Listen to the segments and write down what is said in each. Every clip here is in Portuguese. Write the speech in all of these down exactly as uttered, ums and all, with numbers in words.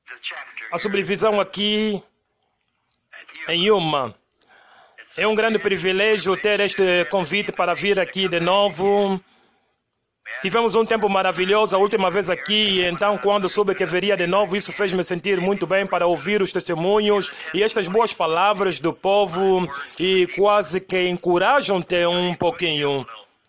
a subdivisão aqui em Yuma. É um grande privilégio ter este convite para vir aqui de novo. Tivemos um tempo maravilhoso a última vez aqui, e então quando soube que viria de novo, isso fez-me sentir muito bem para ouvir os testemunhos e estas boas palavras do povo e quase que encorajam-te um pouquinho.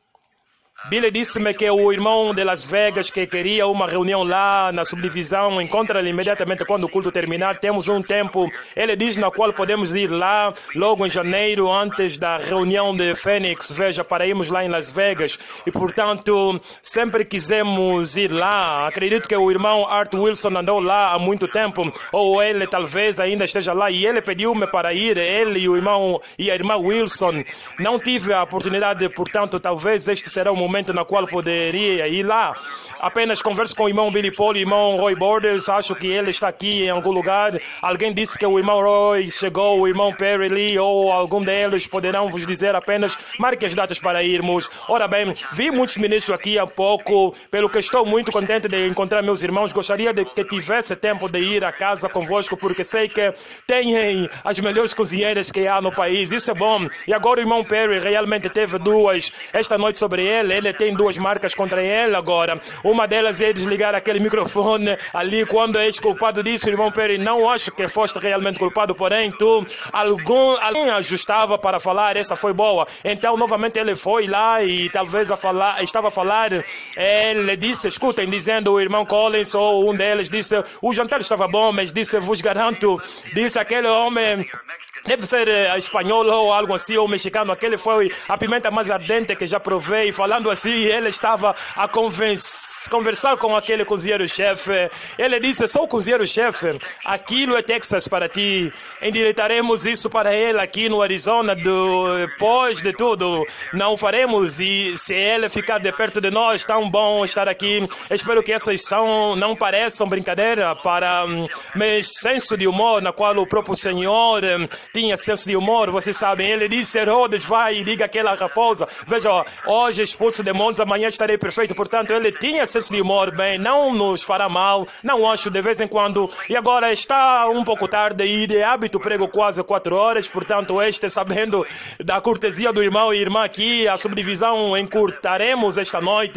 Billy disse-me que o irmão de Las Vegas que queria uma reunião lá na subdivisão, encontra-lhe imediatamente quando o culto terminar. Temos um tempo, ele diz, na qual podemos ir lá logo em janeiro, antes da reunião de Phoenix, veja, para irmos lá em Las Vegas. E, portanto, sempre quisemos ir lá. Acredito que o irmão Art Wilson andou lá há muito tempo, ou ele talvez ainda esteja lá, e ele pediu-me para ir, ele e o irmão e a irmã Wilson. Não tive a oportunidade, portanto, talvez este será o momento na qual poderia ir lá. Apenas converso com o irmão Billy Paul e o irmão Roy Borders. Acho que ele está aqui em algum lugar. Alguém disse que o irmão Roy chegou, o irmão Perry Lee ou algum deles poderão vos dizer apenas marque as datas para irmos. Ora bem, vi muitos ministros aqui há pouco, pelo que estou muito contente de encontrar meus irmãos. Gostaria de que tivesse tempo de ir à casa convosco, porque sei que têm as melhores cozinheiras que há no país. Isso é bom. E agora o irmão Perry realmente teve duas esta noite sobre ele. Ele tem duas marcas contra ele agora. Uma delas é desligar aquele microfone ali quando és culpado disso, irmão Perry. Não acho que foste realmente culpado, porém tu, algum, alguém ajustava para falar, essa foi boa. Então, novamente ele foi lá e talvez a falar, estava a falar, ele disse, escutem, dizendo o irmão Collins ou um deles, disse, o jantar estava bom, mas disse, vos garanto, disse aquele homem, deve ser uh, espanhol ou algo assim, ou mexicano. Aquele foi a pimenta mais ardente que já provei. Falando assim, ele estava a conversar com aquele cozinheiro-chefe. Ele disse, sou cozinheiro-chefe, aquilo é Texas para ti. Endireitaremos isso para ele aqui no Arizona. Depois de tudo, não faremos. E se ele ficar de perto de nós, tão bom estar aqui. Espero que essas são, não pareçam brincadeira para um, mas senso de humor, na qual o próprio Senhor um, tinha senso de humor, vocês sabem. Ele disse, Herodes, vai e diga àquela raposa, veja, hoje expulso demônios, amanhã estarei perfeito. Portanto, ele tinha senso de humor, bem, não nos fará mal, não acho, de vez em quando. E agora está um pouco tarde e de hábito prego quase quatro horas, portanto, este, sabendo da cortesia do irmão e irmã aqui, a subdivisão encurtaremos esta noite.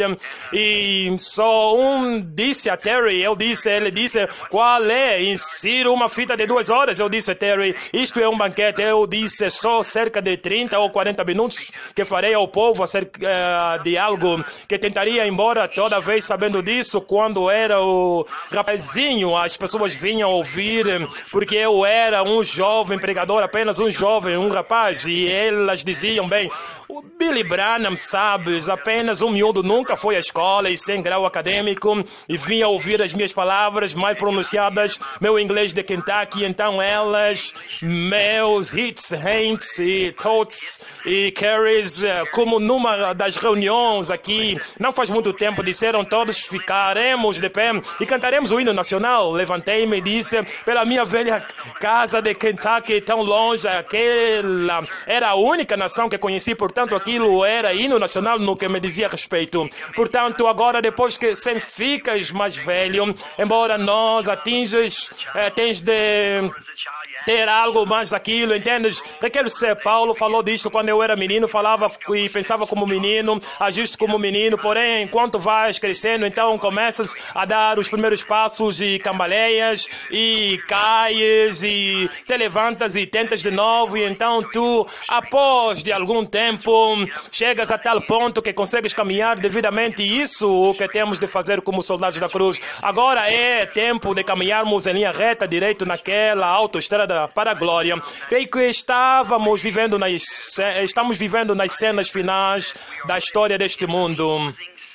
E só um disse a Terry, eu disse, ele disse, qual é? Insiro uma fita de duas horas, eu disse, Terry, isto é um banquete. Eu disse, só cerca de trinta ou quarenta minutos que farei ao povo acerca uh, de algo que tentaria ir embora toda vez sabendo disso. Quando era o rapazinho, as pessoas vinham ouvir, porque eu era um jovem pregador, apenas um jovem, um rapaz, e elas diziam, bem, o Billy Branham, sabes, apenas um miúdo, nunca foi à escola e sem grau acadêmico, e vinha ouvir as minhas palavras mais pronunciadas, meu inglês de Kentucky. Então elas, meus hits, haints e totes e carries, como numa das reuniões aqui, não faz muito tempo, disseram todos, ficaremos de pé e cantaremos o hino nacional. Levantei-me e disse, pela minha velha casa de Kentucky, tão longe, aquela era a única nação que conheci, portanto aquilo era hino nacional no que me dizia respeito. Portanto, agora depois que sempre ficas mais velho, embora nós atinges, eh, tens de ter algo mais daquilo, entendes? Raquel C. Paulo falou disto quando eu era menino, falava e pensava como menino, agiste como menino, porém, enquanto vais crescendo, então começas a dar os primeiros passos e cambaleias, e cais, e te levantas e tentas de novo, e então tu, após de algum tempo, chegas a tal ponto que consegues caminhar devidamente. Isso o que temos de fazer como soldados da cruz. Agora é tempo de caminharmos em linha reta, direito naquela autoestrada para a glória. Creio que estávamos vivendo nas, estamos vivendo nas cenas finais da história deste mundo.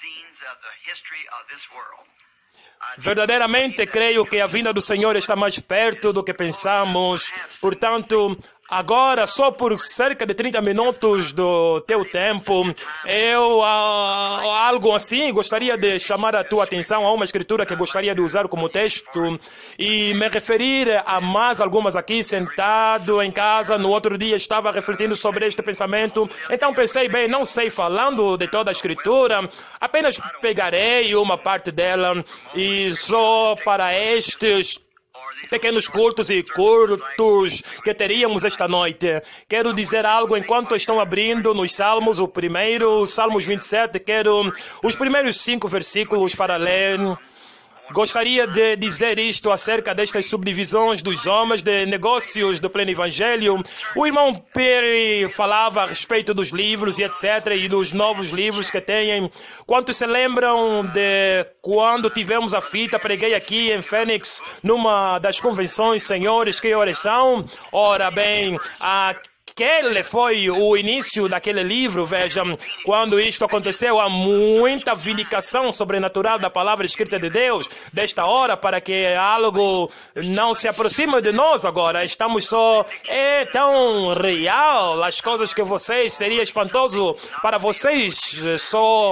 Verdadeiramente creio que a vinda do Senhor está mais perto do que pensamos. Portanto, agora, só por cerca de trinta minutos do teu tempo, eu, ah, algo assim, gostaria de chamar a tua atenção a uma escritura que gostaria de usar como texto e me referir a mais algumas aqui, sentado em casa. No outro dia estava refletindo sobre este pensamento, então pensei, bem, não sei, falando de toda a escritura, apenas pegarei uma parte dela e só para estes pequenos cultos e curtos que teríamos esta noite. Quero dizer algo enquanto estão abrindo nos Salmos, o primeiro, Salmos vinte e sete, quero os primeiros cinco versículos para ler. Gostaria de dizer isto acerca destas subdivisões dos homens de negócios do pleno evangelho. O irmão Perry falava a respeito dos livros e etcétera e dos novos livros que têm. Quantos se lembram de quando tivemos a fita, preguei aqui em Phoenix, numa das convenções, senhores, que horas são? Ora bem, a Aquele foi o início daquele livro. Vejam, quando isto aconteceu, há muita vindicação sobrenatural da palavra escrita de Deus, desta hora, para que algo não se aproxime de nós agora. Estamos só, é tão real, as coisas que vocês, seria espantoso para vocês só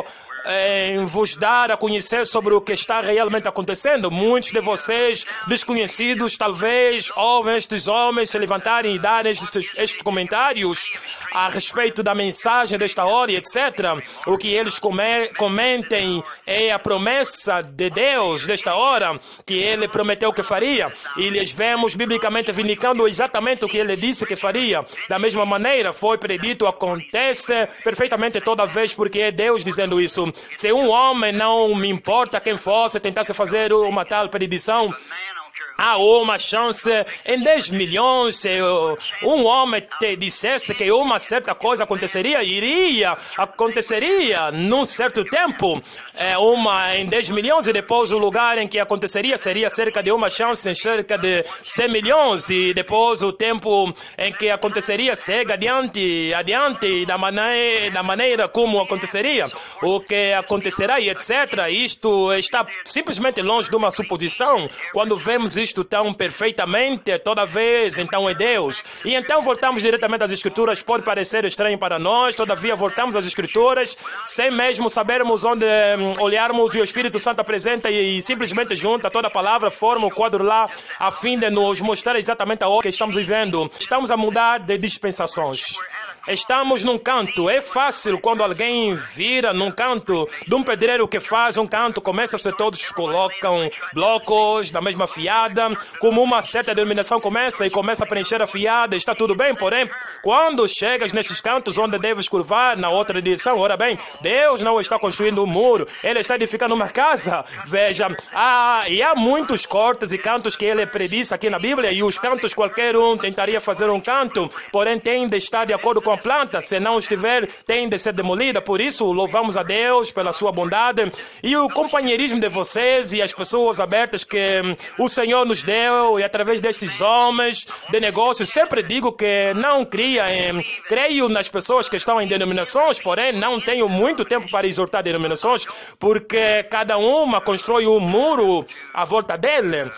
em vos dar a conhecer sobre o que está realmente acontecendo. Muitos de vocês, desconhecidos, talvez ouvem estes homens se levantarem e darem estes, estes comentários a respeito da mensagem desta hora, etcétera. O que eles come, comentem é a promessa de Deus desta hora, que Ele prometeu que faria. E lhes vemos biblicamente vindicando exatamente o que Ele disse que faria. Da mesma maneira, foi predito, acontece perfeitamente toda vez, porque é Deus dizendo isso. Se um homem, não me importa quem fosse, tentasse fazer uma tal predição, há uma chance em dez milhões, se um homem te dissesse que uma certa coisa aconteceria, iria, aconteceria num certo tempo, é, uma em dez milhões, e depois o lugar em que aconteceria seria cerca de uma chance em cerca de cem milhões, e depois o tempo em que aconteceria segue adiante, adiante da maneira, da maneira como aconteceria, o que acontecerá e etcétera. Isto está simplesmente longe de uma suposição. Quando vemos isto Isto tão perfeitamente toda vez, então é Deus. E então voltamos diretamente às Escrituras. Pode parecer estranho para nós, todavia voltamos às Escrituras sem mesmo sabermos onde olharmos, e o Espírito Santo apresenta e, e simplesmente junta toda a palavra, forma o quadro lá a fim de nos mostrar exatamente a hora que estamos vivendo. Estamos a mudar de dispensações. Estamos num canto. É fácil quando alguém vira num canto de um pedreiro que faz um canto, começa-se, todos colocam blocos da mesma fiada, como uma certa denominação começa e começa a preencher a fiada, está tudo bem, porém, quando chegas nesses cantos onde deves curvar na outra direção, ora bem, Deus não está construindo um muro, Ele está edificando uma casa. Veja, há, e há muitos cortes e cantos que Ele prediz aqui na Bíblia, e os cantos qualquer um tentaria fazer um canto, porém tem de estar de acordo com a planta, se não estiver, tem de ser demolida. Por isso, louvamos a Deus pela sua bondade e o companheirismo de vocês e as pessoas abertas que o Senhor nos deu, e através destes homens de negócios. Sempre digo que não cria em, creio nas pessoas que estão em denominações, porém não tenho muito tempo para exortar denominações, porque cada uma constrói um muro à volta dele.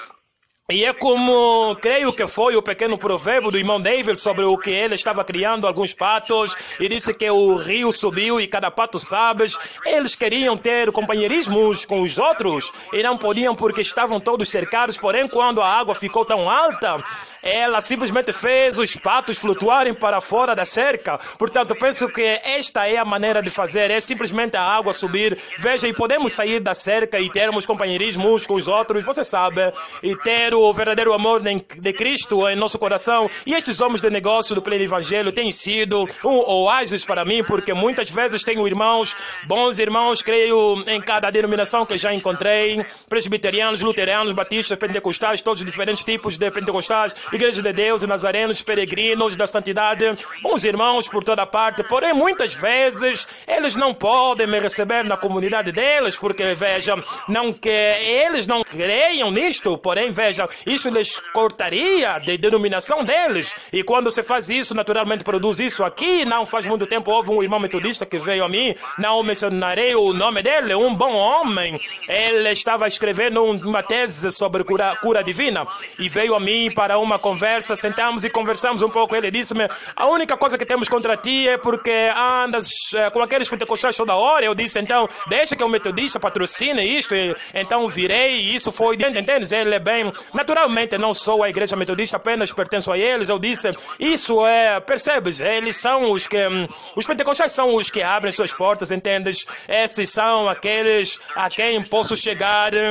E é como, creio que foi o pequeno provérbio do irmão David sobre o que ele estava criando alguns patos, e disse que o rio subiu e cada pato sabe. Eles queriam ter companheirismo uns com os outros e não podiam porque estavam todos cercados, porém quando a água ficou tão alta, ela simplesmente fez os patos flutuarem para fora da cerca. Portanto, penso que esta é a maneira de fazer, é simplesmente a água subir. Veja, e podemos sair da cerca e termos companheirismo uns com os outros, você sabe, e ter o verdadeiro amor de Cristo em nosso coração. E estes homens de negócio do pleno evangelho têm sido um oásis para mim, porque muitas vezes tenho irmãos, bons irmãos, creio, em cada denominação que já encontrei, presbiterianos, luteranos, batistas, pentecostais, todos os diferentes tipos de pentecostais, igrejas de Deus, nazarenos, peregrinos da santidade, bons irmãos por toda parte, porém muitas vezes eles não podem me receber na comunidade deles, porque veja, não que eles não creiam nisto, porém veja, isso lhes cortaria de denominação deles, e quando se faz isso, naturalmente produz isso. Aqui não faz muito tempo houve um irmão metodista que veio a mim, não mencionarei o nome dele, um bom homem, ele estava escrevendo uma tese sobre cura, cura divina, e veio a mim para uma conversa, sentamos e conversamos um pouco. Ele disse-me, a única coisa que temos contra ti é porque andas uh, com aqueles pentecostais toda hora. Eu disse, então, deixa que o metodista patrocine isto, e então virei, e isso foi, entende? Ele é bem, naturalmente não sou a igreja metodista, apenas pertenço a eles. Eu disse, isso é, percebes, eles são os que, os pentecostais são os que abrem suas portas, entendes? Esses são aqueles a quem posso chegar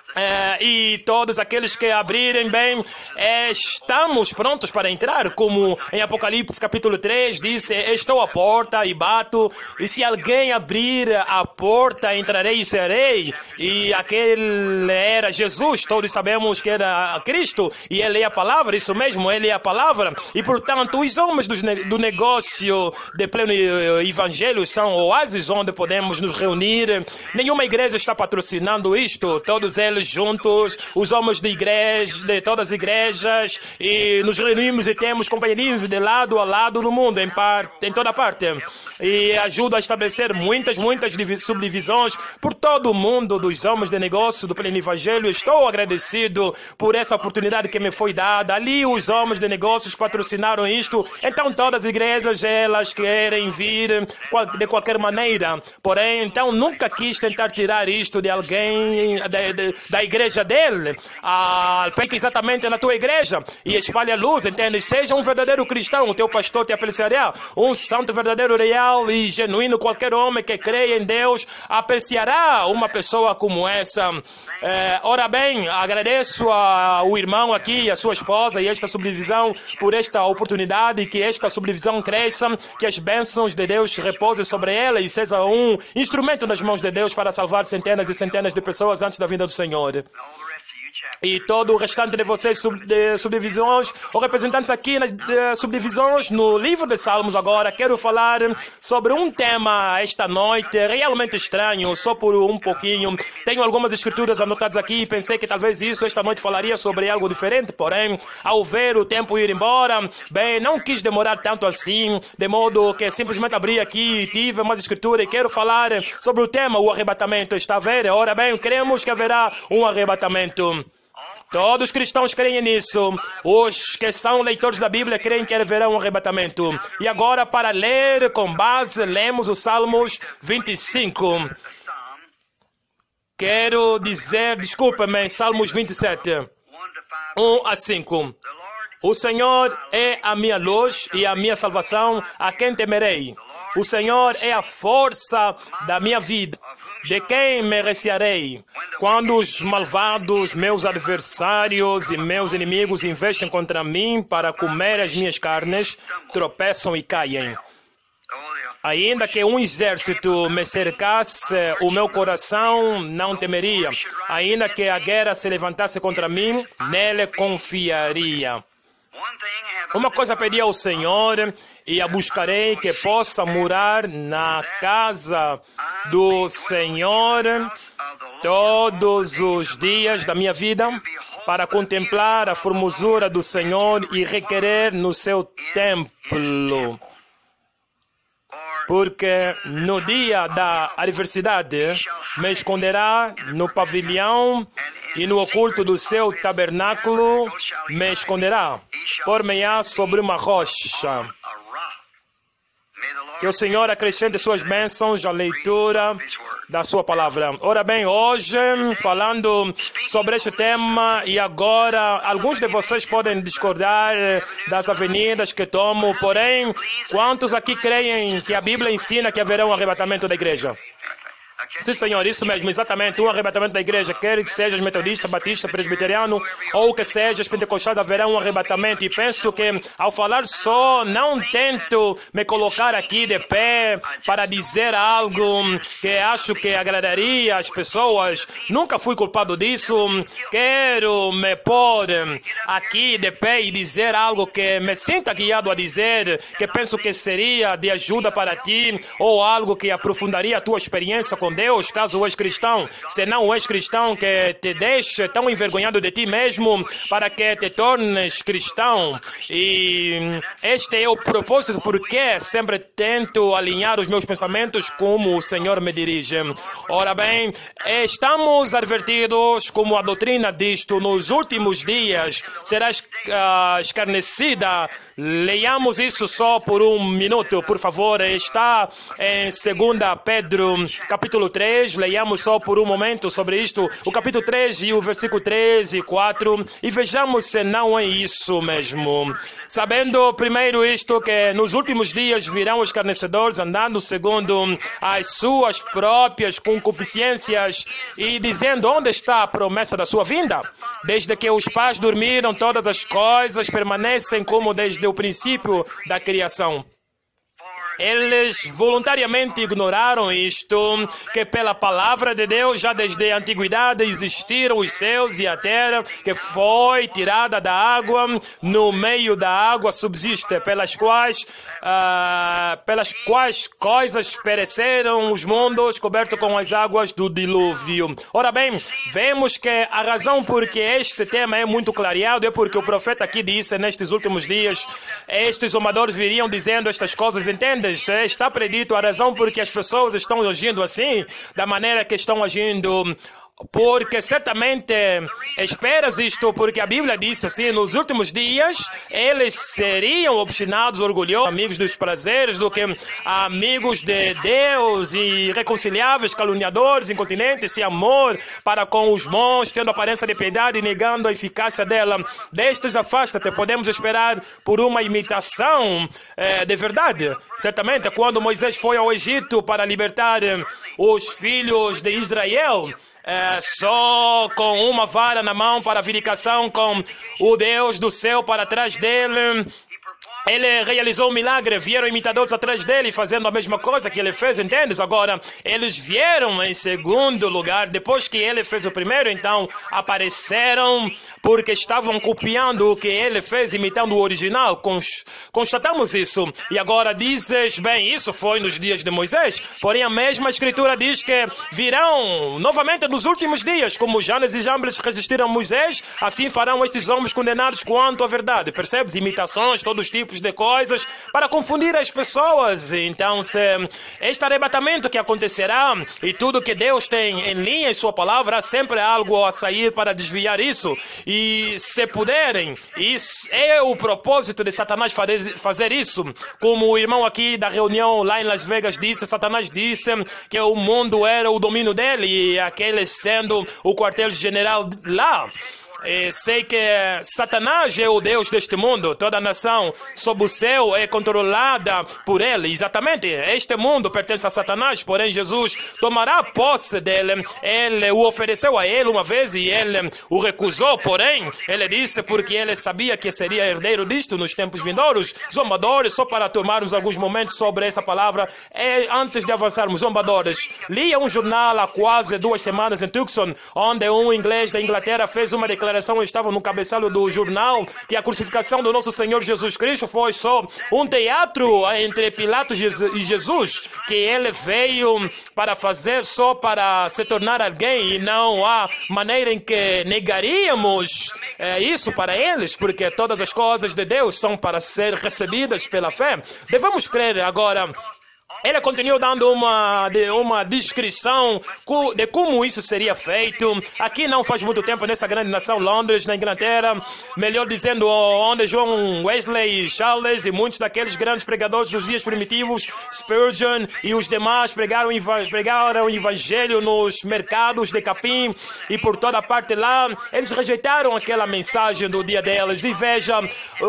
É, e todos aqueles que abrirem bem, é, estamos prontos para entrar, como em Apocalipse capítulo três diz, estou à porta e bato, e se alguém abrir a porta, entrarei e serei. E aquele era Jesus, todos sabemos que era Cristo, e ele é a palavra, isso mesmo, ele é a palavra. E portanto, os homens do, do negócio de pleno evangelho são oásis onde podemos nos reunir. Nenhuma igreja está patrocinando isto, todos eles juntos, os homens de igreja, de todas as igrejas, e nos reunimos e temos companheirismo de lado a lado no mundo, em, parte, em toda parte, e ajuda a estabelecer muitas, muitas subdivisões por todo o mundo dos homens de negócio do pleno evangelho. Estou agradecido por essa oportunidade que me foi dada. Ali os homens de negócios patrocinaram isto, então todas as igrejas, elas querem vir de qualquer maneira, porém, então nunca quis tentar tirar isto de alguém, de, de, da igreja dele. Ah, pegue exatamente na tua igreja e espalhe a luz, entende? Seja um verdadeiro cristão, o teu pastor te apreciará. Um santo verdadeiro, real e genuíno, qualquer homem que creia em Deus apreciará uma pessoa como essa. É, ora bem, agradeço ao irmão aqui e a sua esposa e esta subdivisão por esta oportunidade, que esta subdivisão cresça, que as bênçãos de Deus repousem sobre ela e seja um instrumento nas mãos de Deus para salvar centenas e centenas de pessoas antes da vinda do Senhor. E todo o restante de vocês sub, de subdivisões, ou representantes aqui nas subdivisões, no livro de Salmos agora, quero falar sobre um tema esta noite, realmente estranho, só por um pouquinho. Tenho algumas escrituras anotadas aqui e pensei que talvez isso esta noite falaria sobre algo diferente, porém, ao ver o tempo ir embora, bem, não quis demorar tanto assim, de modo que simplesmente abri aqui e tive umas escrituras e quero falar sobre o tema, o arrebatamento. Está a ver? Ora bem, cremos que haverá um arrebatamento. Todos os cristãos creem nisso. Os que são leitores da Bíblia creem que haverá um arrebatamento. E agora, para ler com base, lemos os Salmos vinte e cinco. Quero dizer, desculpa-me, Salmos vinte e sete, um a cinco. O Senhor é a minha luz e a minha salvação, a quem temerei? O Senhor é a força da minha vida. De quem me recearei? Quando os malvados, meus adversários e meus inimigos investem contra mim para comer as minhas carnes, tropeçam e caem. Ainda que um exército me cercasse, o meu coração não temeria. Ainda que a guerra se levantasse contra mim, nele confiaria. Uma coisa pedi ao Senhor e a buscarei, que possa morar na casa do Senhor todos os dias da minha vida, para contemplar a formosura do Senhor e requerer no seu templo. Porque no dia da adversidade me esconderá no pavilhão e no oculto do seu tabernáculo me esconderá, por-me-á sobre uma rocha. Que o Senhor acrescente suas bênçãos à leitura da sua palavra. Ora bem, hoje, falando sobre este tema, e agora, alguns de vocês podem discordar das avenidas que tomo, porém, quantos aqui creem que a Bíblia ensina que haverá um arrebatamento da igreja? Sim, Senhor, isso mesmo, exatamente, um arrebatamento da igreja, quer que sejas metodista, batista, presbiteriano, ou que sejas pentecostal, haverá um arrebatamento. E penso que, ao falar só, não tento me colocar aqui de pé para dizer algo que acho que agradaria às pessoas. Nunca fui culpado disso. Quero me pôr aqui de pé e dizer algo que me sinta guiado a dizer, que penso que seria de ajuda para ti, ou algo que aprofundaria a tua experiência com Deus, caso és cristão. Se não és cristão, que te deixe tão envergonhado de ti mesmo para que te tornes cristão. E este é o propósito porque sempre tento alinhar os meus pensamentos como o Senhor me dirige. Ora bem, estamos advertidos, como a doutrina disto, nos últimos dias será uh, escarnecida. Leiamos isso só por um minuto, por favor. Está em segunda Pedro, capítulo três, leiamos só por um momento sobre isto, o capítulo três e o versículo três e quatro, e vejamos se não é isso mesmo. Sabendo primeiro isto, que nos últimos dias virão os escarnecedores andando segundo as suas próprias concupiscências e dizendo onde está a promessa da sua vinda. Desde que os pais dormiram, todas as coisas permanecem como desde o princípio da criação. Eles voluntariamente ignoraram isto, que pela palavra de Deus já desde a antiguidade existiram os céus e a terra, que foi tirada da água, no meio da água subsiste, pelas quais, uh, pelas quais coisas pereceram os mundos cobertos com as águas do dilúvio. Ora bem, vemos que a razão por que este tema é muito clareado é porque o profeta aqui disse, nestes últimos dias, estes zombadores viriam dizendo estas coisas, entende? Está predito a razão por que as pessoas estão agindo assim, da maneira que estão agindo. Porque certamente esperas isto, porque a Bíblia diz assim, nos últimos dias eles seriam obstinados, orgulhosos, amigos dos prazeres, do que amigos de Deus, e irreconciliáveis, caluniadores, incontinentes, sem amor para com os bons, tendo aparência de piedade e negando a eficácia dela. Destes afasta-te, podemos esperar por uma imitação eh, de verdade. Certamente, quando Moisés foi ao Egito para libertar eh, os filhos de Israel, É, só com uma vara na mão para verificação, com o Deus do céu para trás dele, ele realizou um milagre, vieram imitadores atrás dele fazendo a mesma coisa que ele fez, entendes? Agora, eles vieram em segundo lugar, depois que ele fez o primeiro, então apareceram porque estavam copiando o que ele fez, imitando o original. Constatamos isso. E agora dizes, bem, isso foi nos dias de Moisés, porém a mesma escritura diz que virão novamente nos últimos dias, como Janes e Jambres resistiram a Moisés, assim farão estes homens condenados quanto à verdade. Percebes? Imitações, todos os tipos de coisas para confundir as pessoas. Então, se este arrebatamento que acontecerá e tudo que Deus tem em linha em sua palavra, há sempre algo a sair para desviar isso. E se puderem, isso é o propósito de Satanás fazer isso. Como o irmão aqui da reunião lá em Las Vegas disse, Satanás disse que o mundo era o domínio dele e aquele sendo o quartel-general lá. E sei que Satanás é o Deus deste mundo, toda a nação sob o céu é controlada por ele. Exatamente, este mundo pertence a Satanás, porém Jesus tomará posse dele. Ele o ofereceu a ele uma vez e ele o recusou, porém ele disse porque ele sabia que seria herdeiro disto nos tempos vindouros. Zombadores, só para tomarmos alguns momentos sobre essa palavra, é, antes de avançarmos, zombadores. Lia um jornal há quase duas semanas em Tucson, onde um inglês da Inglaterra fez uma declaração, estava no cabeçalho do jornal, que a crucificação do nosso Senhor Jesus Cristo foi só um teatro entre Pilatos e Jesus, que ele veio para fazer só para se tornar alguém, e não há maneira em que negaríamos é, isso para eles, porque todas as coisas de Deus são para ser recebidas pela fé. Devemos crer. Agora, ele continuou dando uma, de, uma descrição de como isso seria feito. Aqui não faz muito tempo, nessa grande nação, Londres, na Inglaterra, melhor dizendo, onde John Wesley, Charles e muitos daqueles grandes pregadores dos dias primitivos, Spurgeon e os demais, pregaram, pregaram o evangelho nos mercados de capim e por toda parte lá. Eles rejeitaram aquela mensagem do dia deles. E veja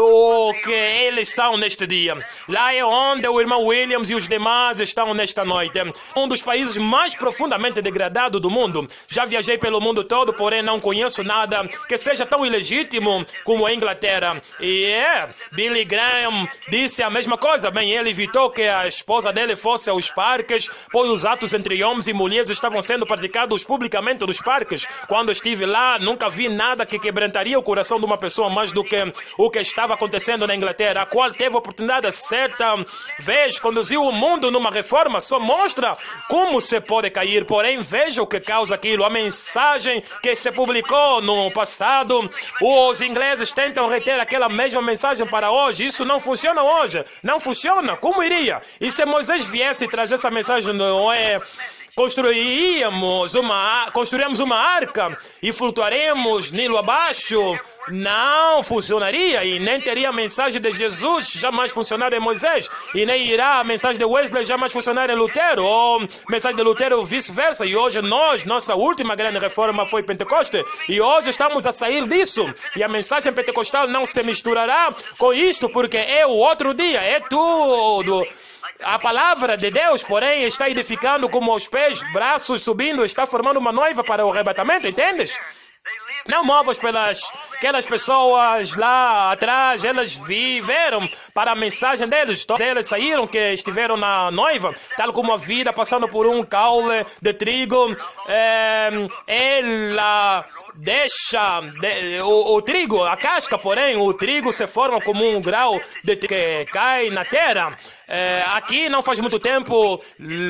o que eles são neste dia. Lá é onde o irmão Williams e os demais estão nesta noite. Um dos países mais profundamente degradados do mundo. Já viajei pelo mundo todo, porém não conheço nada que seja tão ilegítimo como a Inglaterra. E é, Billy Graham disse a mesma coisa. Bem, ele evitou que a esposa dele fosse aos parques, pois os atos entre homens e mulheres estavam sendo praticados publicamente nos parques. Quando estive lá, nunca vi nada que quebrantaria o coração de uma pessoa mais do que o que estava acontecendo na Inglaterra, a qual teve a oportunidade certa vez, conduziu o mundo numa reforma, só mostra como se pode cair. Porém, veja o que causa aquilo. A mensagem que se publicou no passado, os ingleses tentam reter aquela mesma mensagem para hoje. Isso não funciona hoje. Não funciona. Como iria? E se Moisés viesse trazer essa mensagem, não é... construiríamos uma, construiríamos uma arca e flutuaremos Nilo abaixo, não funcionaria e nem teria a mensagem de Jesus jamais funcionar em Moisés e nem irá a mensagem de Wesley jamais funcionar em Lutero ou a mensagem de Lutero vice-versa. E hoje nós, nossa última grande reforma foi Pentecoste e hoje estamos a sair disso e a mensagem pentecostal não se misturará com isto porque é o outro dia, é tudo. A palavra de Deus, porém, está edificando como aos pés, braços subindo, está formando uma noiva para o arrebatamento, entendes? Não movas pelas aquelas pessoas lá atrás, elas viveram para a mensagem deles. Todas elas saíram que estiveram na noiva, tal como a vida passando por um caule de trigo. É, ela deixa de, o, o trigo, a casca, porém, o trigo se forma como um grau de que cai na terra. É, aqui, não faz muito tempo,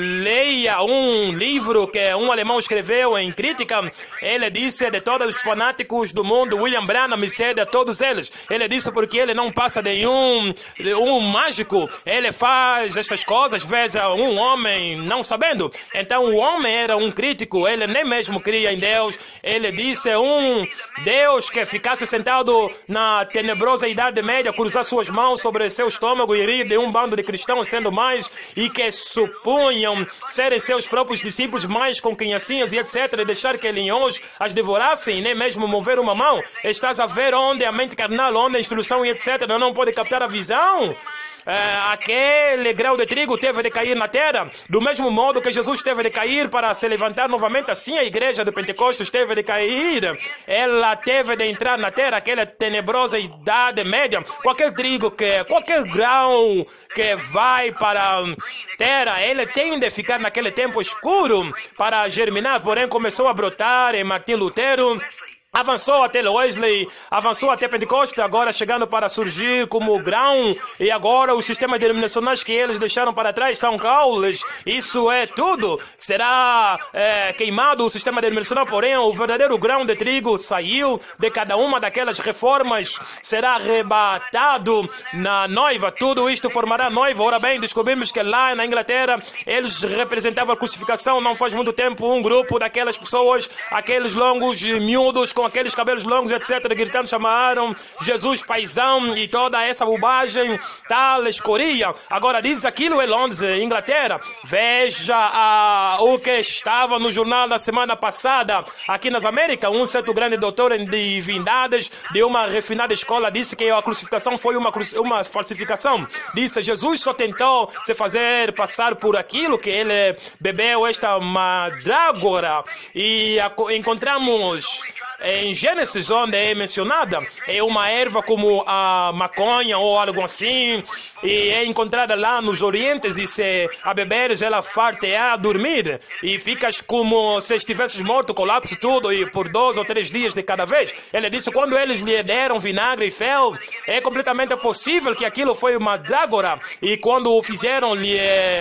leia um livro que um alemão escreveu em crítica. Ele disse de todos os fanáticos do mundo, William Branham me cede a todos eles. Ele disse porque ele não passa de um, de um mágico. Ele faz estas coisas, veja, um homem não sabendo. Então o homem era um crítico, ele nem mesmo cria em Deus. Ele disse um Deus que ficasse sentado na tenebrosa Idade Média, cruzar suas mãos sobre seu estômago e rir de um bando de cristãos sendo mais e que supunham serem seus próprios discípulos mais com conhecidas e etcétera e deixar que leões as devorassem e nem mesmo mover uma mão. Estás a ver onde a mente carnal, onde a instrução e etcétera não pode captar a visão? É, aquele grão de trigo teve de cair na terra, do mesmo modo que Jesus teve de cair para se levantar novamente, assim a igreja de Pentecostes teve de cair, ela teve de entrar na terra, aquela tenebrosa idade média. Qualquer trigo, que, qualquer grão que vai para a terra, ele tem de ficar naquele tempo escuro para germinar, porém começou a brotar em Martim Lutero. Avançou até Wesley, avançou até Pentecoste, agora chegando para surgir como grão, e agora os sistemas denominacionais que eles deixaram para trás são caules. Isso é tudo. Será é, queimado o sistema denominacional, porém o verdadeiro grão de trigo saiu de cada uma daquelas reformas, será arrebatado na noiva. Tudo isto formará noiva. Ora bem, descobrimos que lá na Inglaterra eles representavam a crucificação. Não faz muito tempo um grupo daquelas pessoas, aqueles longos miúdos com aqueles cabelos longos, etcétera, gritando, chamaram Jesus paizão e toda essa bobagem, tal escoria. Agora diz aquilo em Londres, Inglaterra. Veja ah, o que estava no jornal da semana passada aqui nas Américas. Um certo grande doutor em divindades de uma refinada escola disse que a crucificação foi uma, uma falsificação. Disse, Jesus só tentou se fazer passar por aquilo que ele bebeu esta mandrágora. E a, encontramos em Gênesis, onde é mencionada, é uma erva como a maconha ou algo assim, e é encontrada lá nos Orientes, e se a beberes ela fartear a dormir, e ficas como se estivesses morto, colapso tudo, e por dois ou três dias de cada vez. Ele disse, quando eles lhe deram vinagre e fel, é completamente possível que aquilo foi uma drágora, e quando o fizeram, lhe...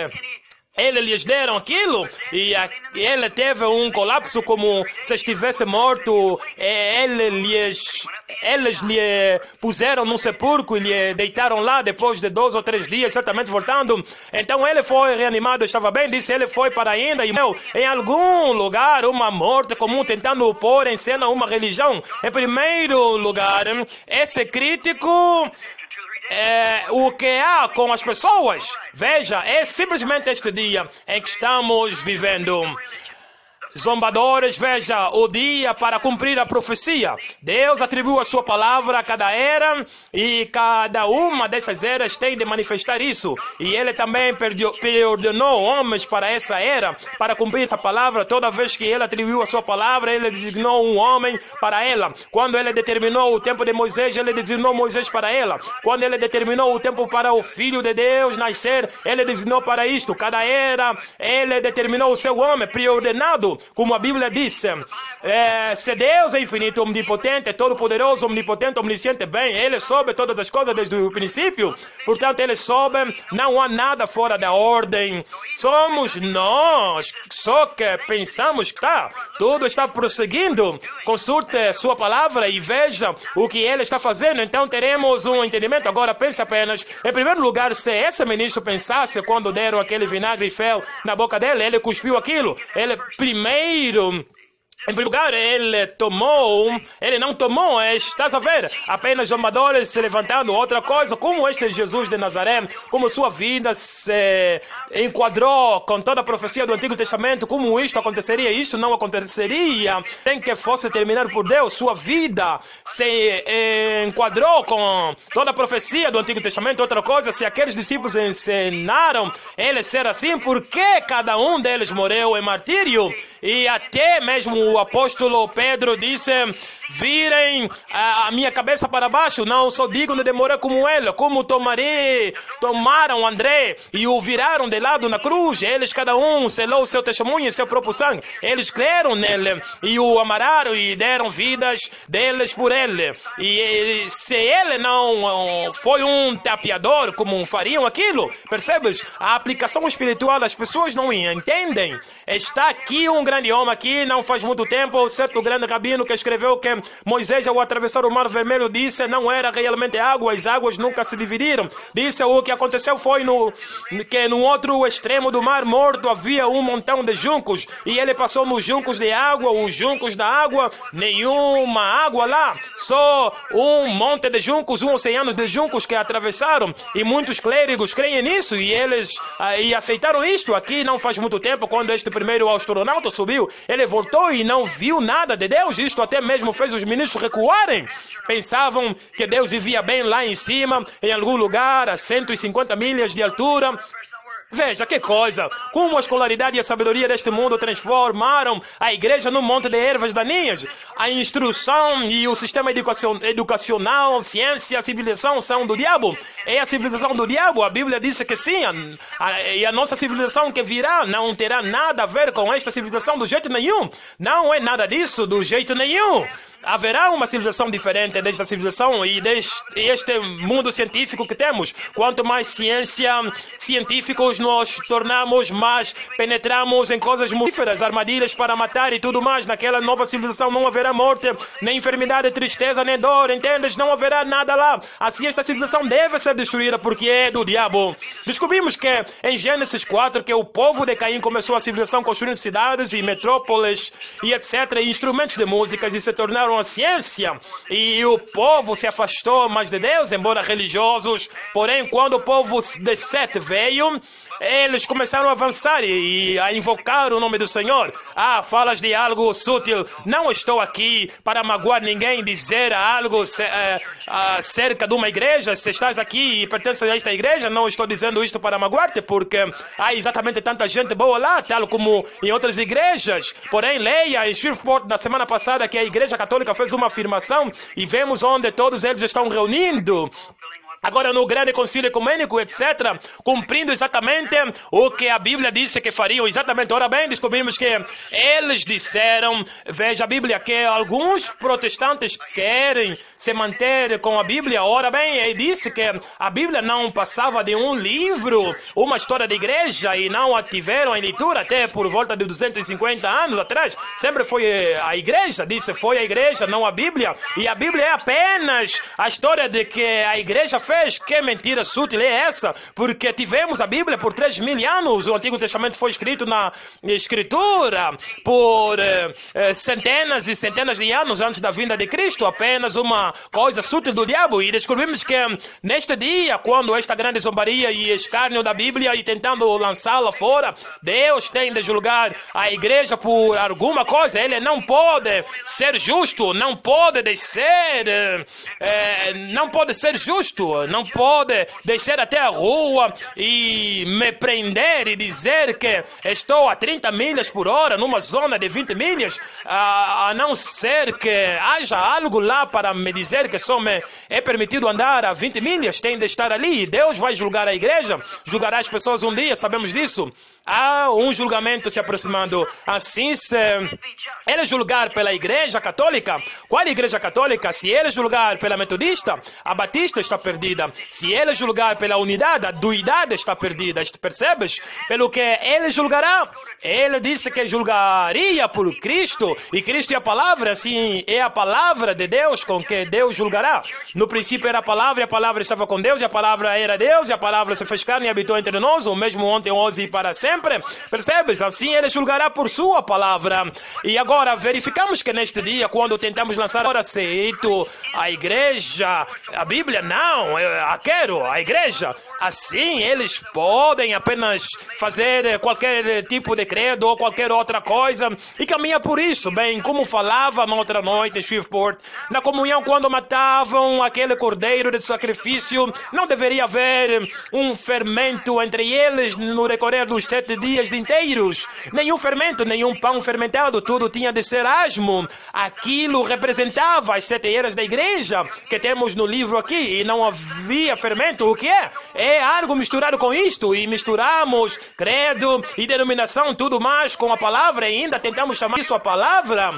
Eles lhes deram aquilo e a, ele teve um colapso como se estivesse morto. Ele lhes, eles lhe puseram no sepulcro e lhe deitaram lá depois de dois ou três dias, certamente voltando. Então ele foi reanimado, estava bem, disse, ele foi para ainda e meu, em algum lugar uma morte comum tentando pôr em cena uma religião. Em primeiro lugar, esse crítico... É, o que há com as pessoas, veja, é simplesmente este dia em que estamos vivendo. Zombadores, veja, o dia para cumprir a profecia. Deus atribuiu a sua palavra a cada era e cada uma dessas eras tem de manifestar isso. E ele também preordenou homens para essa era, para cumprir essa palavra. Toda vez que ele atribuiu a sua palavra, ele designou um homem para ela. Quando ele determinou o tempo de Moisés, ele designou Moisés para ela. Quando ele determinou o tempo para o Filho de Deus nascer, ele designou para isto. Cada era, ele determinou o seu homem preordenado. como a Bíblia diz. É, se Deus é infinito, omnipotente, todo-poderoso, omnipotente, omnisciente, bem, Ele soube todas as coisas desde o princípio, portanto Ele soube, não há nada fora da ordem, somos nós, só que pensamos que tá, tudo está prosseguindo. Consulte sua palavra e veja o que Ele está fazendo, então teremos um entendimento. Agora pense apenas, em primeiro lugar, se esse ministro pensasse quando deram aquele vinagre e fel na boca dele, ele cuspiu aquilo, ele primeiro... Em primeiro lugar, ele tomou, ele não tomou, estás a ver, apenas zombadores se levantando. Outra coisa, como este Jesus de Nazaré, como sua vida se enquadrou com toda a profecia do Antigo Testamento, como isto aconteceria, isto não aconteceria, tem que fosse terminado por Deus. Sua vida se enquadrou com toda a profecia do Antigo Testamento. Outra coisa, se aqueles discípulos ensinaram ele ser assim, por que cada um deles morreu em martírio? E até mesmo o apóstolo Pedro disse, virem a, a minha cabeça para baixo, não sou digno de morrer como ele, como tomarei, tomaram André e o viraram de lado na cruz, eles cada um selou o seu testemunho e seu próprio sangue, eles creram nele e o amaram e deram vidas deles por ele, e, e se ele não foi um tapeador, como fariam aquilo, percebes? A aplicação espiritual as pessoas não entendem. Está aqui um grande homem aqui, não faz muito tempo, certo grande rabino que escreveu que Moisés, ao atravessar o Mar Vermelho, disse não era realmente água, as águas nunca se dividiram. Disse o que aconteceu foi no, que no outro extremo do Mar Morto havia um montão de juncos e ele passou nos juncos de água, os juncos da água, nenhuma água lá, só um monte de juncos, um oceano de juncos que atravessaram, e muitos clérigos creem nisso e eles ah, e aceitaram isto. Aqui não faz muito tempo, quando este primeiro astronauta subiu, ele voltou e não viu nada de Deus. Isto até mesmo fez os ministros recuarem. Pensavam que Deus vivia bem lá em cima, em algum lugar a cento e cinquenta milhas de altura. Veja que coisa, como a escolaridade e a sabedoria deste mundo transformaram a igreja num monte de ervas daninhas. A instrução e o sistema educacional, a ciência, a civilização são do diabo. É a civilização do diabo, a Bíblia diz que sim, a, a, e a nossa civilização que virá não terá nada a ver com esta civilização do jeito nenhum. Não é nada disso do jeito nenhum. Haverá uma civilização diferente desta civilização e deste mundo científico que temos. Quanto mais ciência, científicos nós tornamos, mais penetramos em coisas mortíferas, armadilhas para matar e tudo mais. Naquela nova civilização não haverá morte, nem enfermidade, tristeza, nem dor, entendes? Não haverá nada lá. Assim esta civilização deve ser destruída porque é do diabo. Descobrimos que em Gênesis quatro que o povo de Caim começou a civilização construindo cidades e metrópoles e etcétera, e instrumentos de músicas, e se tornaram a ciência, e o povo se afastou mais de Deus, embora religiosos. Porém, quando o povo de Sete veio, eles começaram a avançar e a invocar o nome do Senhor. Ah, falas de algo sutil. Não estou aqui para magoar ninguém, dizer algo acerca de uma igreja. Se estás aqui e pertences a esta igreja, não estou dizendo isto para magoar-te, porque há exatamente tanta gente boa lá, tal como em outras igrejas. Porém, leia em Shreveport na semana passada que a igreja católica fez uma afirmação e vemos onde todos eles estão reunindo. Agora no grande concílio ecumênico, etcétera, cumprindo exatamente o que a Bíblia disse que fariam. Exatamente. Ora bem, descobrimos que eles disseram, veja a Bíblia, que alguns protestantes querem se manter com a Bíblia. Ora bem, ele disse que a Bíblia não passava de um livro, uma história de igreja, e não a tiveram em leitura até por volta de duzentos e cinquenta anos atrás. Sempre foi a igreja, disse, foi a igreja, não a Bíblia. E a Bíblia é apenas a história de que a igreja fez. Que mentira sutil é essa? Porque tivemos a Bíblia por três mil anos. O Antigo Testamento foi escrito na Escritura por eh, eh, centenas e centenas de anos antes da vinda de Cristo. Apenas uma coisa sutil do diabo. E descobrimos que neste dia, quando esta grande zombaria e escárnio da Bíblia e tentando lançá-la fora, Deus tem de julgar a igreja por alguma coisa. Ele não pode ser justo, não pode descer, eh, não pode ser justo. não pode descer até a rua e me prender e dizer que estou a trinta milhas por hora numa zona de vinte milhas, a, a não ser que haja algo lá para me dizer que só me é permitido andar a vinte milhas, tem de estar ali. Deus vai julgar a igreja, julgará as pessoas um dia, sabemos disso. Há um julgamento se aproximando. Assim, se ele julgar pela igreja católica, qual igreja católica? Se ele julgar pela metodista, a batista está perdida. Se ele julgar pela unidade, a duidade está perdida. Percebes? Pelo que ele julgará, ele disse que julgaria por Cristo, e Cristo é a palavra, assim, é a palavra de Deus com que Deus julgará. No princípio era a palavra, e a palavra estava com Deus, e a palavra era Deus, e a palavra se fez carne e habitou entre nós, o mesmo ontem, hoje e para sempre. Percebes? Assim ele julgará por sua palavra. E agora verificamos que neste dia, quando tentamos lançar agora aceito a igreja, a Bíblia, não, eu quero a igreja. Assim eles podem apenas fazer qualquer tipo de credo ou qualquer outra coisa e caminhar por isso. Bem, como falava na outra noite em Shreveport, na comunhão, quando matavam aquele cordeiro de sacrifício, não deveria haver um fermento entre eles no decorrer dos sete dias inteiros. Nenhum fermento, nenhum pão fermentado, tudo tinha de ser asmo. Aquilo representava as sete eras da igreja que temos no livro aqui, e não havia fermento. O que é? É algo misturado com isto, e misturamos credo e denominação, tudo mais com a palavra, e ainda tentamos chamar isso a palavra.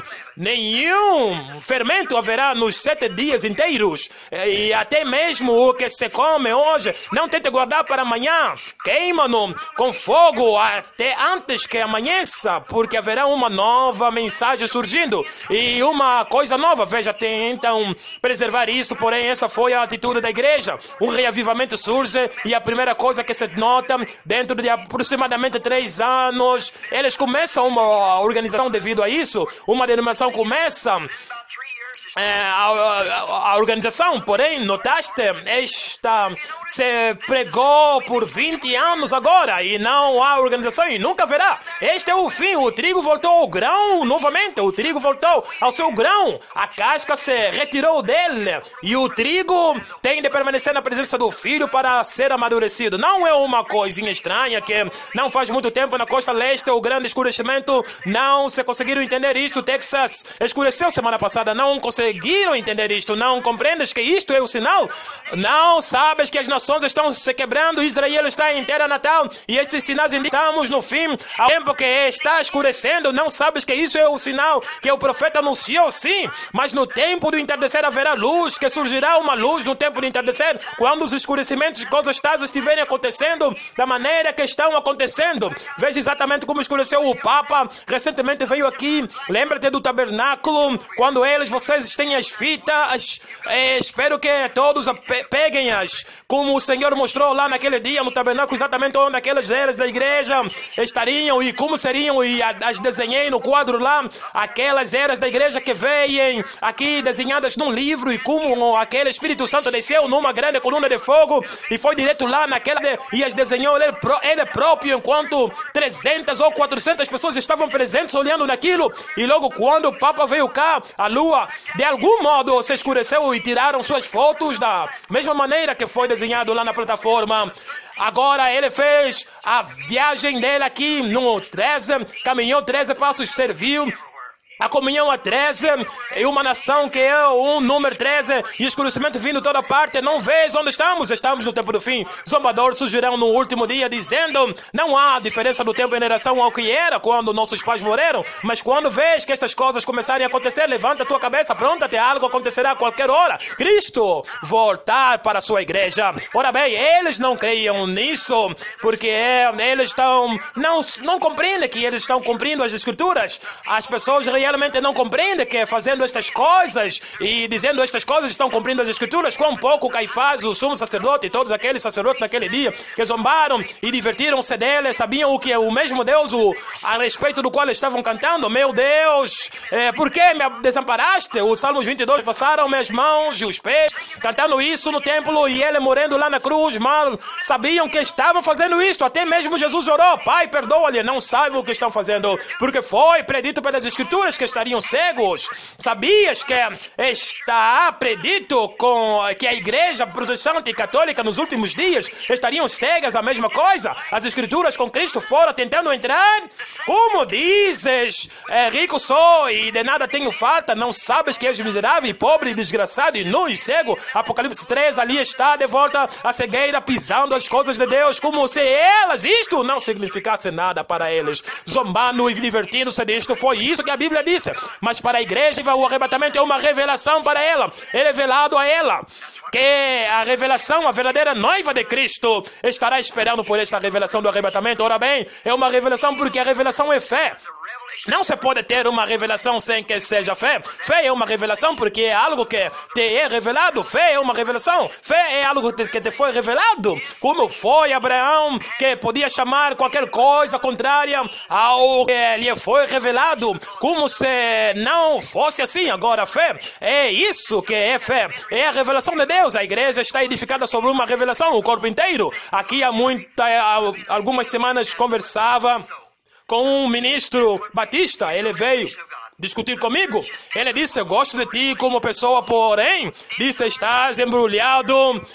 Nenhum fermento haverá nos sete dias inteiros, e até mesmo o que se come hoje, não tente guardar para amanhã, queima-no com fogo até antes que amanheça, porque haverá uma nova mensagem surgindo e uma coisa nova. Veja, tentam preservar isso, porém essa foi a atitude da igreja. Um reavivamento surge e a primeira coisa que se nota, dentro de aproximadamente três anos, eles começam uma organização devido a isso, uma denominação começa... É, a, a, a organização, porém, notaste, esta se pregou por vinte anos agora e não há organização e nunca haverá. Este é o fim. O trigo voltou ao grão novamente. O trigo voltou ao seu grão. A casca se retirou dele e o trigo tem de permanecer na presença do filho para ser amadurecido. Não é uma coisinha estranha que não faz muito tempo na costa leste o grande escurecimento. Não se conseguiram entender isto. Texas escureceu semana passada. Não conseguiram Conseguiram entender isto? Não compreendes que isto é o sinal? Não sabes que as nações estão se quebrando, Israel está em terra natal e estes sinais indicam que estamos no fim, ao tempo que está escurecendo. Não sabes que isso é o sinal que o profeta anunciou? Sim, mas no tempo do entardecer haverá luz, que surgirá uma luz no tempo do entardecer, quando os escurecimentos de coisas tais estiverem acontecendo da maneira que estão acontecendo. Veja exatamente como escureceu o Papa. Recentemente veio aqui, lembra-te do tabernáculo, quando eles, vocês têm as fitas, é, espero que todos pe peguem-as, como o Senhor mostrou lá naquele dia no tabernáculo, exatamente onde aquelas eras da igreja estariam e como seriam, e as desenhei no quadro lá, aquelas eras da igreja que veem aqui desenhadas num livro, e como aquele Espírito Santo desceu numa grande coluna de fogo e foi direto lá naquela de, e as desenhou ele, ele próprio, enquanto trezentas ou quatrocentas pessoas estavam presentes olhando naquilo. E logo quando o Papa veio cá, a lua de algum modo se escureceu e tiraram suas fotos da mesma maneira que foi desenhado lá na plataforma. Agora ele fez a viagem dele aqui no treze, caminhou treze passos, serviu a comunhão a treze, e uma nação que é um número treze, e escurecimento vindo de toda parte. Não vês onde estamos? Estamos no tempo do fim. Zombadores surgirão no último dia, dizendo: não há diferença do tempo em relação ao que era quando nossos pais morreram. Mas quando vês que estas coisas começarem a acontecer, levanta a tua cabeça, pronta-te, algo acontecerá a qualquer hora. Cristo voltar para a sua igreja. Ora bem, eles não creiam nisso, porque é, eles estão, não, não compreendem que eles estão cumprindo as escrituras. As pessoas realmente não compreendem que fazendo estas coisas e dizendo estas coisas estão cumprindo as escrituras. Quão pouco Caifás, o sumo sacerdote, e todos aqueles sacerdotes naquele dia que zombaram e divertiram-se dele, sabiam o que é o mesmo Deus o, a respeito do qual estavam cantando. Meu Deus, é, por que me desamparaste? Os Salmos vinte e dois passaram minhas mãos e os pés cantando isso no templo, e ele morrendo lá na cruz. Mal sabiam que estavam fazendo isso. Até mesmo Jesus orou: Pai, perdoa-lhe, não sabem o que estão fazendo, porque foi predito pelas escrituras sabias que estariam cegos? Sabias que está predito com que a igreja protestante e católica nos últimos dias estariam cegas a mesma coisa? As escrituras com Cristo fora tentando entrar? Como dizes, é, rico sou e de nada tenho falta, não sabes que és miserável, pobre, desgraçado e nu e cego? Apocalipse três, ali está de volta a cegueira, pisando as coisas de Deus, como se elas, isto não significasse nada para eles, zombando e divertindo-se disto. Foi isso que a Bíblia disse. Mas para a igreja, o arrebatamento é uma revelação para ela, é revelado a ela que a revelação, a verdadeira noiva de Cristo estará esperando por essa revelação do arrebatamento. Ora bem, é uma revelação porque a revelação é fé. Não se pode ter uma revelação sem que seja fé. Fé é uma revelação porque é algo que te é revelado. Fé é uma revelação. Fé é algo que te foi revelado. Como foi Abraão, que podia chamar qualquer coisa contrária ao que lhe foi revelado. Como se não fosse assim. Agora, fé é isso que é fé. É a revelação de Deus. A igreja está edificada sobre uma revelação, o corpo inteiro. Aqui há, muita, há algumas semanas conversava com um ministro batista. Ele veio discutir comigo. Ele disse: eu gosto de ti como pessoa, porém, disse, estás embrulhado.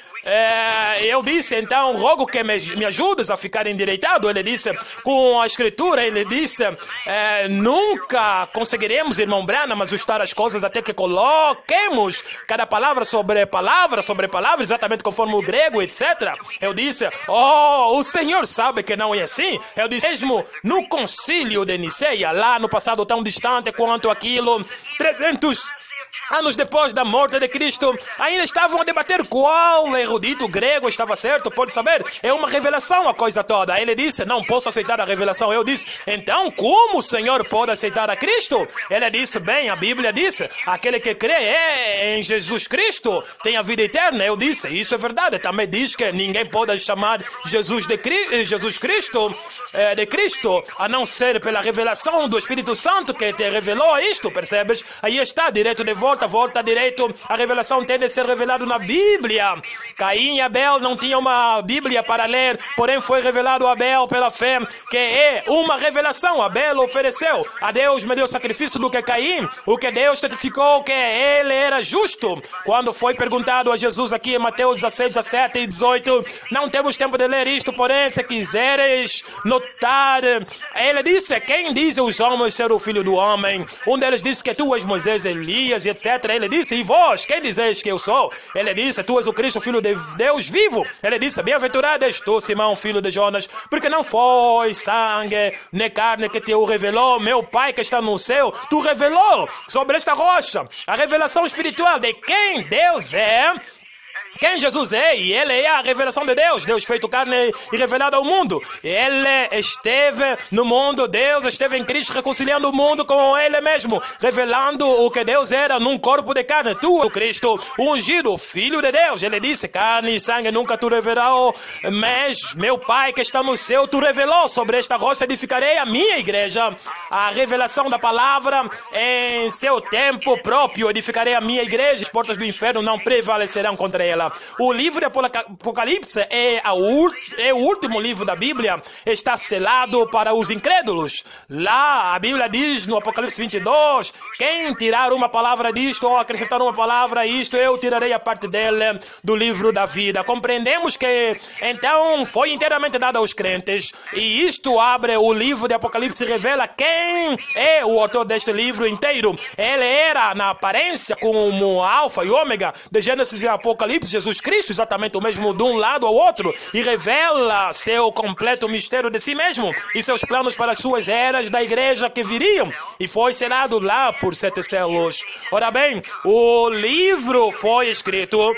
É, eu disse, então, rogo que me, me ajudes a ficar endireitado. Ele disse, com a escritura, ele disse, é, nunca conseguiremos, irmão Branham, ajustar as coisas até que coloquemos cada palavra sobre palavra, sobre palavra, exatamente conforme o grego, etcétera. Eu disse, oh, o Senhor sabe que não é assim. Eu disse, mesmo no concílio de Niceia, lá no passado tão distante quanto aquilo, trezentos anos depois da morte de Cristo, ainda estavam a debater qual erudito grego estava certo. Pode saber, é uma revelação a coisa toda. Ele disse, não posso aceitar a revelação. Eu disse, então como o Senhor pode aceitar a Cristo? Ele disse, bem, a Bíblia disse, aquele que crê é em Jesus Cristo tem a vida eterna. Eu disse, isso é verdade. Também diz que ninguém pode chamar Jesus de Cri- Jesus Cristo é, de Cristo, a não ser pela revelação do Espírito Santo que te revelou isto, percebes? Aí está, direito de volta, volta direito. A revelação tem de ser revelada na Bíblia. Caim e Abel não tinham uma Bíblia para ler, porém foi revelado a Abel pela fé, que é uma revelação. Abel ofereceu a Deus melhor sacrifício do que Caim, o que Deus testificou que ele era justo. Quando foi perguntado a Jesus aqui em Mateus dezesseis, dezessete e dezoito, não temos tempo de ler isto, porém, se quiseres notar, ele disse, quem diz os homens ser o filho do homem? Um deles disse que tu és Moisés, Elias, etcétera. Ele disse, e vós, quem dizeis que eu sou? Ele disse, tu és o Cristo, filho de Deus vivo. Ele disse, bem-aventurado és tu, Simão, filho de Jonas, porque não foi sangue nem carne que te o revelou, meu Pai que está no céu, tu revelou sobre esta rocha a revelação espiritual de quem Deus é, quem Jesus é, e Ele é a revelação de Deus, Deus feito carne e revelado ao mundo. Ele esteve no mundo, Deus esteve em Cristo reconciliando o mundo com Ele mesmo, revelando o que Deus era num corpo de carne. Tu, o Cristo, o ungido, o Filho de Deus. Ele disse, carne e sangue nunca tu revelou, mas meu Pai que está no céu, tu revelou. Sobre esta rocha edificarei a minha igreja. A revelação da palavra em seu tempo próprio edificarei a minha igreja. As portas do inferno não prevalecerão contra ela. O livro de Apocalipse é, a, é o último livro da Bíblia, está selado para os incrédulos. Lá a Bíblia diz no Apocalipse vinte e dois, quem tirar uma palavra disto ou acrescentar uma palavra a isto, eu tirarei a parte dele do livro da vida. Compreendemos que então foi inteiramente dado aos crentes, e isto abre o livro de Apocalipse e revela quem é o autor deste livro inteiro. Ele era na aparência como alfa e ômega de Gênesis e Apocalipse, Jesus Cristo, exatamente o mesmo de um lado ao outro, e revela seu completo mistério de si mesmo e seus planos para as suas eras da igreja que viriam, e foi selado lá por sete selos. Ora bem, o livro foi escrito,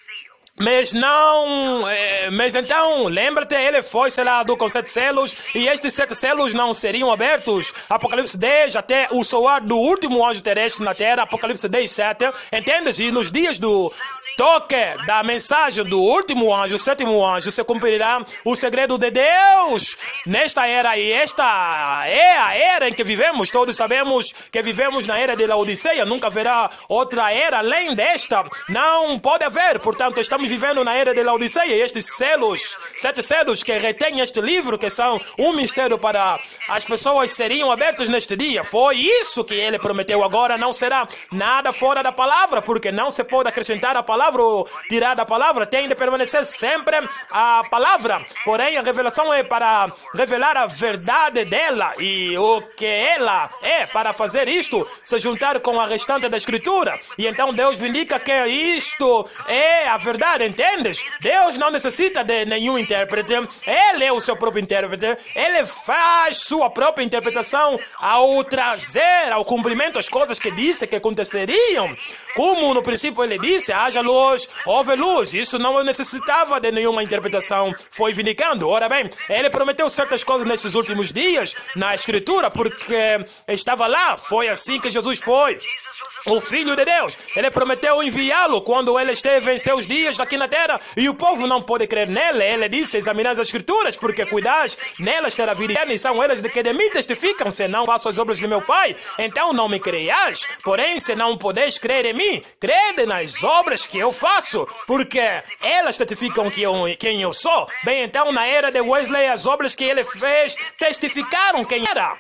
mas não, é, mas então, lembra-te, ele foi selado com sete selos, e estes sete selos não seriam abertos. Apocalipse dez, até o soar do último anjo terrestre na terra, Apocalipse dez, sete, entendes? E nos dias do toque da mensagem do último anjo, o sétimo anjo, se cumprirá o segredo de Deus nesta era, e esta é a era em que vivemos. Todos sabemos que vivemos na era de Laodiceia, nunca haverá outra era além desta, não pode haver. Portanto, estamos vivendo na era de Laodiceia. Estes selos, sete selos que retêm este livro, que são um mistério para as pessoas seriam abertas neste dia. Foi isso que ele prometeu. Agora não será nada fora da palavra, porque não se pode acrescentar a palavra ou tirar da palavra. Tem de permanecer sempre a palavra. Porém, a revelação é para revelar a verdade dela, e o que ela é. Para fazer isto, se juntar com a restante da Escritura. E então Deus indica que isto é a verdade, entendes? Deus não necessita de nenhum intérprete. Ele é o seu próprio intérprete. Ele faz sua própria interpretação ao trazer ao cumprimento as coisas que disse que aconteceriam. Como no princípio ele disse, haja luz, houve luz. Isso não necessitava de nenhuma interpretação. Foi vindicando. Ora bem, ele prometeu certas coisas nesses últimos dias na Escritura, porque estava lá. Foi assim que Jesus foi. O Filho de Deus, ele prometeu enviá-lo quando ele esteve em seus dias aqui na terra, e o povo não pode crer nele. Ele disse, examinai as Escrituras, porque cuidais, nelas terá vida eterna, e são elas de que de mim testificam. Se não faço as obras de meu Pai, então não me creiais. Porém, se não podeis crer em mim, crede nas obras que eu faço, porque elas testificam que eu, quem eu sou. Bem, então, na era de Wesley, as obras que ele fez testificaram quem era.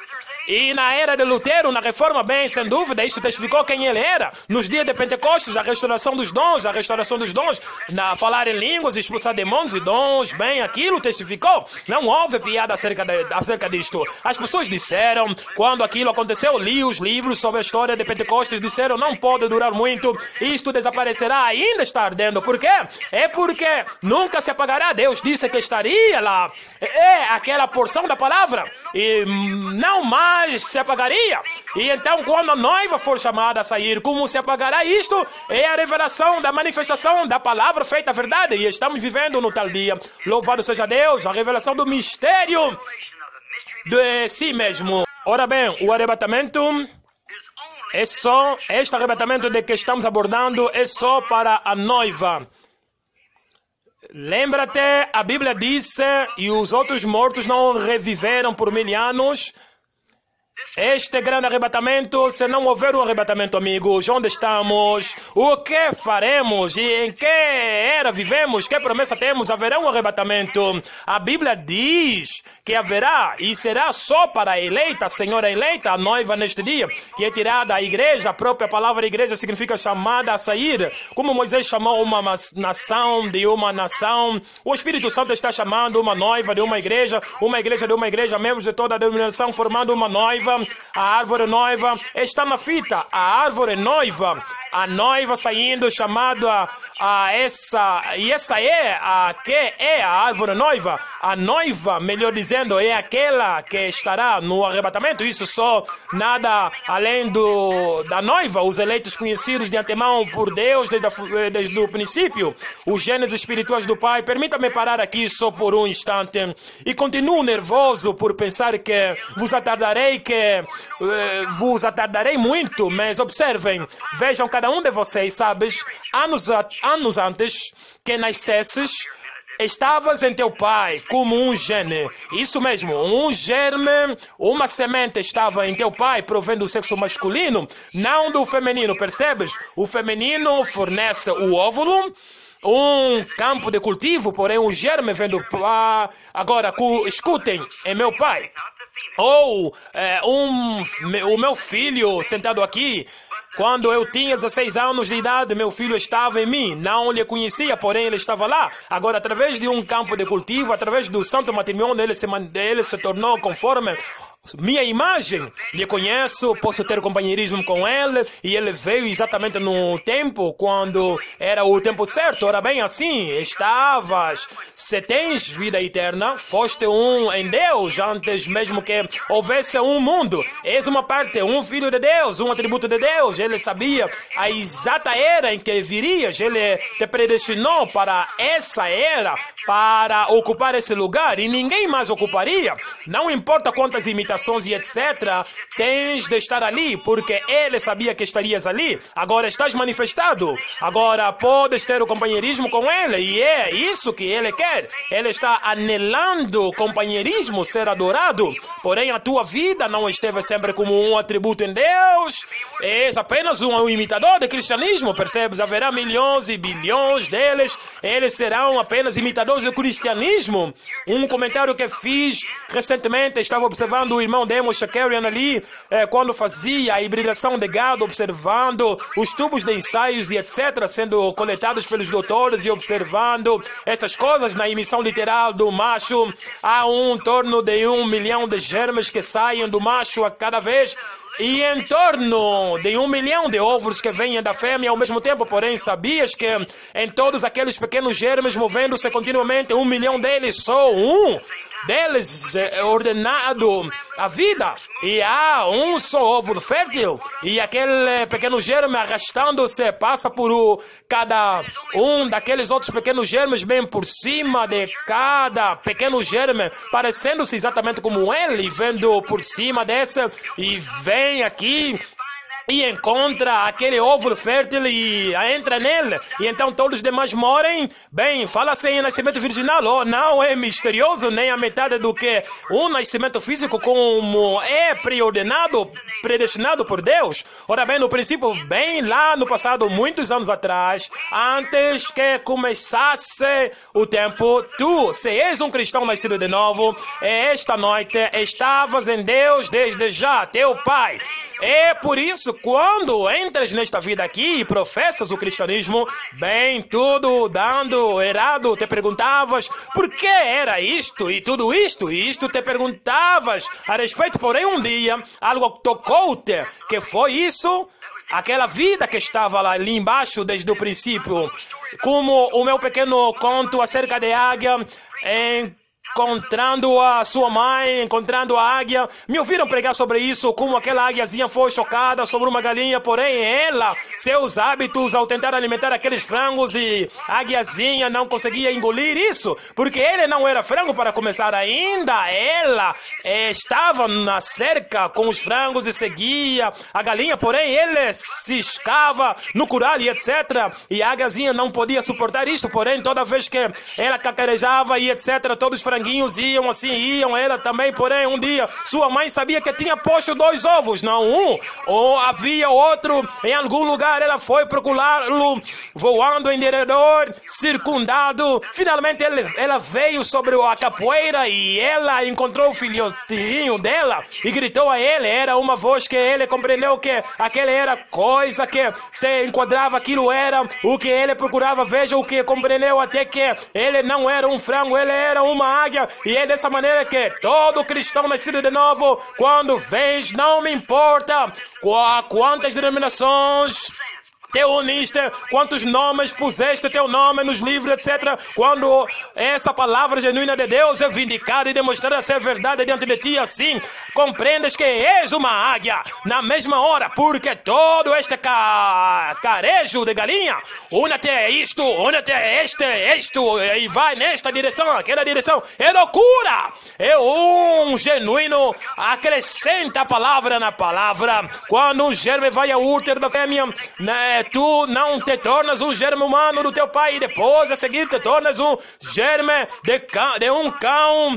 E na era de Lutero, na Reforma, bem, sem dúvida, isso testificou quem ele era. Nos dias de Pentecostes, a restauração dos dons, a restauração dos dons, na falar em línguas, expulsar demônios e dons, bem, aquilo testificou. Não houve piada acerca, de, acerca disto. As pessoas disseram, quando aquilo aconteceu, li os livros sobre a história de Pentecostes, disseram, não pode durar muito, isto desaparecerá, ainda está ardendo. Por quê? É porque nunca se apagará. Deus disse que estaria lá. É aquela porção da palavra. E não mais se apagaria. E então, quando a noiva for chamada a sair, como se apagará isto? É a revelação da manifestação da palavra feita a verdade. E estamos vivendo no tal dia. Louvado seja Deus, a revelação do mistério de si mesmo. Ora bem, o arrebatamento é só, este arrebatamento de que estamos abordando é só para a noiva. Lembra-te, a Bíblia disse, e os outros mortos não reviveram por mil anos. Este grande arrebatamento, se não houver um arrebatamento, amigos, onde estamos? O que faremos? E em que era vivemos? Que promessa temos? Haverá um arrebatamento. A Bíblia diz que haverá e será só para a eleita, a senhora eleita, a noiva neste dia, que é tirada à igreja. A própria palavra igreja significa chamada a sair. Como Moisés chamou uma nação de uma nação, o Espírito Santo está chamando uma noiva de uma igreja, uma igreja de uma igreja, membros de toda a denominação formando uma noiva. A árvore noiva está na fita. A árvore noiva, a noiva saindo, chamada a essa, e essa é a que é a árvore noiva. A noiva, melhor dizendo, é aquela que estará no arrebatamento. Isso só nada além do, da noiva, os eleitos conhecidos de antemão por Deus desde, desde o princípio, os genes espirituais do Pai. Permita-me parar aqui só por um instante e continuo nervoso por pensar que vos atardarei, que uh, vos atardarei muito, mas observem, vejam cada um de vocês, sabes, anos, anos antes que nascesses, estavas em teu pai como um gene. Isso mesmo, um germe, uma semente estava em teu pai, provendo do sexo masculino, não do feminino, percebes? O feminino fornece o óvulo, um campo de cultivo, porém o germe vem do pai. Agora, escutem, é meu pai. Ou é, um, o meu filho sentado aqui, quando eu tinha dezesseis anos de idade, meu filho estava em mim. Não lhe conhecia, porém ele estava lá. Agora, através de um campo de cultivo, através do santo matrimônio, ele se, ele se tornou conforme minha imagem. Lhe conheço, posso ter companheirismo com ele, e ele veio exatamente no tempo, quando era o tempo certo. Ora bem, assim, estavas. Se tens vida eterna, foste um em Deus, antes mesmo que houvesse um mundo. És uma parte, um filho de Deus, um atributo de Deus. Ele sabia a exata era em que virias. Ele te predestinou para essa era, para ocupar esse lugar, e ninguém mais ocuparia. Não importa quantas imitações limitações e etcétera, tens de estar ali, porque ele sabia que estarias ali. Agora estás manifestado. Agora podes ter o companheirismo com ele, e é isso que ele quer. Ele está anelando companheirismo, ser adorado. Porém, a tua vida não esteve sempre como um atributo em Deus. És apenas um imitador do cristianismo, percebes? Haverá milhões e bilhões deles. Eles serão apenas imitadores do cristianismo. Um comentário que fiz recentemente, estava observando o irmão Demo Shakarian ali, eh, quando fazia a hibridação de gado, observando os tubos de ensaios e etcétera, sendo coletados pelos doutores e observando estas coisas na emissão literal do macho. Há um em torno de um milhão de germes que saem do macho a cada vez, e em torno de um milhão de ovos que vêm da fêmea ao mesmo tempo. Porém, sabias que em todos aqueles pequenos germes movendo-se continuamente, um milhão deles, só um deles é ordenado a vida, e há um só óvulo fértil, e aquele pequeno germe arrastando-se passa por o, cada um daqueles outros pequenos germes bem por cima de cada pequeno germe, parecendo-se exatamente como ele, vendo por cima desse, e vem aqui e encontra aquele óvulo fértil e entra nele. E então todos os demais morrem. Bem, fala-se em nascimento virginal. Oh, não é misterioso nem a metade do que um nascimento físico como é preordenado, predestinado por Deus. Ora bem, no princípio, bem lá no passado, muitos anos atrás, antes que começasse o tempo, tu, se és um cristão nascido de novo, esta noite estavas em Deus desde já, teu Pai. É por isso, quando entras nesta vida aqui e professas o cristianismo, bem, tudo dando errado, te perguntavas por que era isto e tudo isto, e isto te perguntavas a respeito. Porém, um dia, algo tocou-te, que foi isso, aquela vida que estava lá ali embaixo desde o princípio. Como o meu pequeno conto acerca de águia, em encontrando a sua mãe, encontrando a águia. Me ouviram pregar sobre isso, como aquela águiazinha foi chocada sobre uma galinha, porém ela, seus hábitos ao tentar alimentar aqueles frangos, e a águiazinha não conseguia engolir isso, porque ele não era frango para começar ainda. Ela eh, estava na cerca com os frangos e seguia a galinha, porém ele ciscava no curral e etcétera. E a águiazinha não podia suportar isto, porém toda vez que ela cacarejava e etcétera, todos os franguinhos iam assim, iam ela também. Porém, um dia, sua mãe sabia que tinha posto dois ovos, não um, ou havia outro em algum lugar. Ela foi procurá-lo, voando em derredor, circundado. Finalmente, ele, ela veio sobre a capoeira e ela encontrou o filhotinho dela e gritou a ele. Era uma voz que ele compreendeu que aquela era coisa que se enquadrava, aquilo era o que ele procurava. Veja o que compreendeu, até que ele não era um frango, ele era uma águia. E é dessa maneira que todo cristão nascido de novo, quando vês, não me importa quantas denominações te uniste, quantos nomes puseste teu nome nos livros, etcétera. Quando essa palavra genuína de Deus é vindicada e demonstrada ser verdade diante de ti, assim compreendes que és uma águia na mesma hora, porque todo este ca... carejo de galinha, une-te a isto, une-te a este, isto, e vai nesta direção, aquela direção, é loucura. É um genuíno, acrescenta a palavra na palavra. Quando um germe vai ao útero da fêmea, né, tu não te tornas um germe humano do teu pai, e depois a seguir te tornas um germe de, cão, de um cão,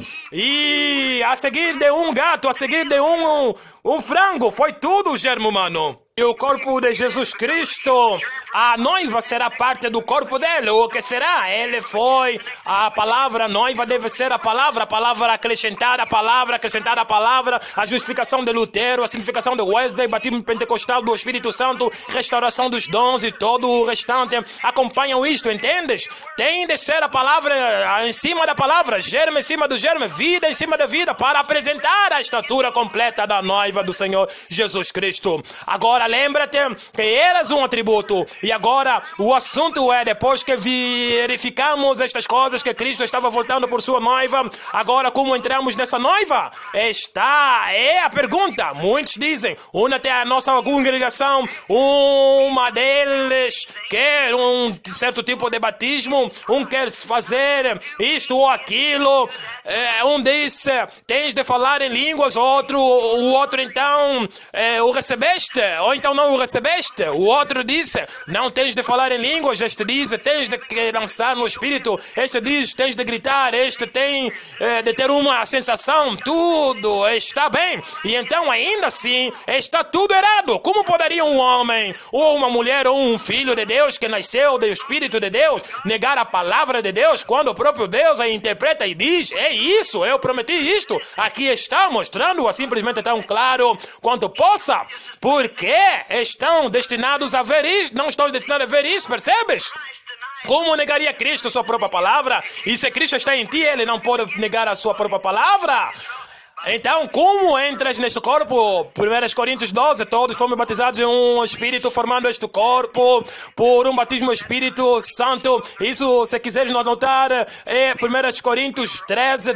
e a seguir de um gato, a seguir de um, um, um frango. Foi tudo germe humano. E o corpo de Jesus Cristo, a noiva será parte do corpo dele. O que será? Ele foi a palavra. A noiva deve ser a palavra. A palavra acrescentada, a palavra acrescentada, a palavra. A justificação de Lutero, a significação de Wesley, batismo pentecostal do Espírito Santo, restauração dos dons e todo o restante acompanham isto, entendes? Tem de ser a palavra em cima da palavra, germe em cima do germe, vida em cima da vida, para apresentar a estatura completa da noiva. noiva do Senhor Jesus Cristo. Agora lembra-te que eras um atributo. E agora o assunto é, depois que verificamos estas coisas, que Cristo estava voltando por sua noiva, agora como entramos nessa noiva? Está, é a pergunta. Muitos dizem, una-te à nossa congregação, uma deles quer um certo tipo de batismo, um quer fazer isto ou aquilo, um diz, tens de falar em línguas, outro, o outro então, o recebeste, ou então não o recebeste, o outro disse, não tens de falar em línguas, este diz, tens de lançar no Espírito, este diz, tens de gritar, este tem de ter uma sensação, tudo está bem, e então ainda assim está tudo errado. Como poderia um homem, ou uma mulher, ou um filho de Deus que nasceu do Espírito de Deus negar a palavra de Deus quando o próprio Deus a interpreta e diz, é isso, eu prometi isto, aqui está, mostrando-a simplesmente tão claro quanto possa, porque estão destinados a ver isso, não estão destinados a ver isso, percebes? Como negaria Cristo sua própria palavra? E se Cristo está em ti, ele não pode negar a sua própria palavra? Então, como entras neste corpo? primeira Coríntios doze, todos fomos batizados em um Espírito, formando este corpo por um batismo no Espírito Santo. Isso, se quiseres anotar, é primeira Coríntios treze,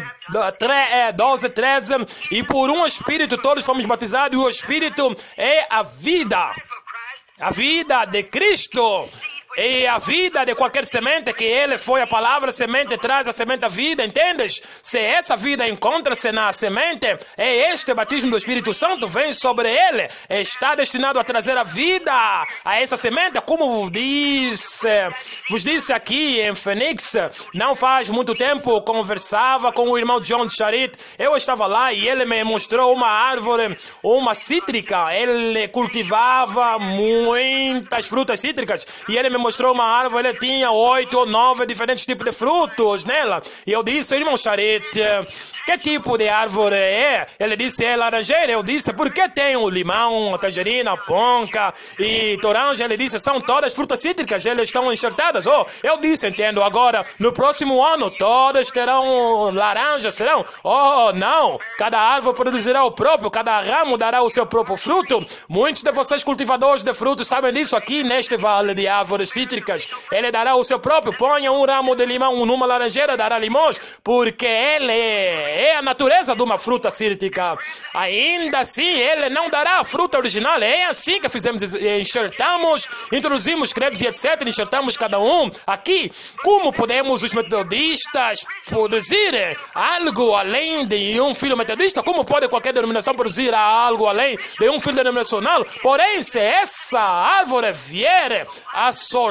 doze, treze. E por um Espírito todos fomos batizados, e o Espírito é a vida. A vida de Cristo. E a vida de qualquer semente, que ele foi a palavra, semente traz a semente a vida, entendes? Se essa vida encontra-se na semente, é este batismo do Espírito Santo, vem sobre ele, está destinado a trazer a vida a essa semente, como vos disse, vos disse aqui em Phoenix, não faz muito tempo, conversava com o irmão John Charit, eu estava lá e ele me mostrou uma árvore, uma cítrica, ele cultivava muitas frutas cítricas, e ele me mostrou uma árvore, ele tinha oito ou nove diferentes tipos de frutos nela. E eu disse, irmão Charit, que tipo de árvore é? Ele disse, é laranjeira. Eu disse, por que tem o limão, a tangerina, a ponca e toranja? Ele disse, são todas frutas cítricas, elas estão enxertadas. Oh, eu disse, entendo, agora, no próximo ano, todas terão laranja, serão? Oh, não, cada árvore produzirá o próprio, cada ramo dará o seu próprio fruto. Muitos de vocês cultivadores de frutos sabem disso aqui neste vale de árvores cítricas. Ele dará o seu próprio. Ponha um ramo de limão numa laranjeira, dará limões, porque ele é a natureza de uma fruta cítrica. Ainda assim, ele não dará a fruta original. É assim que fizemos, enxertamos, introduzimos credos e etcétera. Enxertamos cada um. Aqui, como podemos os metodistas produzir algo além de um filho metodista? Como pode qualquer denominação produzir algo além de um filho denominacional? Porém, se essa árvore vier a soltar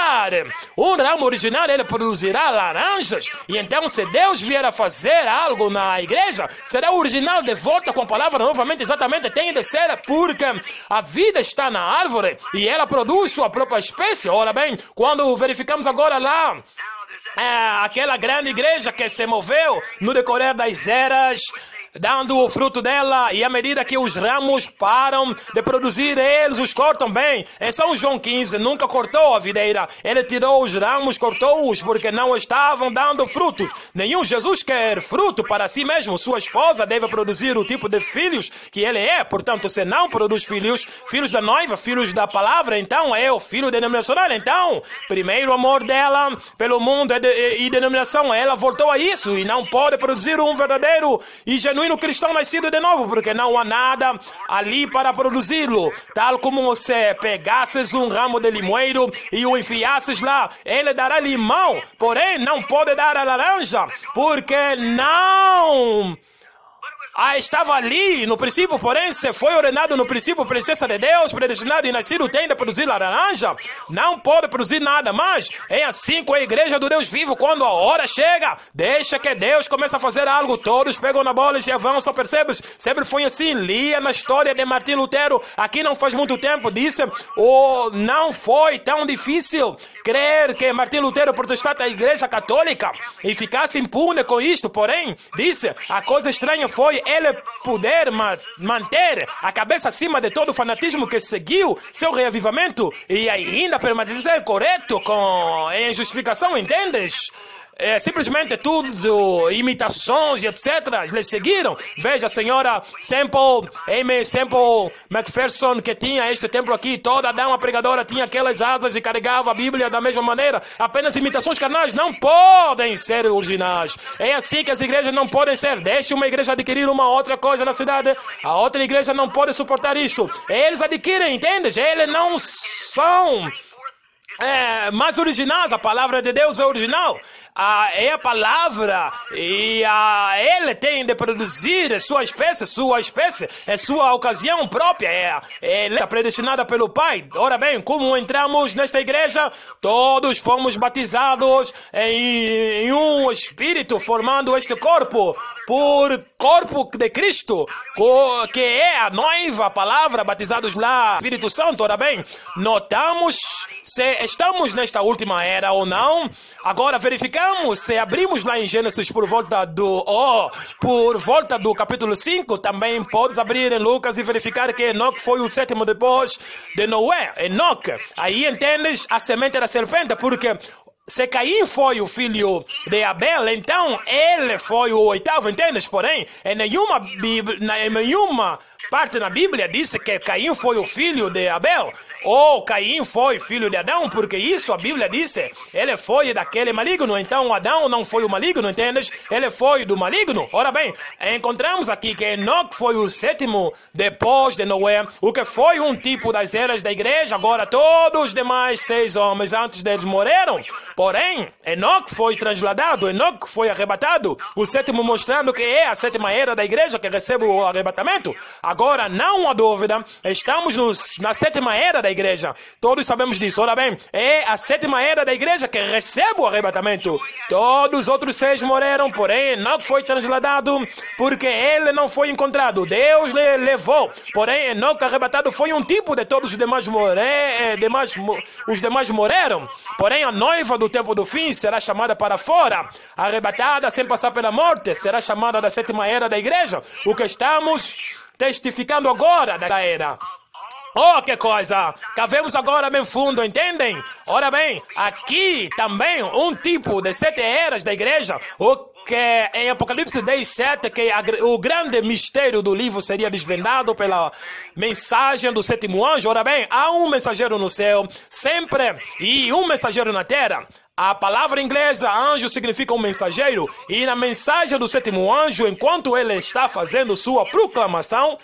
um ramo original, ele produzirá laranjas. E então, se Deus vier a fazer algo na igreja, será o original de volta com a palavra novamente, exatamente, tem de ser, porque a vida está na árvore e ela produz sua própria espécie. Ora bem, quando verificamos agora lá é, aquela grande igreja que se moveu no decorrer das eras, dando o fruto dela, e à medida que os ramos param de produzir, eles os cortam bem. Em São João quinze, nunca cortou a videira. Ele tirou os ramos, cortou-os, porque não estavam dando frutos. Nenhum Jesus quer fruto para si mesmo. Sua esposa deve produzir o tipo de filhos que ele é. Portanto, se não produz filhos, filhos da noiva, filhos da palavra, então é o filho denominacional. Então, primeiro amor dela pelo mundo e denominação, ela voltou a isso e não pode produzir um verdadeiro e genuíno cristão nascido de novo, porque não há nada ali para produzi-lo. Tal como se pegasses um ramo de limoeiro e o enfiasses lá, ele dará limão, porém não pode dar a laranja, porque não... Ah, estava ali no princípio, porém, se foi ordenado no princípio, princesa de Deus, predestinado e nascido, tem de produzir laranja, não pode produzir nada mais. É assim com a igreja do Deus vivo, quando a hora chega, deixa que Deus comece a fazer algo, todos pegam na bola e avançam, percebes? Sempre foi assim. Lia na história de Martim Lutero, aqui não faz muito tempo, disse, oh, não foi tão difícil crer que Martim Lutero protestante a igreja católica e ficasse impune com isto, porém, disse, a coisa estranha foi ele poder ma manter a cabeça acima de todo o fanatismo que seguiu seu reavivamento e ainda permanecer correto com, em justificação, entendes? é, simplesmente tudo, imitações e etcétera. Eles seguiram. Veja a senhora Semple, Amy Semple McPherson, que tinha este templo aqui. Toda dama pregadora tinha aquelas asas e carregava a Bíblia da mesma maneira. Apenas imitações carnais não podem ser originais. É assim que as igrejas não podem ser. Deixe uma igreja adquirir uma outra coisa na cidade, a outra igreja não pode suportar isto. Eles adquirem, entendes? Eles não são é, mais originais. A palavra de Deus é original. Ah, é a palavra e ah, ele tem de produzir sua espécie, sua espécie, é sua ocasião própria, é, é, é predestinada pelo Pai. Ora bem, como entramos nesta igreja, todos fomos batizados em, em um Espírito, formando este corpo, por corpo de Cristo, que é a noiva, a palavra, batizados lá, Espírito Santo. Ora bem, notamos se estamos nesta última era ou não. Agora verificamos se abrimos lá em Gênesis por volta do oh, por volta do capítulo cinco, também podes abrir em Lucas e verificar que Enoque foi o sétimo depois de Noé. Enoque, aí entendes, a semente da serpente, porque se Caim foi o filho de Abel, então ele foi o oitavo, entendes? Porém, em nenhuma, Bíblia, em nenhuma parte na Bíblia diz que Caim foi o filho de Abel, ou Caim foi filho de Adão, porque isso a Bíblia disse, ele foi daquele maligno, então Adão não foi o maligno, entendes? Ele foi do maligno. Ora bem, encontramos aqui que Enoque foi o sétimo depois de Noé, o que foi um tipo das eras da igreja. Agora todos os demais seis homens antes deles morreram, porém Enoque foi transladado, Enoque foi arrebatado, o sétimo mostrando que é a sétima era da igreja que recebe o arrebatamento. Agora não há dúvida, estamos nos, na sétima era da igreja, todos sabemos disso. Ora bem, é a sétima era da igreja que recebe o arrebatamento. Todos os outros seis morreram, porém Enoque foi transladado porque ele não foi encontrado. Deus lhe levou, porém Enoque arrebatado foi um tipo de todos os demais morrer, demais, os demais morreram. Porém a noiva do tempo do fim será chamada para fora, arrebatada sem passar pela morte, será chamada da sétima era da igreja, o que estamos testificando agora da era. Oh, que coisa! Cavemos agora bem fundo, entendem? Ora bem, aqui também um tipo de sete eras da igreja, o que em Apocalipse dez, sete, que a, o grande mistério do livro seria desvendado pela mensagem do sétimo anjo. Ora bem, há um mensageiro no céu, sempre, e um mensageiro na terra. A palavra inglesa anjo significa um mensageiro, e na mensagem do sétimo anjo, enquanto ele está fazendo sua proclamação,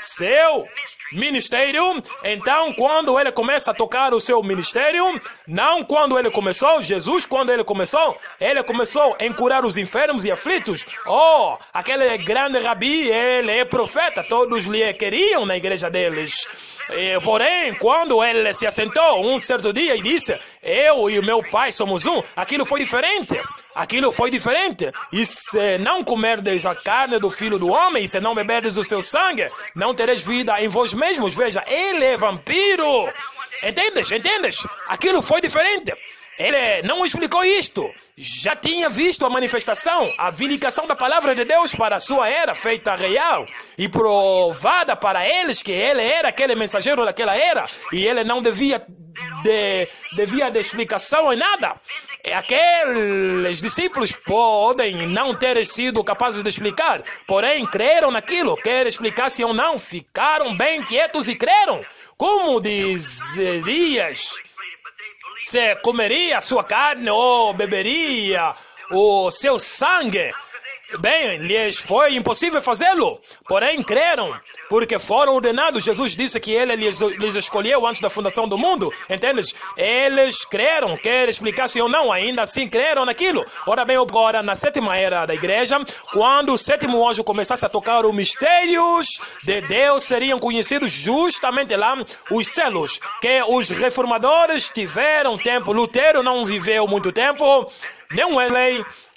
seu ministério, então quando ele começa a tocar o seu ministério, não quando ele começou, Jesus quando ele começou, ele começou em curar os enfermos e aflitos. Oh, aquele grande rabi, ele é profeta, todos lhe queriam na igreja deles. E, porém, quando ele se assentou um certo dia e disse, eu e o meu pai somos um, aquilo foi diferente. Aquilo foi diferente. E se não comerdes a carne do Filho do Homem, e se não beberdes o seu sangue, não tereis vida em vós mesmos. Veja, ele é vampiro. Entendes? Entendes? Aquilo foi diferente. Ele não explicou isto. Já tinha visto a manifestação, a vindicação da palavra de Deus para a sua era feita real e provada para eles que ele era aquele mensageiro daquela era e ele não devia de, devia de explicação em nada. Aqueles discípulos podem não ter sido capazes de explicar, porém creram naquilo, quer explicasse ou não, ficaram bem quietos e creram. Como dizerias, se comeria a sua carne ou beberia o seu sangue, bem, lhes foi impossível fazê-lo, porém creram, porque foram ordenados. Jesus disse que ele lhes, lhes escolheu antes da fundação do mundo, entendes? Eles creram, quer explicasse ou não, ainda assim creram naquilo. Ora bem, agora na sétima era da igreja, quando o sétimo anjo começasse a tocar os mistérios de Deus, seriam conhecidos justamente lá os selos, que os reformadores tiveram tempo. Lutero não viveu muito tempo, nem Wesley,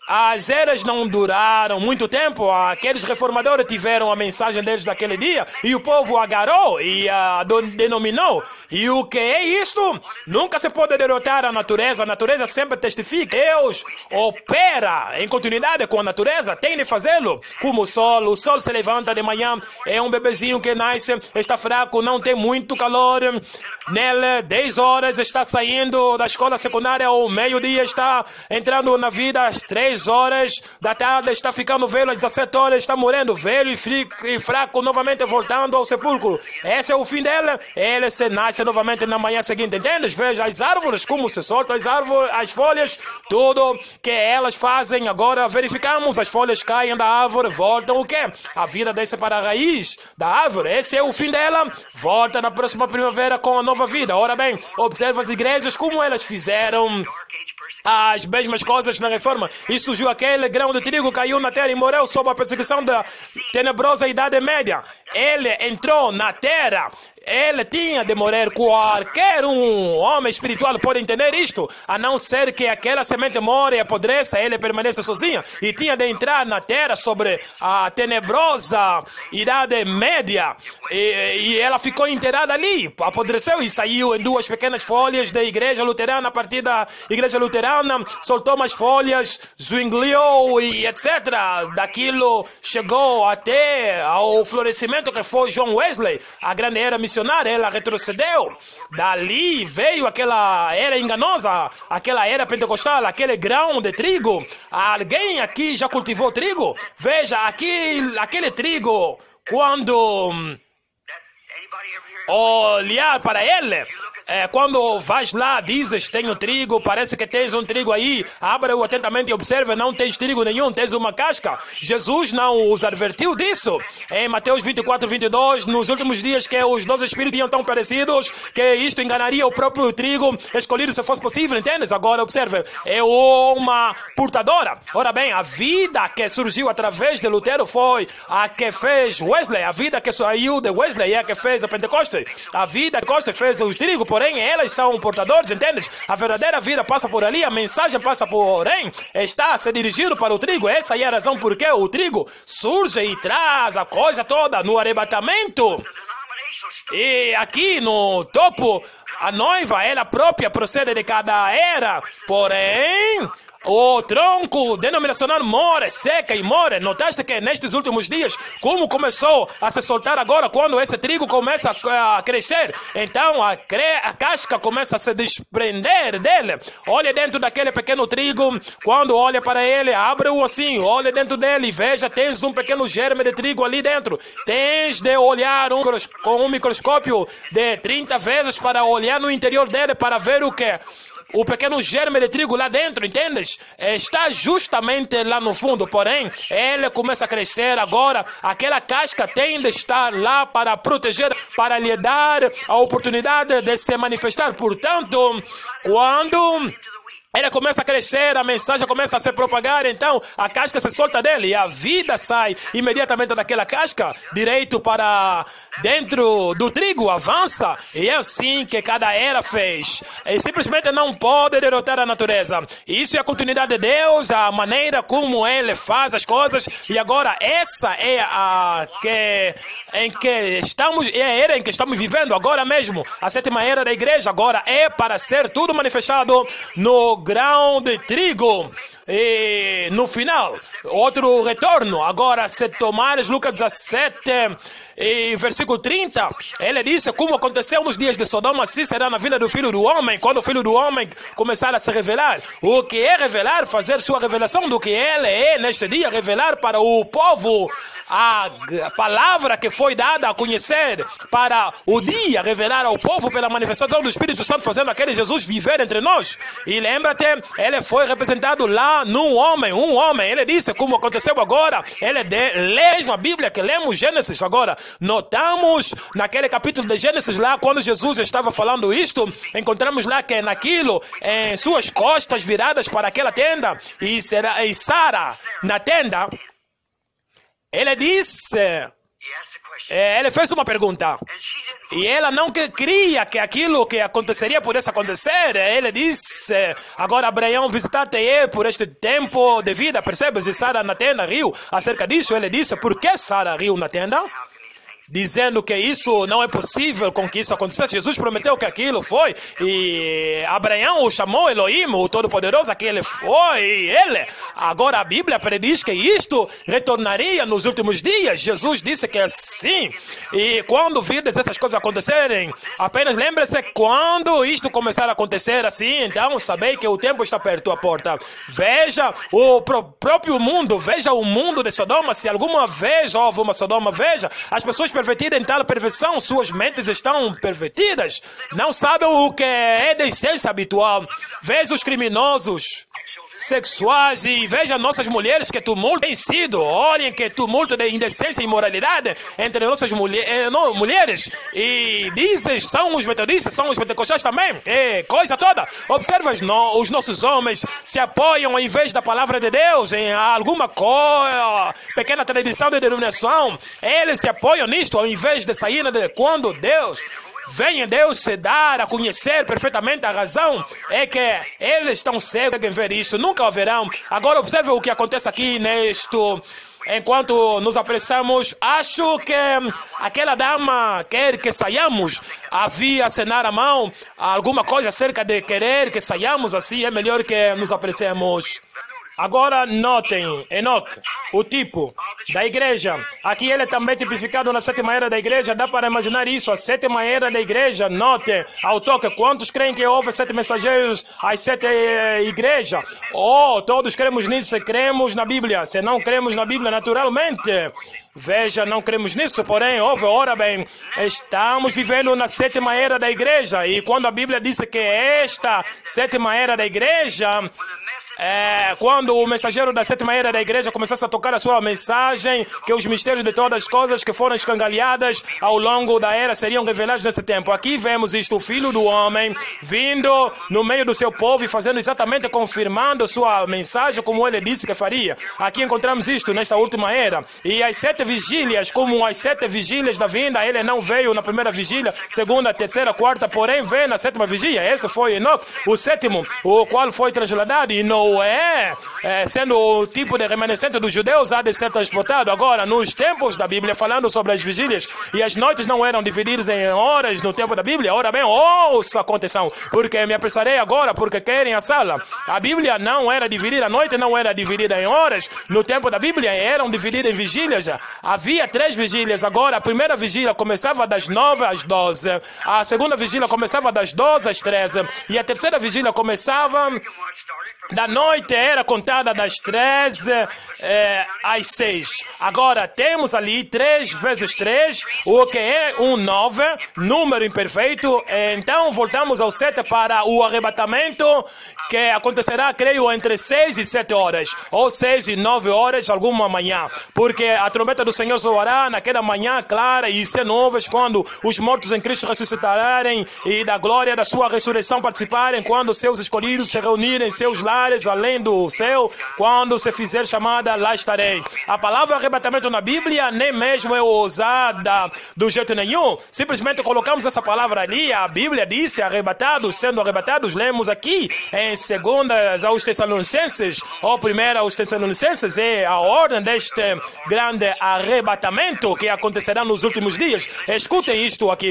As eras não duraram muito tempo. Aqueles reformadores tiveram a mensagem deles daquele dia e o povo agarrou e a denominou. E o que é isto? Nunca se pode derrotar a natureza. A natureza sempre testifica. Deus opera em continuidade com a natureza. Tem de fazê-lo. Como o sol. O sol se levanta de manhã. É um bebezinho que nasce. Está fraco. Não tem muito calor nele. dez horas está saindo da escola secundária. Ao meio-dia está entrando na vida. Às três horas da tarde está ficando velho, às dezessete horas está morrendo velho e fraco, novamente voltando ao sepulcro. Esse é o fim dela. Ele se nasce novamente na manhã seguinte, entendes? Veja as árvores, como se soltam as árvores, as folhas, tudo que elas fazem. Agora verificamos, as folhas caem da árvore, voltam o quê? A vida desce para a raiz da árvore. Esse é o fim dela. Volta na próxima primavera com a nova vida. Ora bem, observa as igrejas, como elas fizeram as mesmas coisas na reforma. E surgiu aquele grão de trigo, caiu na terra e morreu sob a perseguição da tenebrosa Idade Média. Ele entrou na terra. Ele tinha de morrer. Qualquer um homem espiritual pode entender isto. A não ser que aquela semente more e apodreça, ele permanece sozinho. E tinha de entrar na terra sobre a tenebrosa Idade Média. E, e ela ficou enterrada ali. Apodreceu e saiu em duas pequenas folhas da igreja luterana. A partir da igreja luterana, soltou umas folhas, zwingliou e etcétera. Daquilo chegou até ao florescimento que foi John Wesley. A grande era missionária. Ela retrocedeu. Dali veio aquela era enganosa, aquela era pentecostal, aquele grão de trigo. Alguém aqui já cultivou trigo? Veja, aqui, aquele trigo, quando olhar para ele, é, quando vais lá, dizes, tenho trigo, parece que tens um trigo aí, abra-o atentamente e observa, não tens trigo nenhum, tens uma casca. Jesus não os advertiu disso. Em Mateus vinte e quatro, vinte e dois, nos últimos dias que os dois espíritos iam tão parecidos, que isto enganaria o próprio trigo escolhido se fosse possível, entendes? Agora observe, é uma portadora. Ora bem, a vida que surgiu através de Lutero foi a que fez Wesley, a vida que saiu de Wesley é a que fez a Pentecoste. A vida que Pentecoste fez o trigo, porém elas são portadores, entendes? A verdadeira vida passa por ali, a mensagem passa porém, está a ser dirigido para o trigo. Essa é a razão por que o trigo surge e traz a coisa toda no arrebatamento. E aqui no topo, a noiva, ela própria procede de cada era, porém o tronco denominacional morre, seca e morre. Notaste que nestes últimos dias, como começou a se soltar agora, quando esse trigo começa a crescer, então a, cre... a casca começa a se desprender dele. Olha dentro daquele pequeno trigo, quando olha para ele, abre-o assim, olha dentro dele e veja, tens um pequeno germe de trigo ali dentro. Tens de olhar um... com um microscópio de trinta vezes para olhar no interior dele, para ver o que... o pequeno germe de trigo lá dentro, entendes? Está justamente lá no fundo, porém, ele começa a crescer agora. Aquela casca tem de estar lá para proteger, para lhe dar a oportunidade de se manifestar. Portanto, quando ele começa a crescer, a mensagem começa a se propagar, então a casca se solta dele e a vida sai imediatamente daquela casca, direito para dentro do trigo, avança. E é assim que cada era fez. E simplesmente não pode derrotar a natureza. Isso é a continuidade de Deus, a maneira como ele faz as coisas. E agora essa é a que, em que estamos, é a era em que estamos vivendo agora mesmo. A sétima era da igreja agora é para ser tudo manifestado no grão de trigo. E no final, outro retorno. Agora, se tomares Lucas dezessete, e versículo trinta, ele disse, como aconteceu nos dias de Sodoma, assim será na vida do Filho do Homem, quando o Filho do Homem começar a se revelar. O que é revelar? Fazer sua revelação do que ele é neste dia, revelar para o povo a palavra que foi dada a conhecer para o dia, revelar ao povo pela manifestação do Espírito Santo, fazendo aquele Jesus viver entre nós. E lembra-te, ele foi representado lá num homem, um homem. Ele disse, como aconteceu agora, ele de, lê mesmo a Bíblia que lemos Gênesis agora. Notamos naquele capítulo de Gênesis lá, quando Jesus estava falando isto, encontramos lá que naquilo, em suas costas viradas para aquela tenda, e, será, e Sara na tenda, ele disse, ele fez uma pergunta. E ela não que cria que aquilo que aconteceria pudesse acontecer. Ele disse, agora Abraão visitar-te por este tempo de vida, percebes? E Sara na tenda riu acerca disso. Ele disse, por que Sara riu na tenda? Dizendo que isso não é possível com que isso acontecesse. Jesus prometeu que aquilo foi, e Abraão o chamou Elohim, o Todo-Poderoso, que ele foi, e ele. Agora a Bíblia prediz que isto retornaria nos últimos dias. Jesus disse que é sim. E quando vidas essas coisas acontecerem, apenas lembre-se, quando isto começar a acontecer assim, então sabei que o tempo está perto à porta. Veja o próprio mundo, veja o mundo de Sodoma. Se alguma vez houve uma Sodoma, veja, as pessoas pervertidas em tal perversão, suas mentes estão pervertidas, não sabem o que é decência habitual. Veja os criminosos sexuais e veja nossas mulheres, que tumulto tem sido. Olhem que tumulto de indecência e imoralidade entre nossas mulher, eh, não, mulheres. E dizem, são os metodistas, são os pentecostais também. É, coisa toda. Observa os, no, os nossos homens se apoiam, em vez da palavra de Deus, em alguma coisa, pequena tradição de denominação. Eles se apoiam nisto, ao invés de sair de quando Deus venha Deus se dar a conhecer perfeitamente a razão, é que eles estão cegos em ver isso, nunca o verão. Agora observe o que acontece aqui nisto. Enquanto nos apressamos, acho que aquela dama quer que saiamos. Havia acenar a mão, alguma coisa acerca de querer que saiamos assim, é melhor que nos apressemos. Agora notem, Enoque, o tipo da igreja. Aqui ele é também tipificado na sétima era da igreja. Dá para imaginar isso, a sétima era da igreja. Note, ao toque, quantos creem que houve sete mensageiros às sete eh, igrejas? Oh, todos cremos nisso, se cremos na Bíblia. Se não cremos na Bíblia, naturalmente. Veja, não cremos nisso, porém, houve, ora bem, estamos vivendo na sétima era da igreja. E quando a Bíblia diz que esta sétima era da igreja, É, quando o mensageiro da sétima era da igreja começasse a tocar a sua mensagem, que os mistérios de todas as coisas que foram escangalhadas ao longo da era seriam revelados nesse tempo. Aqui vemos isto, o Filho do Homem vindo no meio do seu povo e fazendo exatamente, confirmando sua mensagem como ele disse que faria. Aqui encontramos isto nesta última era. E as sete vigílias, como as sete vigílias da vinda, ele não veio na primeira vigília, segunda, terceira, quarta, porém veio na sétima vigília. Esse foi Enoque, o sétimo, o qual foi trasladado e não É, é, sendo o tipo de remanescente dos judeus, há de ser transportado. Agora, nos tempos da Bíblia, falando sobre as vigílias, e as noites não eram divididas em horas no tempo da Bíblia. Ora bem, ouça a condição, porque me apressarei agora, porque querem a sala. A Bíblia não era dividida, a noite não era dividida em horas. No tempo da Bíblia, eram divididas em vigílias. Havia três vigílias. Agora, a primeira vigília começava das nove às doze. A segunda vigília começava das doze às treze. E a terceira vigília começava da noite, era contada das treze eh, às seis. Agora temos ali três vezes três, o que é um nove, número imperfeito. Então voltamos ao sete para o arrebatamento, que acontecerá, creio, entre seis e sete horas, ou seis e nove horas, alguma manhã, porque a trombeta do Senhor soará naquela manhã clara e sem nuvens, quando os mortos em Cristo ressuscitarem e da glória da sua ressurreição participarem, quando seus escolhidos se reunirem em seus lares além do céu, quando se fizer chamada, lá estarei. A palavra arrebatamento na Bíblia nem mesmo é usada do jeito nenhum, simplesmente colocamos essa palavra ali. A Bíblia disse arrebatados, sendo arrebatados. Lemos aqui em segundas aos Tessalonicenses, ou primeira aos Tessalonicenses, é a ordem deste grande arrebatamento que acontecerá nos últimos dias. Escutem isto aqui.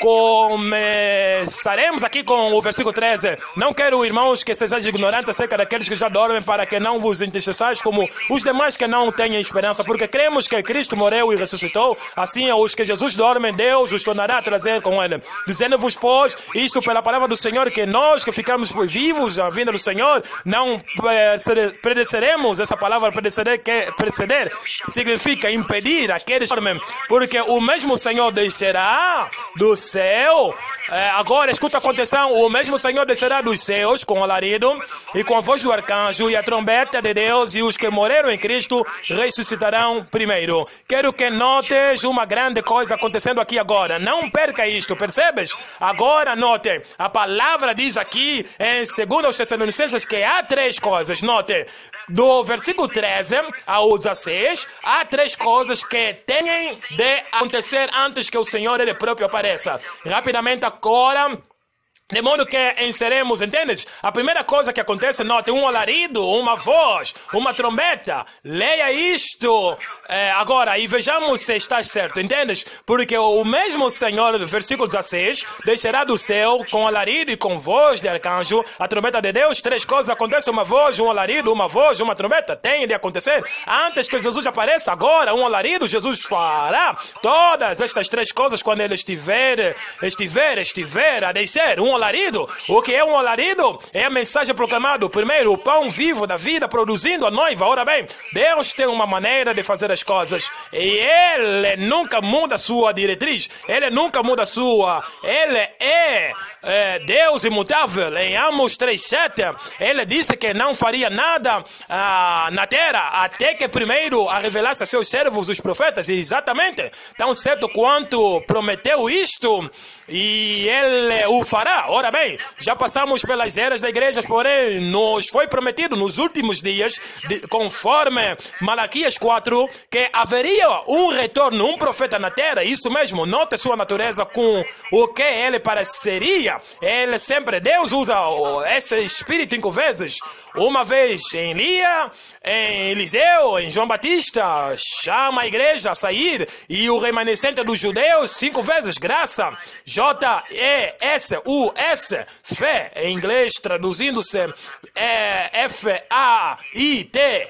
Começaremos aqui com o versículo treze. Não quero, irmãos, que sejais ignorantes acerca daqueles que já dormem, para que não vos entristeçais como os demais que não têm esperança, porque cremos que Cristo morreu e ressuscitou. Assim, os que Jesus dormem, Deus os tornará a trazer com ele. Dizendo-vos, pois, isto pela palavra do Senhor, que nós que ficamos vivos à vinda do Senhor, não pereceremos. Essa palavra preceder, que preceder significa impedir aqueles que dormem, porque o mesmo Senhor descerá do céu. Agora, escuta a condição: o mesmo Senhor descerá dos céus com alarido e com com a voz do arcanjo e a trombeta de Deus, e os que morreram em Cristo ressuscitarão primeiro. Quero que notes uma grande coisa acontecendo aqui agora. Não perca isto, percebes? Agora note, a palavra diz aqui em segundo aos Tessalonicenses que há três coisas. Note, do versículo treze ao dezesseis, há três coisas que têm de acontecer antes que o Senhor ele próprio apareça. Rapidamente agora, de modo que enceremos, entendes? A primeira coisa que acontece, note, um alarido, uma voz, uma trombeta. Leia isto é, agora e vejamos se está certo, entendes? Porque o mesmo Senhor, do versículo dezesseis, descerá do céu com alarido e com voz de arcanjo, a trombeta de Deus. Três coisas acontecem, uma voz, um alarido, uma voz, uma trombeta. Tem de acontecer. Antes que Jesus apareça, agora, um alarido, Jesus fará todas estas três coisas quando ele estiver, estiver, estiver a descer. Um alarido. O que é um alarido? É a mensagem proclamada. Primeiro, o pão vivo da vida produzindo a noiva. Ora bem, Deus tem uma maneira de fazer as coisas e Ele nunca muda a sua diretriz. Ele nunca muda a sua. Ele é, é Deus imutável. Em Amos três sete, Ele disse que não faria nada ah, na terra até que primeiro a revelasse a seus servos, os profetas. E exatamente, tão certo quanto prometeu isto, e Ele o fará. Ora bem, já passamos pelas eras da igreja, porém nos foi prometido nos últimos dias, de, conforme Malaquias quatro, que haveria um retorno, um profeta na terra. Isso mesmo, note sua natureza com o que ele pareceria. Ele sempre, Deus usa esse espírito cinco vezes. Uma vez em Elia, em Eliseu, em João Batista, chama a igreja a sair, e o remanescente dos judeus cinco vezes, graça. J E S U S, fé, em inglês, traduzindo-se é F A I T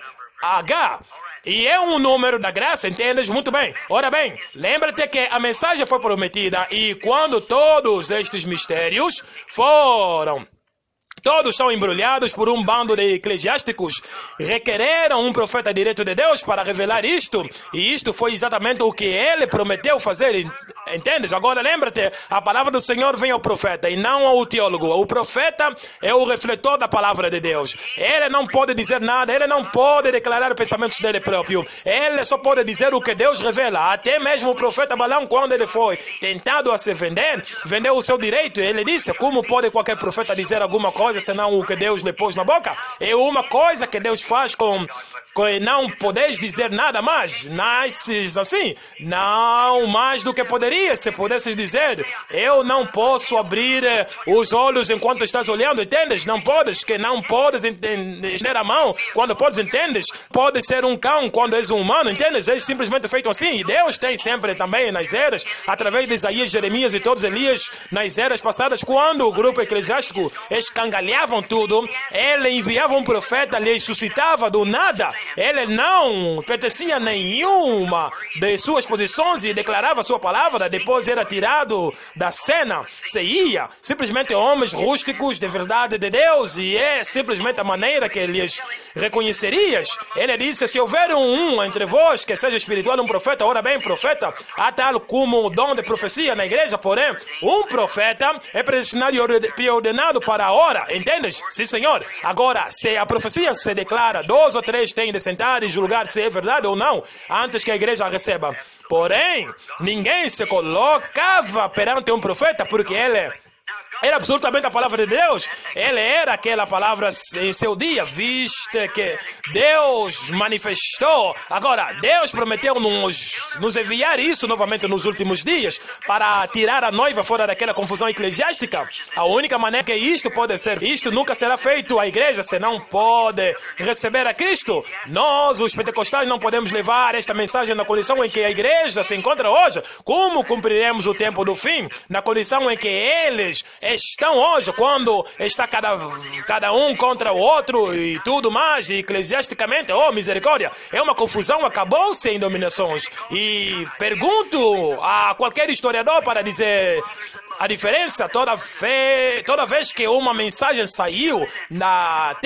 H. E é um número da graça, entendes? Muito bem. Ora bem, lembra-te que a mensagem foi prometida, e quando todos estes mistérios foram... Todos são embrulhados por um bando de eclesiásticos. Requereram um profeta direto de Deus para revelar isto. E isto foi exatamente o que ele prometeu fazer. Entendes? Agora lembra-te, a palavra do Senhor vem ao profeta e não ao teólogo. O profeta é o refletor da palavra de Deus. Ele não pode dizer nada, ele não pode declarar pensamentos dele próprio. Ele só pode dizer o que Deus revela. Até mesmo o profeta Balaão, quando ele foi tentado a se vender, vendeu o seu direito. Ele disse, como pode qualquer profeta dizer alguma coisa senão o que Deus lhe pôs na boca? É uma coisa que Deus faz com... não podes dizer nada mais. Nasces assim, não mais do que poderias. Se pudesses dizer, eu não posso abrir os olhos enquanto estás olhando, entendes? Não podes, que não podes estender a mão quando podes, entendes? Podes ser um cão quando és um humano, entendes? É simplesmente feito assim. E Deus tem sempre também nas eras, através de Isaías, Jeremias e todos Elias, nas eras passadas, quando o grupo eclesiástico escangalhavam tudo, ele enviava um profeta, lhes suscitava do nada. Ele não pertencia a nenhuma de suas posições e declarava sua palavra. Depois era tirado da cena, se ia. Simplesmente homens rústicos de verdade de Deus, e é simplesmente a maneira que lhes reconhecerias. Ele disse, se houver um entre vós que seja espiritual, um profeta, ora bem, profeta, há tal como o dom de profecia na igreja, porém, um profeta é predestinado e ordenado para a hora, entendes? Sim, Senhor. Agora, se a profecia se declara, dois ou três têm de sentar e julgar se é verdade ou não, antes que a igreja a receba. Porém, ninguém se colocava perante um profeta, porque ele era absolutamente a palavra de Deus. Ele era aquela palavra em seu dia, viste que Deus manifestou. Agora, Deus prometeu nos, nos enviar isso novamente nos últimos dias, para tirar a noiva fora daquela confusão eclesiástica. A única maneira que isto pode ser, isto nunca será feito, a igreja se não pode receber a Cristo. Nós, os pentecostais, não podemos levar esta mensagem na condição em que a igreja se encontra hoje. Como cumpriremos o tempo do fim? Na condição em que eles estão hoje, quando está cada, cada um contra o outro e tudo mais, e eclesiasticamente, oh misericórdia, é uma confusão, acabou-se em dominações. E pergunto a qualquer historiador para dizer a diferença. Toda, fe... toda vez que uma mensagem saiu na terra,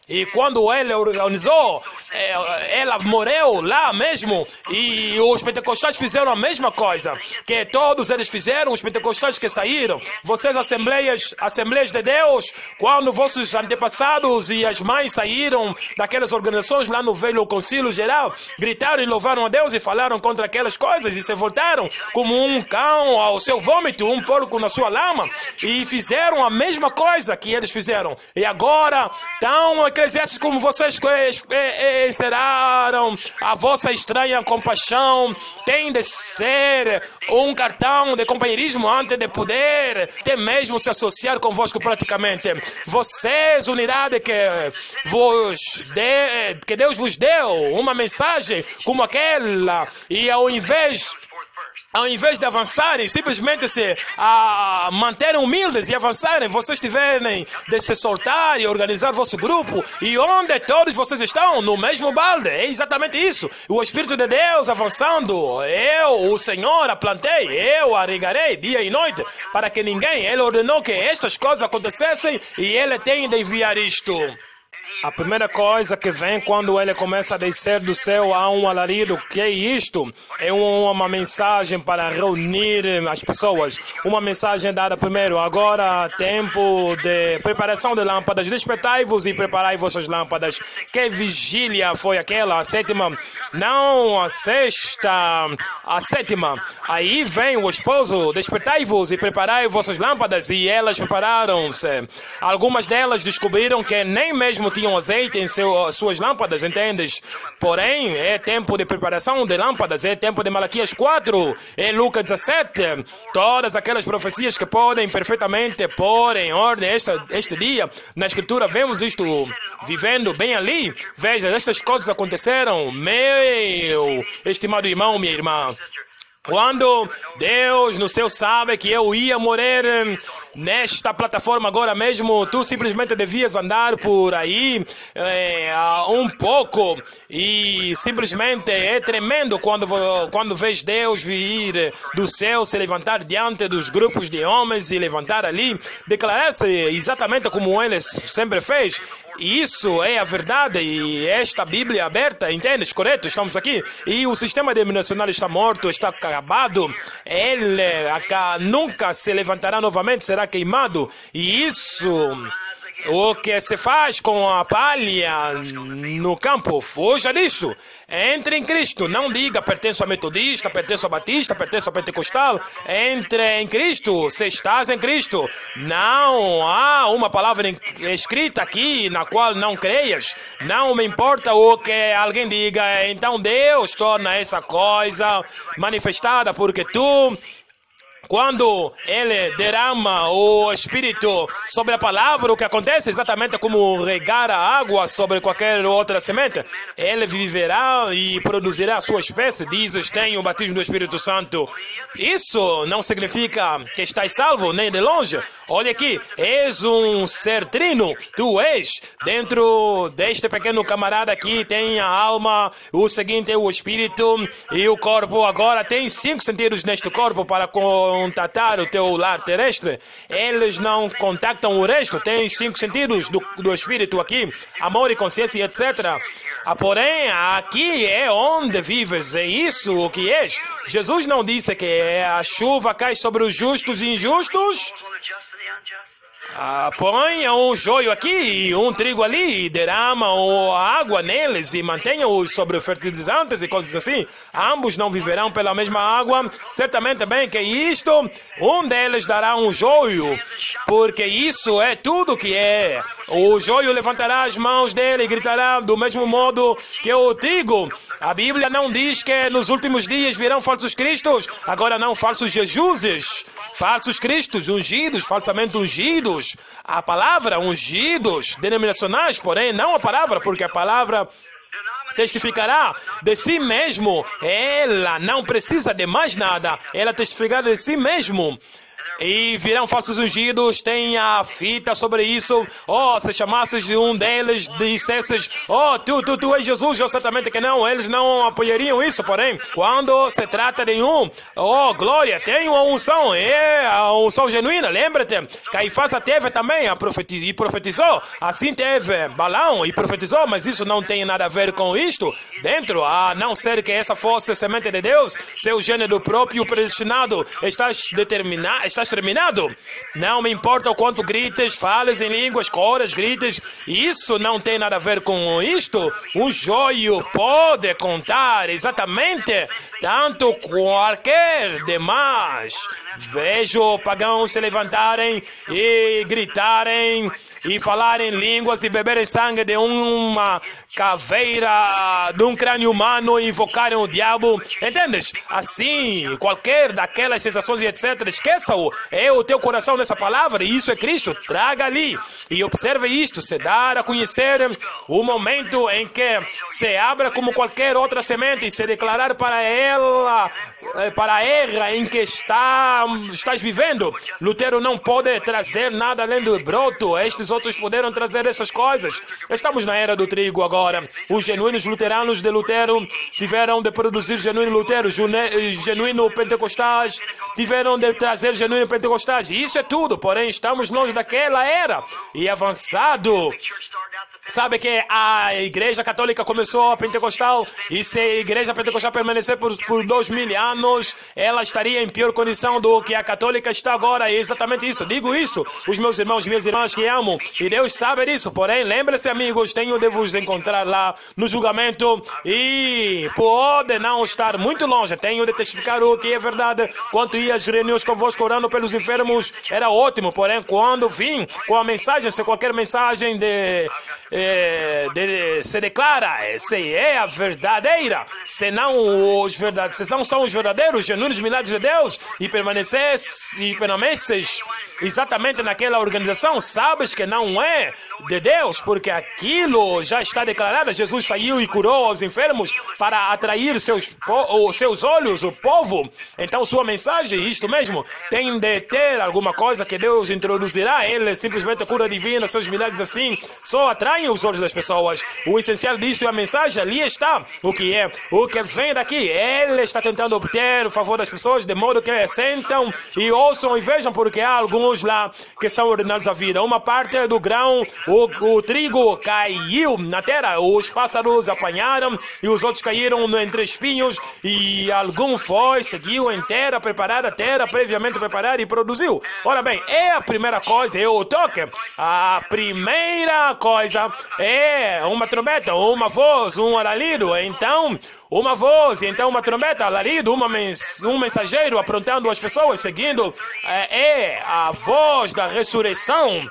E quando ele organizou, ela morreu lá mesmo. E os pentecostais fizeram a mesma coisa que todos eles fizeram, os pentecostais que saíram. Vocês, assembleias, assembleias de Deus, quando vossos antepassados e as mães saíram daquelas organizações lá no velho concílio geral, gritaram e louvaram a Deus e falaram contra aquelas coisas e se voltaram como um cão ao seu vômito, um porco na sua lama, e fizeram a mesma coisa que eles fizeram. E agora, tão eclesiásticos como vocês encerraram a vossa estranha compaixão, tem de ser um cartão de companheirismo antes de poder até mesmo se associar convosco praticamente. Vocês, unidade que, vos de, que Deus vos deu, uma mensagem como aquela, e ao invés... Ao invés de avançarem, simplesmente se a, manterem humildes e avançarem, vocês tiverem de se soltar e organizar vosso grupo. E onde todos vocês estão? No mesmo balde. É exatamente isso. O Espírito de Deus avançando. Eu, o Senhor, a plantei. Eu a regarei dia e noite para que ninguém... Ele ordenou que estas coisas acontecessem e Ele tem de enviar isto. A primeira coisa que vem quando ele começa a descer do céu há um alarido. O que é isto? É uma mensagem para reunir as pessoas. Uma mensagem dada primeiro. Agora, tempo de preparação de lâmpadas. Despertai-vos e preparai vossas lâmpadas. Que vigília foi aquela? A sétima? Não, a sexta. A sétima. Aí vem o esposo. Despertai-vos e preparai vossas lâmpadas. E elas prepararam-se. Algumas delas descobriram que nem mesmo tinham azeite em seu, suas lâmpadas, entendes? Porém, é tempo de preparação de lâmpadas, é tempo de Malaquias quatro, é Lucas dezessete, todas aquelas profecias que podem perfeitamente pôr em ordem esta, este dia. Na Escritura vemos isto vivendo bem ali. Veja, estas coisas aconteceram, meu estimado irmão, minha irmã. Quando Deus no céu sabe que eu ia morrer nesta plataforma agora mesmo, tu simplesmente devias andar por aí é, um pouco e simplesmente é tremendo quando, quando vês Deus vir do céu, se levantar diante dos grupos de homens e levantar ali, declarar-se exatamente como ele sempre fez. Isso é a verdade e esta Bíblia aberta, entendes? Correto? Estamos aqui. E o sistema denominacional está morto, está acabado. Ele nunca se levantará novamente, será queimado. E isso... O que se faz com a palha no campo, fuja disso. Entre em Cristo. Não diga pertenço a metodista, pertenço a batista, pertenço a pentecostal. Entre em Cristo. Se estás em Cristo. Não há uma palavra escrita aqui na qual não creias. Não me importa o que alguém diga. Então Deus torna essa coisa manifestada porque tu... Quando ele derrama o Espírito sobre a palavra, o que acontece é exatamente como regar a água sobre qualquer outra semente. Ele viverá e produzirá a sua espécie. Dizes, tem o batismo do Espírito Santo. Isso não significa que estás salvo, nem de longe. Olha aqui, és um ser trino. Tu és. Dentro deste pequeno camarada aqui tem a alma, o seguinte é o Espírito e o corpo. Agora tem cinco sentidos neste corpo para com contatar o teu lar terrestre. Eles não contactam o resto. Tem cinco sentidos do, do Espírito aqui. Amor e consciência, etcétera. Ah, porém, aqui é onde vives. É isso o que és. Jesus não disse que a chuva cai sobre os justos e injustos? Ah, põe um joio aqui e um trigo ali e derrama a água neles e mantenha-os sobre fertilizantes e coisas assim. Ambos não viverão pela mesma água. Certamente bem que isto, um deles dará um joio, porque isso é tudo que é. O joio levantará as mãos dele e gritará do mesmo modo que o trigo. A Bíblia não diz que nos últimos dias virão falsos cristos, agora não falsos jesuses, falsos cristos, ungidos, falsamente ungidos. A palavra ungidos, denominacionais, porém não a palavra, porque a palavra testificará de si mesmo. Ela não precisa de mais nada, ela testificará de si mesmo. e virão falsos ungidos, tem a fita sobre isso. Oh, se chamasses de um deles, dissesses, oh, tu, tu, tu és Jesus, eu certamente que não, eles não apoiariam isso, porém, quando se trata de um, oh, glória, tem uma unção, é a unção genuína, lembra-te, Caifás teve também a profetiz, e profetizou, assim teve Balaão e profetizou, mas isso não tem nada a ver com isto, dentro, a não ser que essa fosse semente de Deus, seu gênero próprio predestinado, estás determinado, estás terminado, não me importa o quanto grites, fales em línguas, coras, grites, isso não tem nada a ver com isto, um joio pode contar exatamente tanto qualquer demais. Vejo pagãos se levantarem e gritarem e falarem línguas e beberem sangue de uma caveira, de um crânio humano e invocarem o diabo. Entendes? Assim, qualquer daquelas sensações e etcétera. Esqueça-o. É o teu coração nessa palavra e isso é Cristo. Traga ali e observe isto. Se dar a conhecer o momento em que se abra como qualquer outra semente e se declarar para ela, para a era em que está, estás vivendo. Lutero não pode trazer nada além do broto. Estes outros puderam trazer essas coisas. Estamos na era do trigo agora. Os genuínos luteranos de Lutero tiveram de produzir genuíno Lutero, genuíno pentecostais, tiveram de trazer genuíno pentecostais. Isso é tudo, porém estamos longe daquela era e avançado. Sabe que a igreja católica começou a pentecostal e se a igreja pentecostal permanecer por, por dois mil anos, ela estaria em pior condição do que a católica está agora. É exatamente isso. Digo isso, os meus irmãos e minhas irmãs que amo, e Deus sabe disso. Porém, lembre-se, amigos, tenho de vos encontrar lá no julgamento e pode não estar muito longe. Tenho de testificar o que é verdade. Quanto ia às reuniões convosco orando pelos enfermos, era ótimo. Porém, quando vim com a mensagem, se qualquer mensagem de... É, de, se declara, se é a verdadeira, se não, os verdade, se não são os verdadeiros, genuínos milagres de Deus, e permaneces, e permaneces exatamente naquela organização, sabes que não é de Deus, porque aquilo já está declarado. Jesus saiu e curou os enfermos para atrair seus, os seus olhos, o povo. Então sua mensagem, isto mesmo, tem de ter alguma coisa que Deus introduzirá. Ele simplesmente cura divina, seus milagres assim, só atraem os olhos das pessoas. O essencial disto é a mensagem, ali está o que é, o que vem daqui. Ele está tentando obter o favor das pessoas, de modo que sentam e ouçam e vejam, porque há alguns lá que são ordenados à vida. Uma parte do grão, o, o trigo caiu na terra, os pássaros apanharam e os outros caíram entre espinhos e algum foi, seguiu em terra preparada, terra previamente preparada e produziu. Ora bem, é a primeira coisa, é o toque. A primeira coisa é uma trombeta, uma voz, um alarido. Então, uma voz, então uma trombeta, alarido, uma mens um mensageiro aprontando as pessoas, seguindo é, é a voz da ressurreição.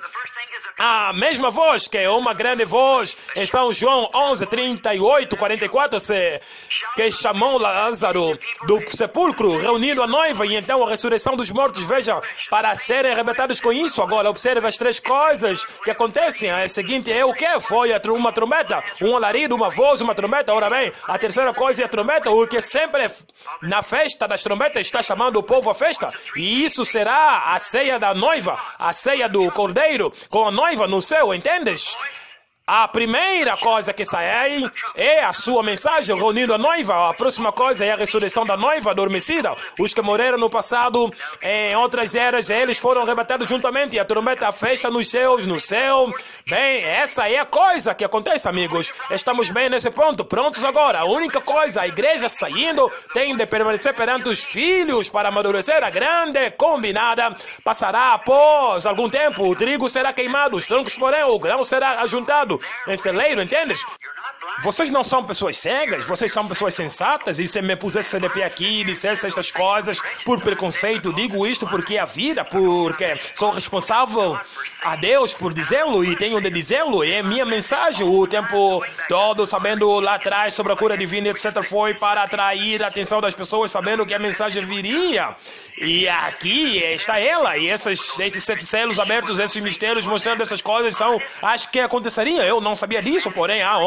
A mesma voz que é uma grande voz em São João onze, trinta e oito, quarenta e quatro, se, que chamou Lázaro do sepulcro, reunindo a noiva, e então a ressurreição dos mortos. Veja, para serem arrebatados com isso. Agora observe as três coisas que acontecem. A seguinte é o que? Foi uma trombeta, um alarido, uma voz, uma trombeta. Ora bem, a terceira coisa é a trombeta, o que sempre na festa das trombetas está chamando o povo à festa, e isso será a ceia da noiva, a ceia do cordeiro com a noiva no céu, entendes? A primeira coisa que sai é a sua mensagem reunindo a noiva. A próxima coisa é a ressurreição da noiva adormecida. Os que morreram no passado, em outras eras, eles foram arrebatados juntamente. E a trombeta, a festa nos céus, no céu. Bem, essa é a coisa que acontece, amigos. Estamos bem nesse ponto, prontos agora. A única coisa, a igreja saindo tem de permanecer perante os filhos para amadurecer. A grande combinada passará após algum tempo. O trigo será queimado, os troncos, porém, o grão será ajuntado em celeiro, entendes? Vocês não são pessoas cegas, vocês são pessoas sensatas, e se me pusesse de pé aqui e dissesse estas coisas por preconceito, digo isto porque é a vida, porque sou responsável a Deus por dizê-lo e tenho de dizê-lo, é minha mensagem o tempo todo, sabendo lá atrás sobre a cura divina, etcétera, foi para atrair a atenção das pessoas, sabendo que a mensagem viria. E aqui está ela, e esses, esses sete selos abertos, esses mistérios mostrando essas coisas são as que aconteceriam. Eu não sabia disso, porém há homens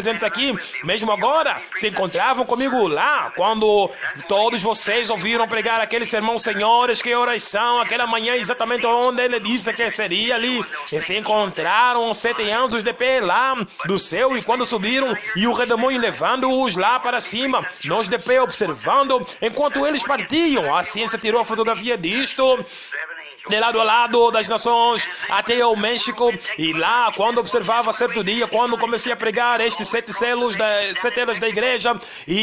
presentes aqui, mesmo agora, se encontravam comigo lá, quando todos vocês ouviram pregar aquele sermão, senhores, que oração, aquela manhã exatamente onde ele disse que seria ali, e se encontraram sete anjos de pé lá do céu, e quando subiram, e o redemoinho levando-os lá para cima, nós de pé observando, enquanto eles partiam. A ciência tirou a fotografia disto, de lado a lado das nações até o México, e lá quando observava certo dia, quando comecei a pregar estes sete selos da, sete eras da igreja,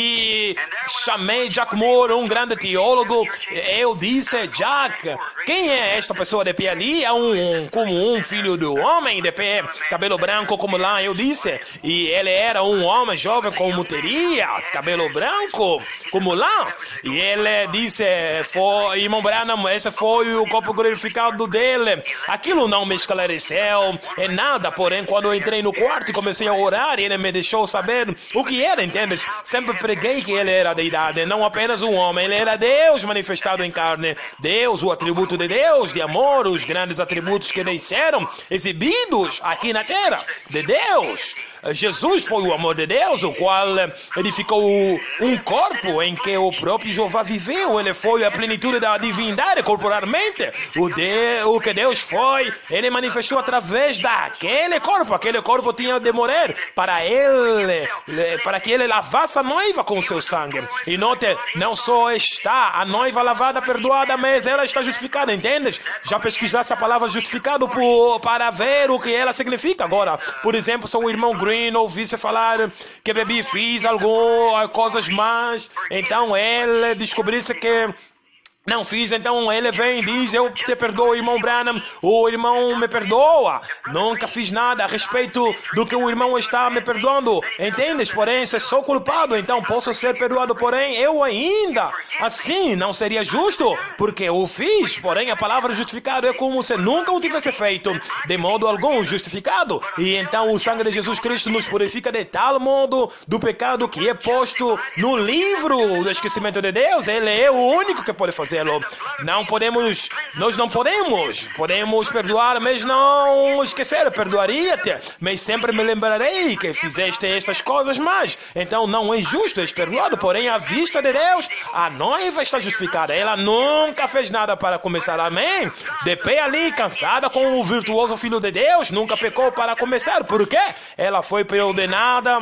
e chamei Jack Moore, um grande teólogo, eu disse: Jack, quem é esta pessoa de pé ali? É um, como um filho do homem de pé, cabelo branco como lá, eu disse, e ele era um homem jovem como teria, cabelo branco como lá, e ele disse: foi, irmão Branham, esse foi o corpo glorificado dele. Aquilo não me esclareceu em nada, porém quando eu entrei no quarto e comecei a orar, ele me deixou saber o que era, entende? Sempre preguei que ele era a deidade, não apenas um homem, ele era Deus manifestado em carne, Deus, o atributo de Deus, de amor, os grandes atributos que desceram, exibidos aqui na terra, de Deus. Jesus foi o amor de Deus, o qual edificou um corpo em que o próprio Jeová viveu. Ele foi a plenitude da divindade corporalmente. O, de, o que Deus foi, ele manifestou através daquele corpo. Aquele corpo tinha de morrer para ele, para que ele lavasse a noiva com seu sangue. E note, não só está a noiva lavada, perdoada, mas ela está justificada, entende? Já pesquisasse a palavra justificado por, para ver o que ela significa. Agora, por exemplo, se o irmão Green ouvisse falar que bebi, fiz algumas coisas más, então ele descobrisse que não fiz, então ele vem e diz: eu te perdoo, irmão Branham, o irmão me perdoa, nunca fiz nada a respeito do que o irmão está me perdoando, entendes? Porém, se sou culpado, então posso ser perdoado, porém eu ainda assim não seria justo, porque eu fiz. Porém, a palavra justificado é como se nunca o tivesse feito, de modo algum justificado, e então o sangue de Jesus Cristo nos purifica de tal modo do pecado que é posto no livro do esquecimento de Deus. Ele é o único que pode fazer. Não podemos, nós não podemos, podemos perdoar, mas não esquecer. Perdoaria-te, mas sempre me lembrarei que fizeste estas coisas más. Então não é justo, és perdoado. Porém, à vista de Deus, a noiva está justificada. Ela nunca fez nada para começar, amém? De pé ali, cansada com o virtuoso Filho de Deus, nunca pecou para começar. Por quê? Ela foi preordenada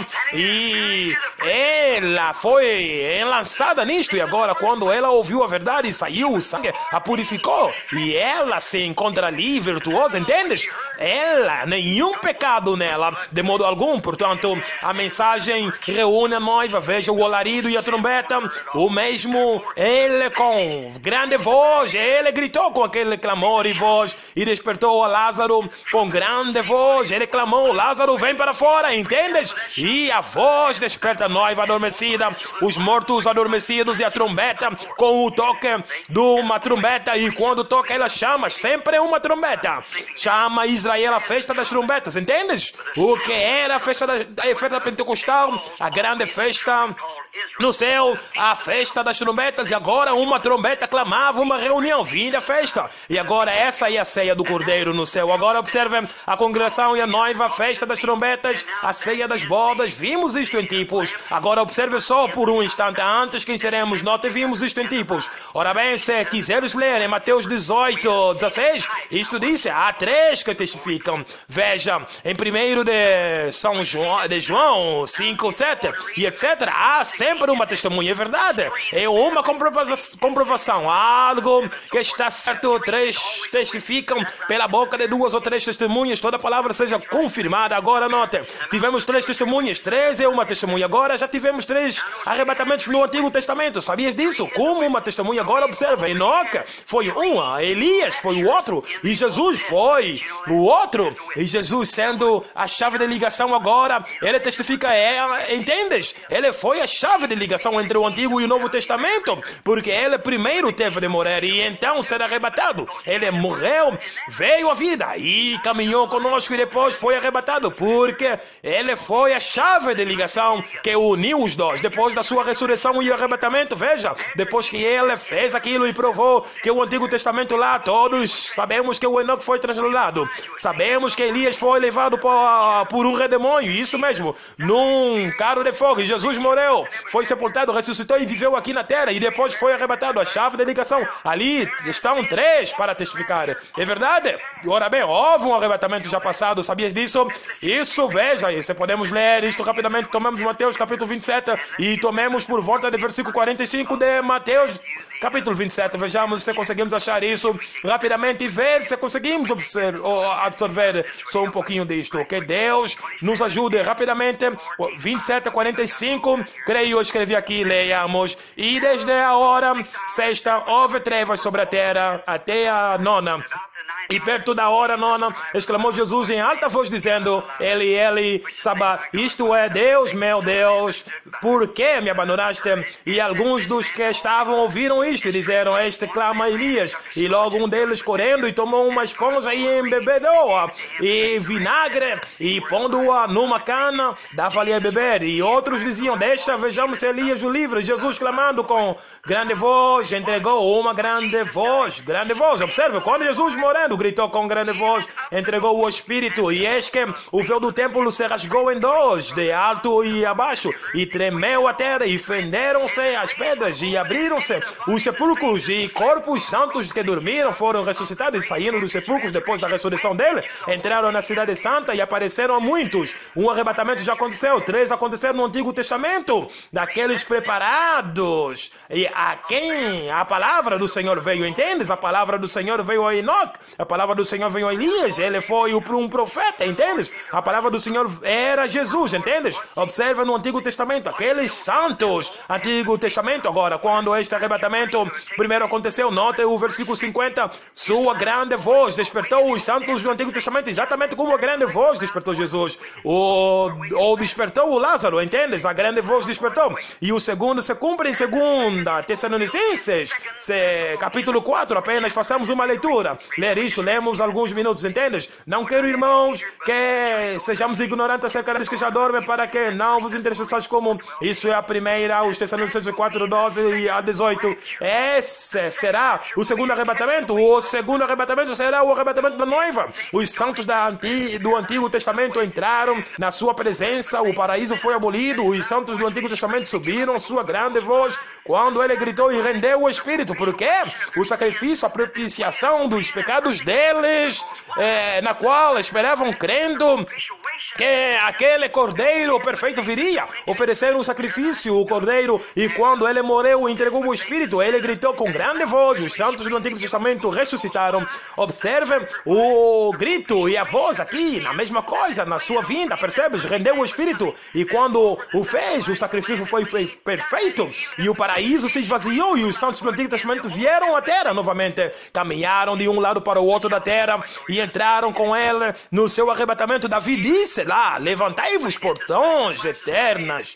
e ela foi lançada nisto. E agora, quando ela ouviu a verdade, saiu, o sangue a purificou, e ela se encontra ali virtuosa, entendes? Ela, nenhum pecado nela, de modo algum. Portanto, a mensagem reúne a noiva. Veja o alarido e a trombeta, o mesmo, ele com grande voz, ele gritou com aquele clamor e voz, e despertou a Lázaro com grande voz, ele clamou: Lázaro, vem para fora, entendes? E a voz desperta a noiva adormecida, os mortos adormecidos, e a trombeta com o toque de uma trombeta, e quando toca ela chama, sempre uma trombeta, chama Israel a festa das trombetas, entendes? O que era a festa da a festa pentecostal, a grande festa no céu, a festa das trombetas, e agora uma trombeta clamava uma reunião, vinda a festa, e agora essa é a ceia do Cordeiro no céu. Agora observem a congregação e a noiva, a festa das trombetas, a ceia das bodas. Vimos isto em tipos. Agora observe só por um instante antes que inseremos nota, vimos isto em tipos. Ora bem, se quiseres ler em Mateus dezoito, dezesseis, isto disse, há três que testificam. Veja, em primeiro de São João, de João cinco, sete e etcétera, há sempre uma testemunha, é verdade, é uma comprovação, algo que está certo. Três testificam pela boca de duas ou três testemunhas, toda palavra seja confirmada. Agora note, tivemos três testemunhas, três é uma testemunha. Agora já tivemos três arrebatamentos no Antigo Testamento, sabias disso? Como uma testemunha. Agora observa, Enoque foi uma, Elias foi o outro, e Jesus foi o outro, e Jesus sendo a chave de ligação agora, ele testifica, é, entendes? Ele foi a chave chave de ligação entre o Antigo e o Novo Testamento, porque ele primeiro teve de morrer e então ser arrebatado. Ele morreu, veio à vida e caminhou conosco e depois foi arrebatado, porque ele foi a chave de ligação que uniu os dois. Depois da sua ressurreição e arrebatamento, veja, depois que ele fez aquilo e provou que o Antigo Testamento lá, todos sabemos que o Enoque foi transladado, sabemos que Elias foi levado por, por um redemônio, isso mesmo, num carro de fogo, e Jesus morreu, foi sepultado, ressuscitou e viveu aqui na terra, e depois foi arrebatado. A chave de ligação, ali estão três para testificar, é verdade? Ora bem, houve um arrebatamento já passado, sabias disso? Isso, veja, e se podemos ler isto rapidamente, tomamos Mateus capítulo vinte e sete e tomemos por volta do versículo quarenta e cinco de Mateus capítulo vinte e sete, vejamos se conseguimos achar isso rapidamente e ver se conseguimos absorver só um pouquinho disto. Que Deus nos ajude rapidamente. vinte e sete, quarenta e cinco, creio, eu escrevi aqui, leiamos. E desde a hora sexta houve trevas sobre a terra até a nona. E perto da hora nona, exclamou Jesus em alta voz, dizendo: Eli, Eli, Sabá, isto é, Deus, meu Deus, por que me abandonaste? E alguns dos que estavam ouviram isto e disseram: Este clama Elias. E logo um deles, correndo, e tomou uma esponja e embebedou-a, e vinagre, e pondo-a numa cana, dava-lhe a beber. E outros diziam: Deixa, vejamos se Elias o livra. Jesus, clamando com grande voz, entregou uma grande voz, grande voz. Observe, quando Jesus morrendo, gritou com grande voz, entregou o Espírito, e eis que o véu do templo se rasgou em dois, de alto e abaixo, e tremeu a terra, e fenderam-se as pedras, e abriram-se os sepulcros, e corpos santos que dormiram foram ressuscitados, e saindo dos sepulcros depois da ressurreição dele, entraram na cidade santa e apareceram a muitos. Um arrebatamento já aconteceu, três aconteceram no Antigo Testamento, daqueles preparados, e a quem a palavra do Senhor veio, entendes? A palavra do Senhor veio a Enoque, a palavra do Senhor veio a Elias, ele foi um profeta, entendes? A palavra do Senhor era Jesus, entendes? Observa no Antigo Testamento, aqueles santos, Antigo Testamento. Agora, quando este arrebatamento primeiro aconteceu, note o versículo cinquenta, sua grande voz despertou os santos do Antigo Testamento, exatamente como a grande voz despertou Jesus, ou, ou despertou o Lázaro, entendes? A grande voz despertou. E o segundo se cumpre em segunda Tessalonicenses, se, capítulo quatro, apenas façamos uma leitura, ler isso, lemos alguns minutos, entendes? Não quero, irmãos, que sejamos ignorantes acerca daqueles que já dormem, para que não vos interesseis como isso é a primeira, os Tessalonicenses quatro, doze e a dezoito. Esse será o segundo arrebatamento. O segundo arrebatamento será o arrebatamento da noiva. Os santos da anti, do Antigo Testamento entraram na sua presença, o paraíso foi abolido, os santos do Antigo Testamento subiram sua grande voz quando ele gritou e rendeu o Espírito. Por quê? O sacrifício, a propiciação dos pecados deles, é, na qual esperavam crendo que aquele cordeiro perfeito viria, ofereceram um sacrifício, o cordeiro, e quando ele morreu, entregou o Espírito, ele gritou com grande voz, os santos do Antigo Testamento ressuscitaram. Observe o grito e a voz aqui, na mesma coisa, na sua vinda, percebes? Rendeu o Espírito, e quando o fez, o sacrifício foi perfeito, e o paraíso se esvaziou, e os santos do Antigo Testamento vieram à terra novamente, caminharam de um lado para o outro da terra, e entraram com ele no seu arrebatamento. Davi disse lá: levantai-vos, portões eternas,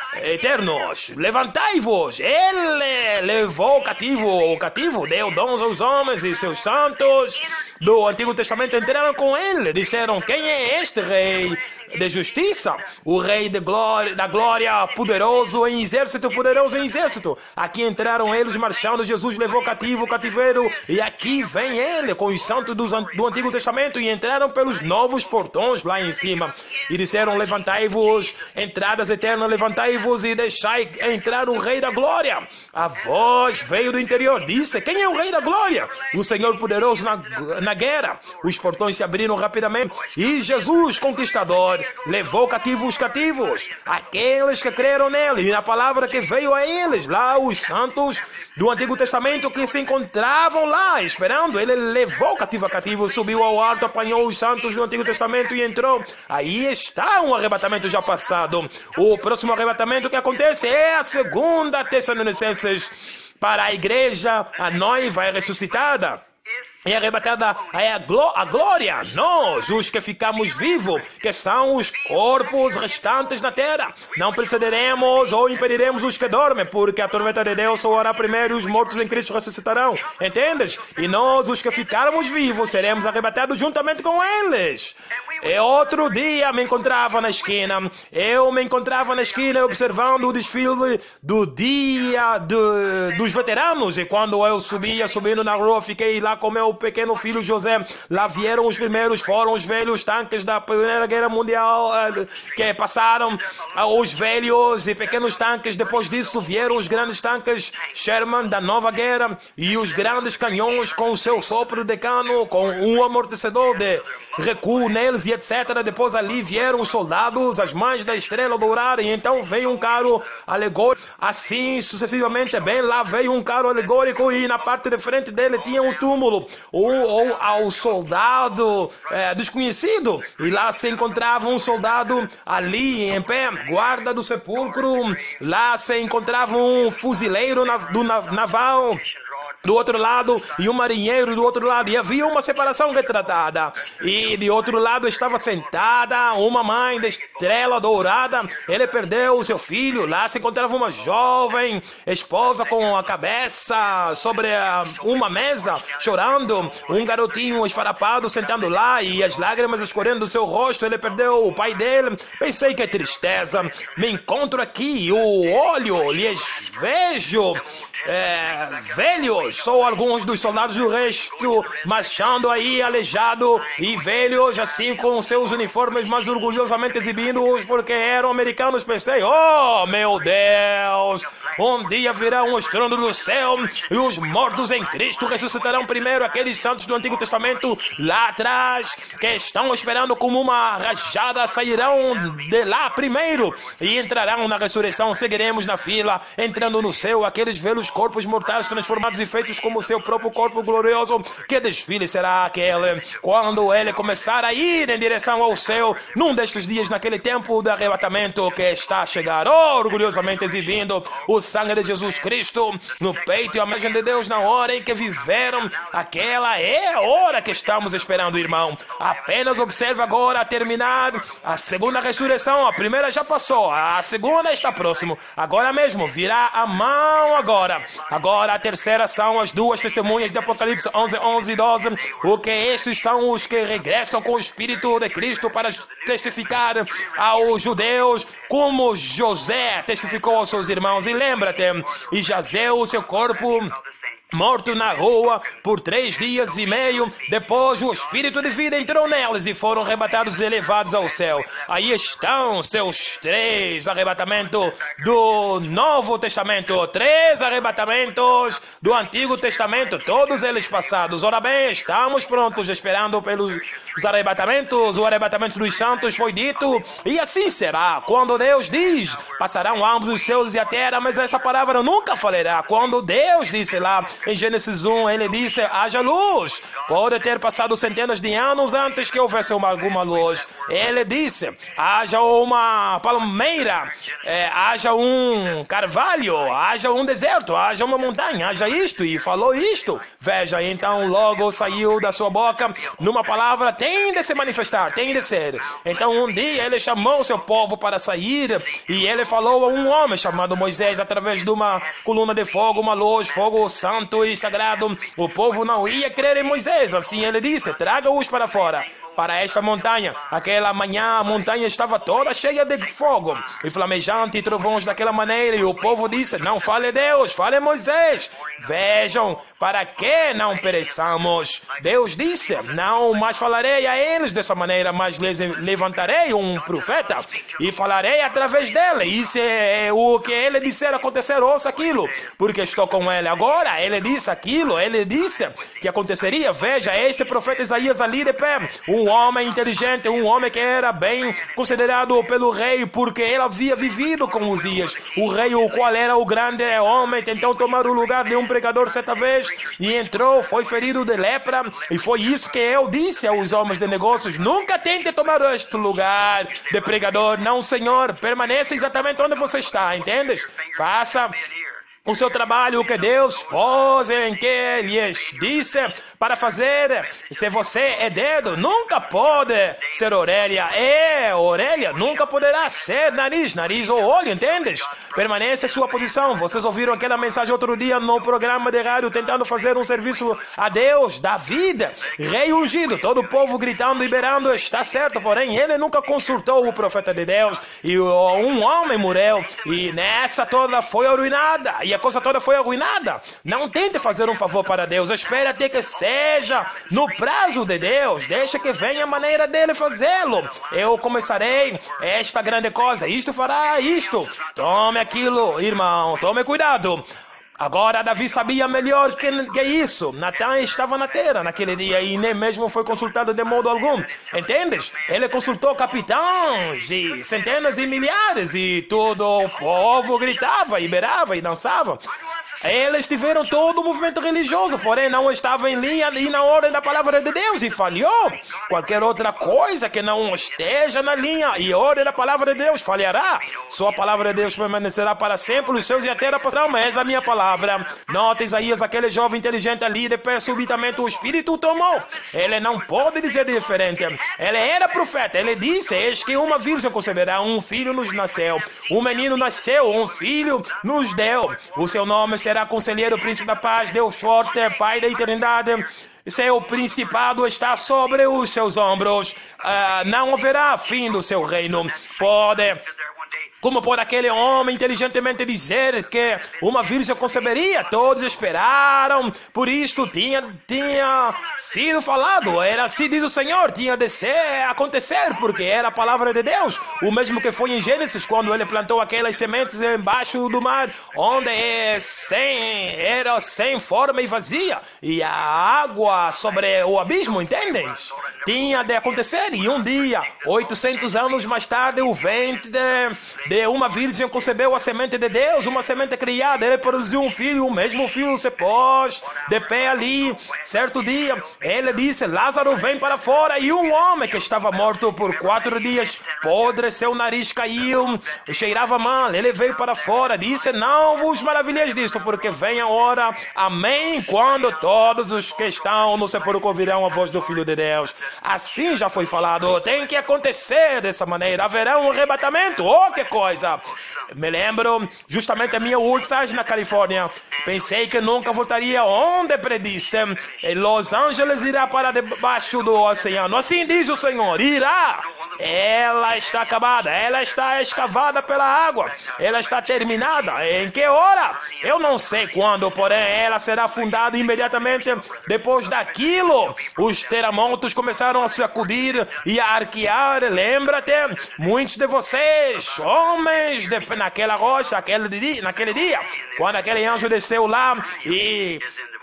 eternos, levantai-vos. Ele levou o cativo, o cativo deu dons aos homens, e seus santos do Antigo Testamento entraram com ele, disseram: quem é este rei de justiça? O rei de glória, da glória, poderoso em exército, poderoso em exército. Aqui entraram eles marchando, Jesus levou cativo o cativeiro, e aqui vem ele com os santos do, do Antigo Testamento, e entraram pelos novos portões lá em cima, e disseram: levantai-vos, entradas eternas, levantai-vos e deixai entrar o rei da glória. A voz veio do interior, disse: quem é o rei da glória? O Senhor poderoso na, na guerra. Os portões se abriram rapidamente, e Jesus, conquistador, levou cativos os cativos, aqueles que creram nele, e na palavra que veio a eles, lá os santos do Antigo Testamento que se encontravam lá esperando. Ele levou cativo a cativo, subiu ao alto, apanhou os santos do Antigo Testamento e entrou. Aí está um arrebatamento já passado. O próximo arrebatamento que acontece é a segunda Tessalonicenses. Para a igreja, a noiva é ressuscitada. é arrebatada é a, gló a glória, nós, os que ficamos vivos, que são os corpos restantes na terra. Não precederemos ou impediremos os que dormem, porque a tormenta de Deus soará primeiro e os mortos em Cristo ressuscitarão. Entendes? E nós, os que ficarmos vivos, seremos arrebatados juntamente com eles. E outro dia me encontrava na esquina, eu me encontrava na esquina observando o desfile do dia de, dos veteranos, e quando eu subia, subindo na rua, fiquei lá com meu pequeno filho José. Lá vieram os primeiros, foram os velhos tanques da Primeira Guerra Mundial que passaram, os velhos e pequenos tanques. Depois disso vieram os grandes tanques Sherman da Nova Guerra e os grandes canhões com o seu sopro de cano, com um amortecedor de recuo neles e etcétera. Depois ali vieram os soldados, as mães da estrela dourada, e então veio um carro alegórico, assim sucessivamente. Bem, lá veio um carro alegórico e na parte de frente dele tinha um túmulo, ou, ou ao soldado é, desconhecido, e lá se encontrava um soldado ali em pé, guarda do sepulcro. Lá se encontrava um fuzileiro na, do na, naval do outro lado e um marinheiro do outro lado, e havia uma separação retratada, e de outro lado estava sentada uma mãe da estrela dourada. Ele perdeu o seu filho. Lá se encontrava uma jovem esposa com a cabeça sobre uma mesa, chorando, um garotinho esfarrapado sentando lá e as lágrimas escorrendo do seu rosto. Ele perdeu o pai dele. Pensei, que tristeza, me encontro aqui, o olho lhes vejo É, velhos, só alguns dos soldados do resto marchando aí aleijado, e velhos assim com seus uniformes, mas orgulhosamente exibindo-os porque eram americanos. Pensei, oh meu Deus, um dia virá um estrondo do céu e os mortos em Cristo ressuscitarão primeiro. Aqueles santos do Antigo Testamento lá atrás, que estão esperando como uma rajada, sairão de lá primeiro e entrarão na ressurreição. Seguiremos na fila, entrando no céu, aqueles velhos corpos mortais transformados e feitos como seu próprio corpo glorioso. Que desfile será aquele quando ele começar a ir em direção ao céu, num destes dias, naquele tempo do arrebatamento que está a chegar, oh, orgulhosamente exibindo o sangue de Jesus Cristo no peito e a imagem de Deus na hora em que viveram. Aquela é a hora que estamos esperando, irmão. Apenas observe agora a terminar a segunda ressurreição. A primeira já passou, a segunda está próximo. Agora mesmo virá a mão agora. Agora a terceira são as duas testemunhas de Apocalipse onze, onze e doze. O que estes são os que regressam com o Espírito de Cristo para testificar aos judeus, como José testificou aos seus irmãos. E lembra-te, e jazeu o seu corpo morto na rua por três dias e meio. Depois o Espírito de vida entrou neles e foram arrebatados e elevados ao céu. Aí estão seus três arrebatamentos do Novo Testamento, três arrebatamentos do Antigo Testamento, todos eles passados. Ora bem, estamos prontos esperando pelos arrebatamentos. O arrebatamento dos santos foi dito, e assim será. Quando Deus diz, passarão ambos os céus e a terra, mas essa palavra nunca falhará. Quando Deus disse lá em Gênesis um, ele disse, haja luz. Pode ter passado centenas de anos antes que houvesse uma, alguma luz. Ele disse, haja uma palmeira, é, haja um carvalho, haja um deserto, haja uma montanha, haja isto, e falou isto. Veja, então logo saiu da sua boca numa palavra, tem de se manifestar, tem de ser. Então um dia ele chamou o seu povo para sair, e ele falou a um homem chamado Moisés, através de uma coluna de fogo, uma luz, fogo santo e sagrado. O povo não ia crer em Moisés, assim ele disse, traga-os para fora, para esta montanha. Aquela manhã a montanha estava toda cheia de fogo e flamejante, e trovões daquela maneira, e o povo disse, não fale Deus, fale Moisés. Vejam, para que não pereçamos? Deus disse, não mais falarei a eles dessa maneira, mas lhes levantarei um profeta e falarei através dele. Isso é o que ele disser acontecer, ouça aquilo, porque estou com ele agora. Ele disse aquilo, ele disse que aconteceria. Veja, este profeta Isaías ali de pé, um homem inteligente, um homem que era bem considerado pelo rei, porque ele havia vivido com Uzias, o rei, o qual era o grande homem, tentou tomar o lugar de um pregador certa vez, e entrou, foi ferido de lepra, e foi isso que eu disse aos homens de negócios, nunca tente tomar este lugar de pregador, não senhor, permaneça exatamente onde você está, entendes? Faça o seu trabalho, o que Deus pôs em que lhes disse para fazer. Se você é dedo, nunca pode ser orelha. É, orelha nunca poderá ser nariz, nariz ou olho, entendes? Permanece a sua posição. Vocês ouviram aquela mensagem outro dia no programa de rádio tentando fazer um serviço a Deus da vida. Rei ungido, todo o povo gritando e berando, está certo, porém ele nunca consultou o profeta de Deus e um homem morreu e nessa toda foi arruinada. E a coisa toda foi arruinada. Não tente fazer um favor para Deus. Espere até que seja no prazo de Deus. Deixa que venha a maneira dele fazê-lo. Eu começarei esta grande coisa. Isto fará isto. Tome aquilo, irmão. Tome cuidado. Agora Davi sabia melhor que, que isso. Natan estava na terra naquele dia e nem mesmo foi consultado de modo algum. Entendes? Ele consultou capitães e centenas e milhares e todo o povo gritava e berava e dançava. Eles tiveram todo o movimento religioso, porém não estava em linha e na ordem da palavra de Deus e falhou. Qualquer outra coisa que não esteja na linha e ordem da palavra de Deus falhará. Só a palavra de Deus permanecerá para sempre, os seus e a terra passarão, mas a minha palavra. Nota Isaías, aquele jovem inteligente ali, de pé subitamente o Espírito o tomou. Ele não pode dizer diferente. Ele era profeta, ele disse, eis que uma virgem conceberá, um filho nos nasceu. Um menino nasceu, um filho nos deu. O seu nome será Será conselheiro, príncipe da paz, Deus forte, Pai da eternidade. Seu principado está sobre os seus ombros. Uh, não haverá fim do seu reino. Pode... Como pode aquele homem inteligentemente dizer que uma virgem conceberia? Todos esperaram, por isto tinha, tinha sido falado, era assim diz o Senhor, tinha de ser, acontecer, porque era a palavra de Deus. O mesmo que foi em Gênesis, quando ele plantou aquelas sementes embaixo do mar, onde é sem, era sem forma e vazia, e a água sobre o abismo, entendes? Tinha de acontecer, e um dia, oitocentos anos mais tarde, o ventre de De uma virgem concebeu a semente de Deus, uma semente criada, ele produziu um filho, o mesmo filho se pôs de pé ali. Certo dia, ele disse, Lázaro, vem para fora, e um homem que estava morto por quatro dias, podre, seu nariz caiu, cheirava mal, ele veio para fora, disse, não vos maravilheis disso, porque vem a hora, amém, quando todos os que estão no sepulcro ouvirão a voz do Filho de Deus. Assim já foi falado, tem que acontecer dessa maneira, haverá um arrebatamento, oh que coisa! Me lembro justamente a minha última na Califórnia. Pensei que nunca voltaria onde predisse. Los Angeles irá para debaixo do oceano. Assim diz o Senhor, irá. Ela está acabada, ela está escavada pela água, ela está terminada. Em que hora? Eu não sei quando, porém ela será fundada imediatamente depois daquilo. Os terremotos começaram a sacudir e a arquear. Lembra-te, muitos de vocês, homens, de, naquela rocha, aquele dia, naquele dia, quando aquele anjo desceu lá e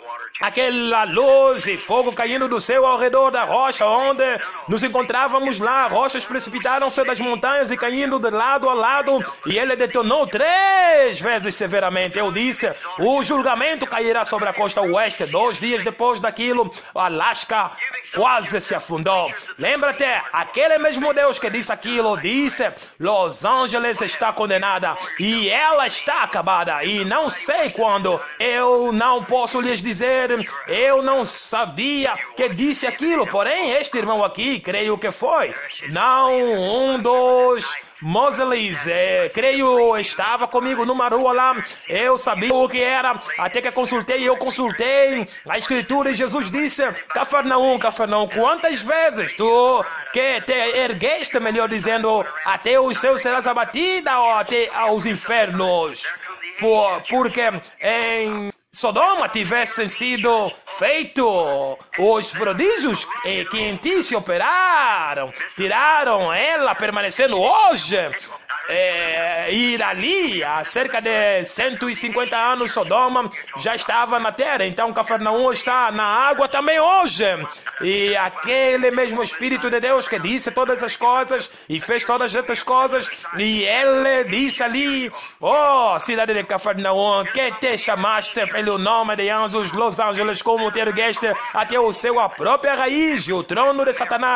aquela luz e fogo caindo do céu ao redor da rocha onde nos encontrávamos lá. Rochas precipitaram-se das montanhas e caindo de lado a lado. E ele detonou três vezes severamente. Eu disse, o julgamento cairá sobre a costa oeste. Dois dias depois daquilo, Alasca quase se afundou. Lembra-te, aquele mesmo Deus que disse aquilo, disse, Los Angeles está condenada e ela está acabada. E não sei quando. Eu não posso lhes dizer. Eu não sabia que disse aquilo, porém este irmão aqui, creio que foi, não um dos Mosleys, é, creio, estava comigo numa rua lá, eu sabia o que era, até que consultei, eu consultei a escritura e Jesus disse, Cafarnaum, Cafarnaum, quantas vezes tu que te ergueste, melhor dizendo, até os céus serás abatida ou até aos infernos, For, porque em Sodoma tivessem sido feitos os prodígios que em ti se operaram, tiraram ela permanecendo hoje. É, ir ali, há cerca de cento e cinquenta anos, Sodoma já estava na terra, então Cafarnaum está na água também hoje. E aquele mesmo Espírito de Deus que disse todas as coisas e fez todas estas coisas, e ele disse ali, oh cidade de Cafarnaum, que te chamaste pelo nome de anjos, Los Angeles, como te ergueste até o céu, a própria raiz e o trono de Satanás,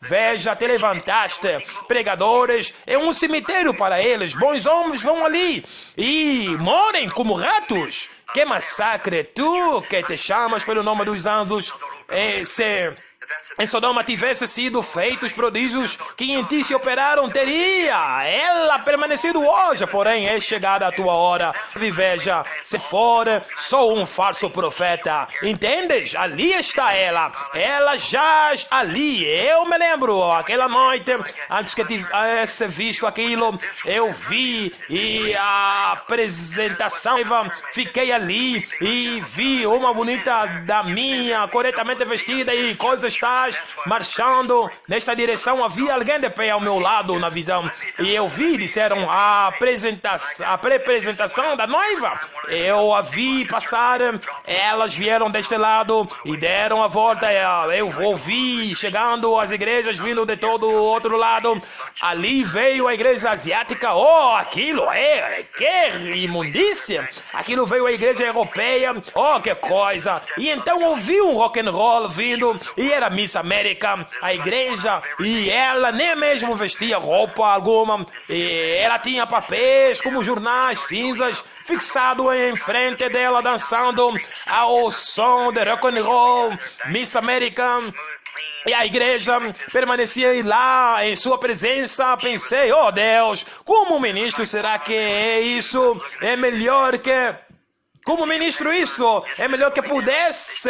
Veja, te levantaste, pregadores, é um cemitério para eles. Bons homens vão ali e morem como ratos. Que massacre! Tu que te chamas pelo nome dos anjos, é, se em Sodoma tivesse sido feitos prodígios que em ti se operaram, teria ela permanecido hoje, porém é chegada a tua hora. Veja, se for só um falso profeta, entendes? Ali está ela, ela jaz ali. Eu me lembro, aquela noite, antes que tivesse visto aquilo, eu vi e a apresentação, fiquei ali e vi uma bonita da minha, corretamente vestida e coisas tais, marchando nesta direção. Havia alguém de pé ao meu lado na visão e eu vi, disseram, a apresentação, a pré-apresentação da noiva. Eu a vi passar, elas vieram deste lado e deram a volta. Eu ouvi chegando as igrejas vindo de todo o outro lado. Ali veio a igreja asiática. Oh, aquilo é, que imundícia! Aquilo veio a igreja europeia. Oh, que coisa! E então ouvi um rock and roll vindo e era Miss América, a igreja, e ela nem mesmo vestia roupa alguma, e ela tinha papéis como jornais cinzas fixado em frente dela, dançando ao som de rock and roll. Miss América. E a igreja permanecia lá em sua presença. Pensei, oh Deus, como ministro será que é isso? É melhor que... Como ministro isso, é melhor que pudesse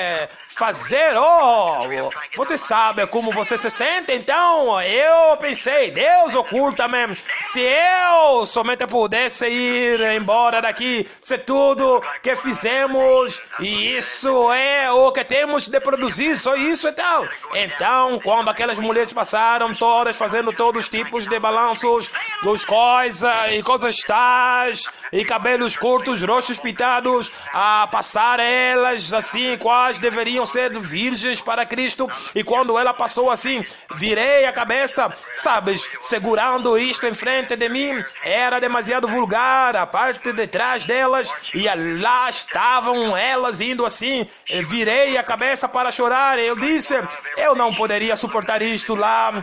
fazer, oh, você sabe como você se sente, então eu pensei, Deus oculta-me, se eu somente pudesse ir embora daqui, se tudo que fizemos, e isso é o que temos de produzir, só isso e tal. Então, quando aquelas mulheres passaram, todas fazendo todos os tipos de balanços, os coisas e coisas tais, e cabelos curtos, rostos pintados, a passar elas assim, quais deveriam ser virgens para Cristo, e quando ela passou assim, virei a cabeça, sabes, segurando isto em frente de mim, era demasiado vulgar, a parte de trás delas, e lá estavam elas indo assim, virei a cabeça para chorar, eu disse, eu não poderia suportar isto lá,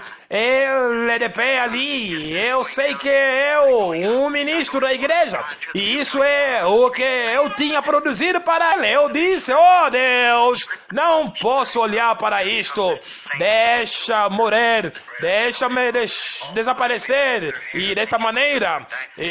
ele de pé ali, eu sei que eu, um ministro da igreja, e isso é o que eu tinha produzido para ele. Eu disse, oh Deus, não posso olhar para isto, deixa morrer, deixa-me des desaparecer, e dessa maneira,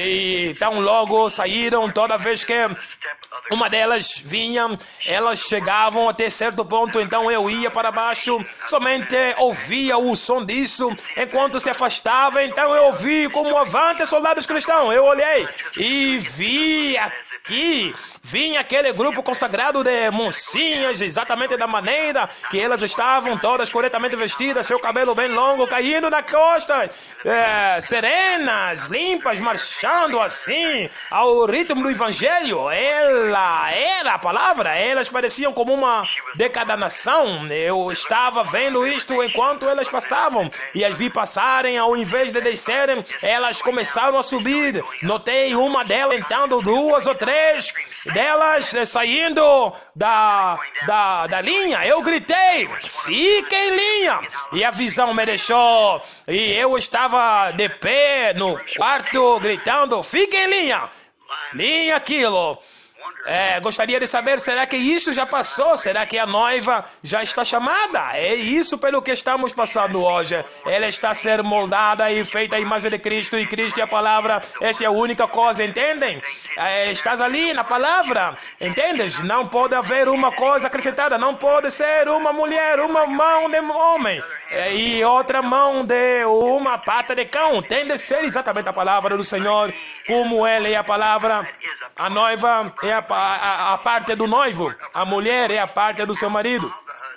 e tão logo saíram, toda vez que uma delas vinha, elas chegavam até certo ponto, então eu ia para baixo, somente ouvia o som disso, enquanto se afastava, então eu ouvi como avante soldados cristãos, eu olhei e vi aqui, vinha aquele grupo consagrado de mocinhas, exatamente da maneira que elas estavam, todas corretamente vestidas, seu cabelo bem longo caindo na costa, é, serenas, limpas, marchando assim, ao ritmo do evangelho. Ela era a palavra, elas pareciam como uma decadanação. Eu estava vendo isto enquanto elas passavam, e as vi passarem, ao invés de descerem, elas começaram a subir. Notei uma delas entrando, duas ou três delas saindo da, da, da linha. Eu gritei, fique em linha, e a visão me deixou, e eu estava de pé no quarto gritando, fique em linha, linha aquilo. É, gostaria de saber, será que isso já passou? Será que a noiva já está chamada? É isso pelo que estamos passando hoje. Ela está a ser moldada e feita a imagem de Cristo, e Cristo é a palavra. Essa é a única coisa, entendem? É, estás ali na palavra, entendes? Não pode haver uma coisa acrescentada, não pode ser uma mulher, uma mão de homem é, e outra mão de uma pata de cão. Tem de ser exatamente a palavra do Senhor, como ela é a palavra. A noiva é a, a, a parte do noivo, a mulher é a parte do seu marido.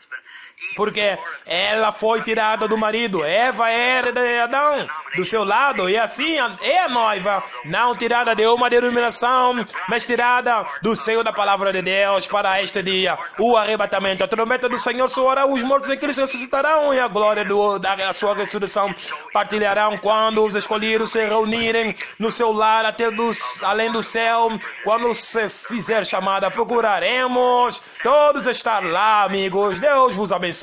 Porque ela foi tirada do marido, Eva era de Adão, do seu lado, e assim é a noiva, não tirada de uma denominação, mas tirada do seio da palavra de Deus para este dia, o arrebatamento. A trombeta do Senhor soará, os mortos em Cristo ressuscitarão, e a glória do, da sua ressurreição partilharão quando os escolhidos se reunirem no seu lar até dos, além do céu. Quando se fizer chamada, procuraremos todos estar lá, amigos. Deus vos abençoe.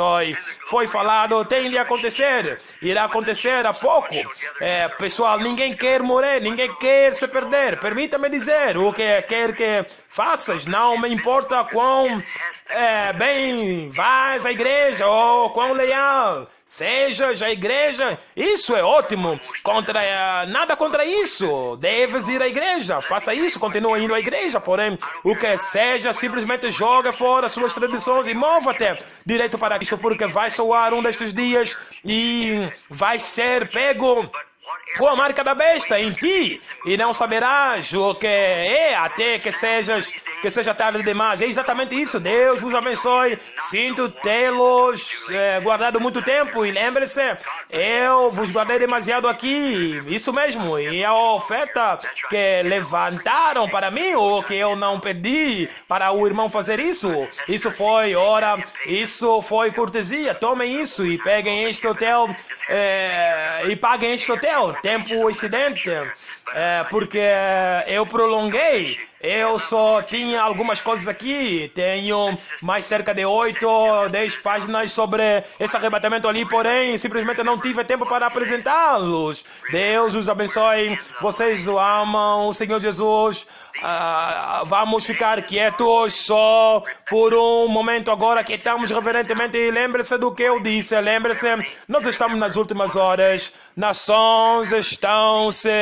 abençoe. Foi falado, tem de acontecer. Irá acontecer há pouco. É, pessoal, ninguém quer morrer, ninguém quer se perder. Permita-me dizer, o que quer que faças, não me importa quão é, bem vais à igreja ou quão leal sejas à igreja. Isso é ótimo. Contra, é, nada contra isso. Deves ir à igreja. Faça isso, continua indo à igreja. Porém, o que seja, simplesmente joga fora suas tradições e mova-te direito para Cristo, porque vai soar um destes dias e vai ser pego com a marca da besta em ti, e não saberás o que é até que sejas que seja tarde demais. É exatamente isso. Deus vos abençoe. Sinto tê-los é, guardado muito tempo, e lembre-se, eu vos guardei demasiado aqui. Isso mesmo. E a oferta que levantaram para mim, ou que eu não pedi para o irmão fazer isso, isso foi ora, isso foi cortesia. Tomem isso e peguem este hotel é, e paguem este hotel. Tempo excedente, é, porque eu prolonguei. Eu só tinha algumas coisas aqui. Tenho mais cerca de oito ou dez páginas sobre esse arrebatamento ali, porém simplesmente não tive tempo para apresentá-los. Deus os abençoe. Vocês o amam, o Senhor Jesus. Uh, vamos ficar quietos só por um momento agora, que estamos reverentemente, e lembre-se do que eu disse, lembre-se, nós estamos nas últimas horas, nações estão se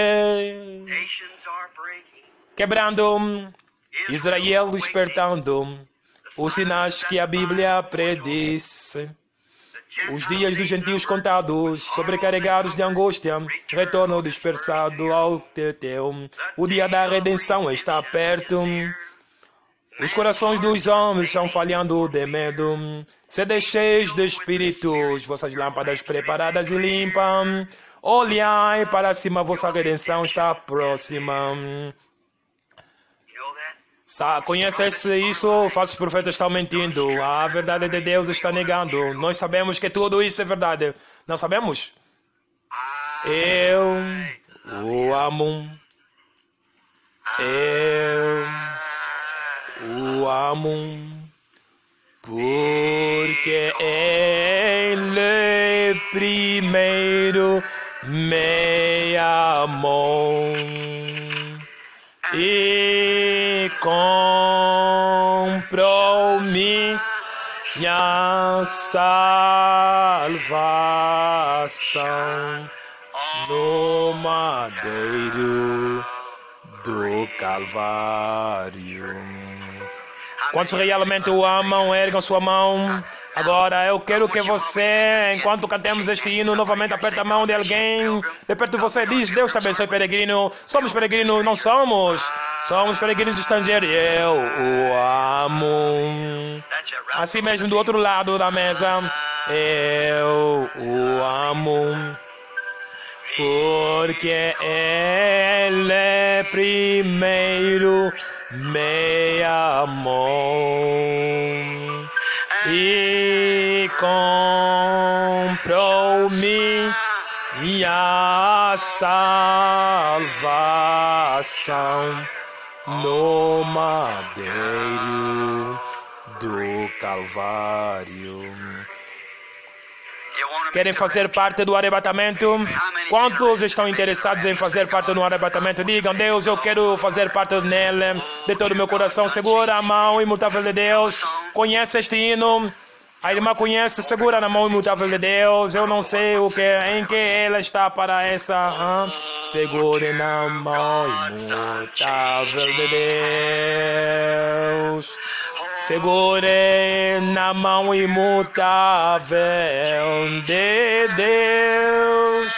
quebrando, Israel despertando, os sinais que a Bíblia prediz. Os dias dos gentios contados, sobrecarregados de angústia, retorno dispersado ao teteu. O dia da redenção está perto. Os corações dos homens estão falhando de medo. Se deixeis de espíritos, vossas lâmpadas preparadas e limpas. Olhai para cima, vossa redenção está próxima. Conheces isso? Falsos profetas estão mentindo. A verdade de Deus está negando. Nós sabemos que tudo isso é verdade. Não sabemos? Eu o amo. Eu o amo. Porque Ele primeiro me amou. E comprou minha salvação no madeiro do Calvário. Quantos realmente o amam, ergam sua mão. Agora eu quero que você, enquanto cantemos este hino, novamente aperte a mão de alguém de perto de você. Diz: Deus te abençoe, peregrino. Somos peregrinos, não somos. Somos peregrinos estrangeiros. Eu o amo. Assim mesmo, do outro lado da mesa. Eu o amo. Porque Ele primeiro me amou e comprou minha salvação no madeiro do Calvário. Querem fazer parte do arrebatamento? Quantos estão interessados em fazer parte do arrebatamento? Digam: Deus, eu quero fazer parte nele de todo o meu coração. Segura a mão imutável de Deus. Conhece este hino? A irmã conhece? Segura na mão imutável de Deus. Eu não sei o que, em que ela está para essa. Hein? Segure na mão imutável de Deus. Segure na mão imutável de Deus.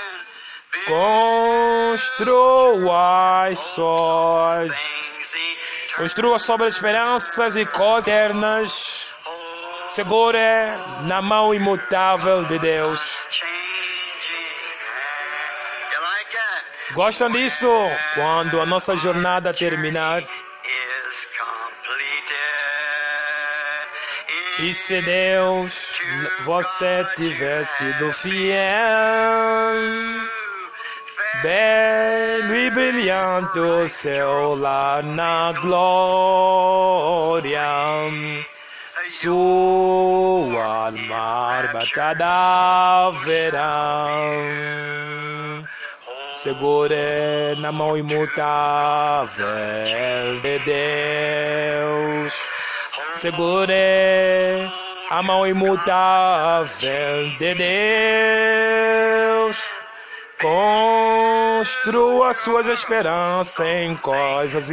Construa as sós. Construa sobre esperanças e coisas eternas. Segure na mão imutável de Deus. Gostam disso? Quando a nossa jornada terminar, e se Deus você tiver sido fiel, belo e brilhante o céu lá na glória, sua alma arrebatada verão. Segure na mão imutável de Deus. Segure a mão imutável de Deus. Construa suas esperanças em coisas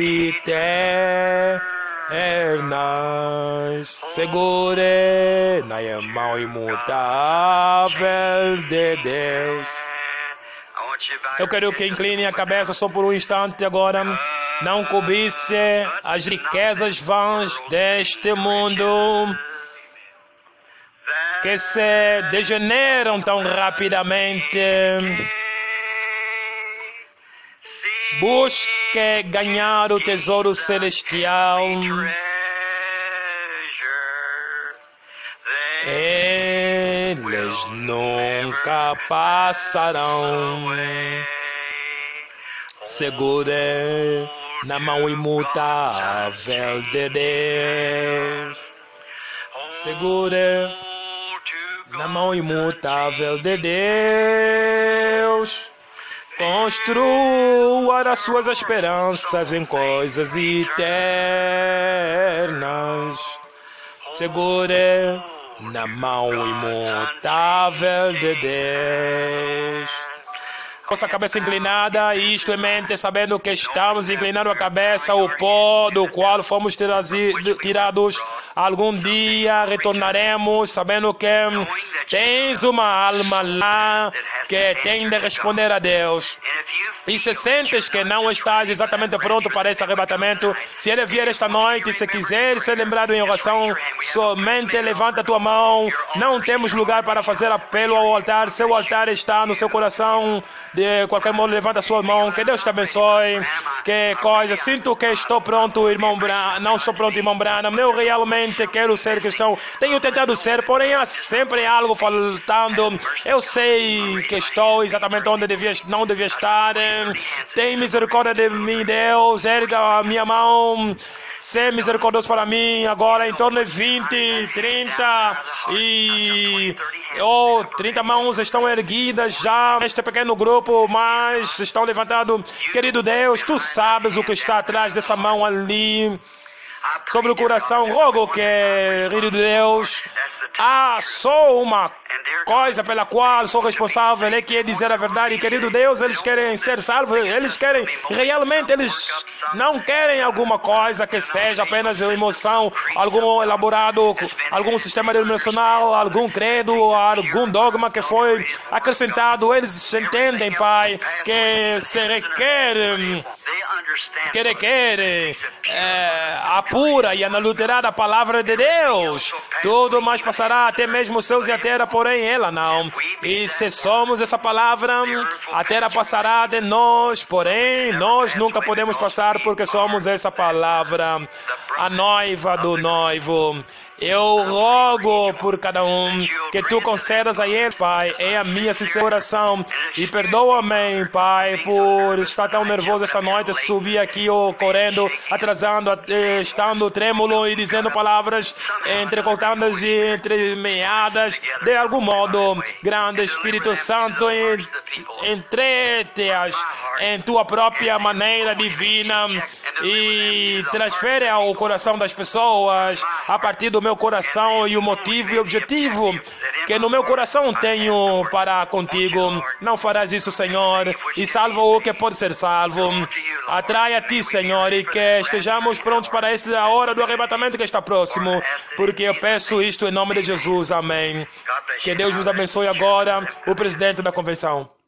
eternas. Segure na mão imutável de Deus. Eu quero que incline a cabeça só por um instante agora. Não cobice as riquezas vãs deste mundo que se degeneram tão rapidamente. Busque ganhar o tesouro celestial. Eles nunca passarão. Segure na mão imutável de Deus. Segure na mão imutável de Deus. Construa as suas esperanças em coisas eternas. Segure na mão imutável de Deus. Nossa cabeça inclinada, isto em mente, sabendo que estamos inclinando a cabeça, o pó do qual fomos tirados, algum dia retornaremos, sabendo que tens uma alma lá que tem de responder a Deus. E se sentes que não estás exatamente pronto para esse arrebatamento, se Ele vier esta noite, se quiser ser lembrado em oração, somente levanta a tua mão. Não temos lugar para fazer apelo ao altar. Se o altar está no seu coração, de qualquer modo, levanta a sua mão. Que Deus te abençoe. Que coisa. Sinto que estou pronto, irmão Branham. Não estou pronto, irmão Branham. Eu realmente quero ser cristão. Tenho tentado ser, porém há sempre algo faltando. Eu sei que estou exatamente onde devia, não devia estar. Tem misericórdia de mim, Deus. Erga a minha mão. Ser misericordioso para mim agora, em torno de vinte, trinta e oh, trinta mãos estão erguidas já neste pequeno grupo, mas estão levantados. Querido Deus, tu sabes o que está atrás dessa mão ali, sobre o coração. Rogo que, querido Deus, há só uma coisa pela qual sou responsável, é que é dizer a verdade. Querido Deus, eles querem ser salvos, eles querem, realmente eles não querem alguma coisa que seja apenas emoção, algum elaborado, algum sistema denominacional, algum credo, algum dogma que foi acrescentado. Eles entendem, Pai, que se requer, que requer é, a pura e inadulterada palavra de Deus. Tudo mais passará, até mesmo os céus e a terra, porém ela não. E se somos essa palavra, a terra passará de nós, porém nós nunca podemos passar, porque somos essa palavra, a noiva do noivo. Eu rogo por cada um que tu concedas a eles, Pai, é a minha sincera oração. E perdoa-me, Pai, por estar tão nervoso esta noite, subir aqui oh, correndo, atrasando, estando trêmulo e dizendo palavras entrecortadas e entremeadas. De algum modo, grande Espírito Santo, entrete-as em tua própria maneira divina e transfere ao coração das pessoas a partir do meu coração e o motivo e objetivo que no meu coração tenho para contigo. Não farás isso, Senhor, e salva o que pode ser salvo. Atrai a ti, Senhor, e que estejamos prontos para esta hora do arrebatamento que está próximo, porque eu peço isto em nome de Jesus. Amém. Que Deus vos abençoe agora, o presidente da convenção.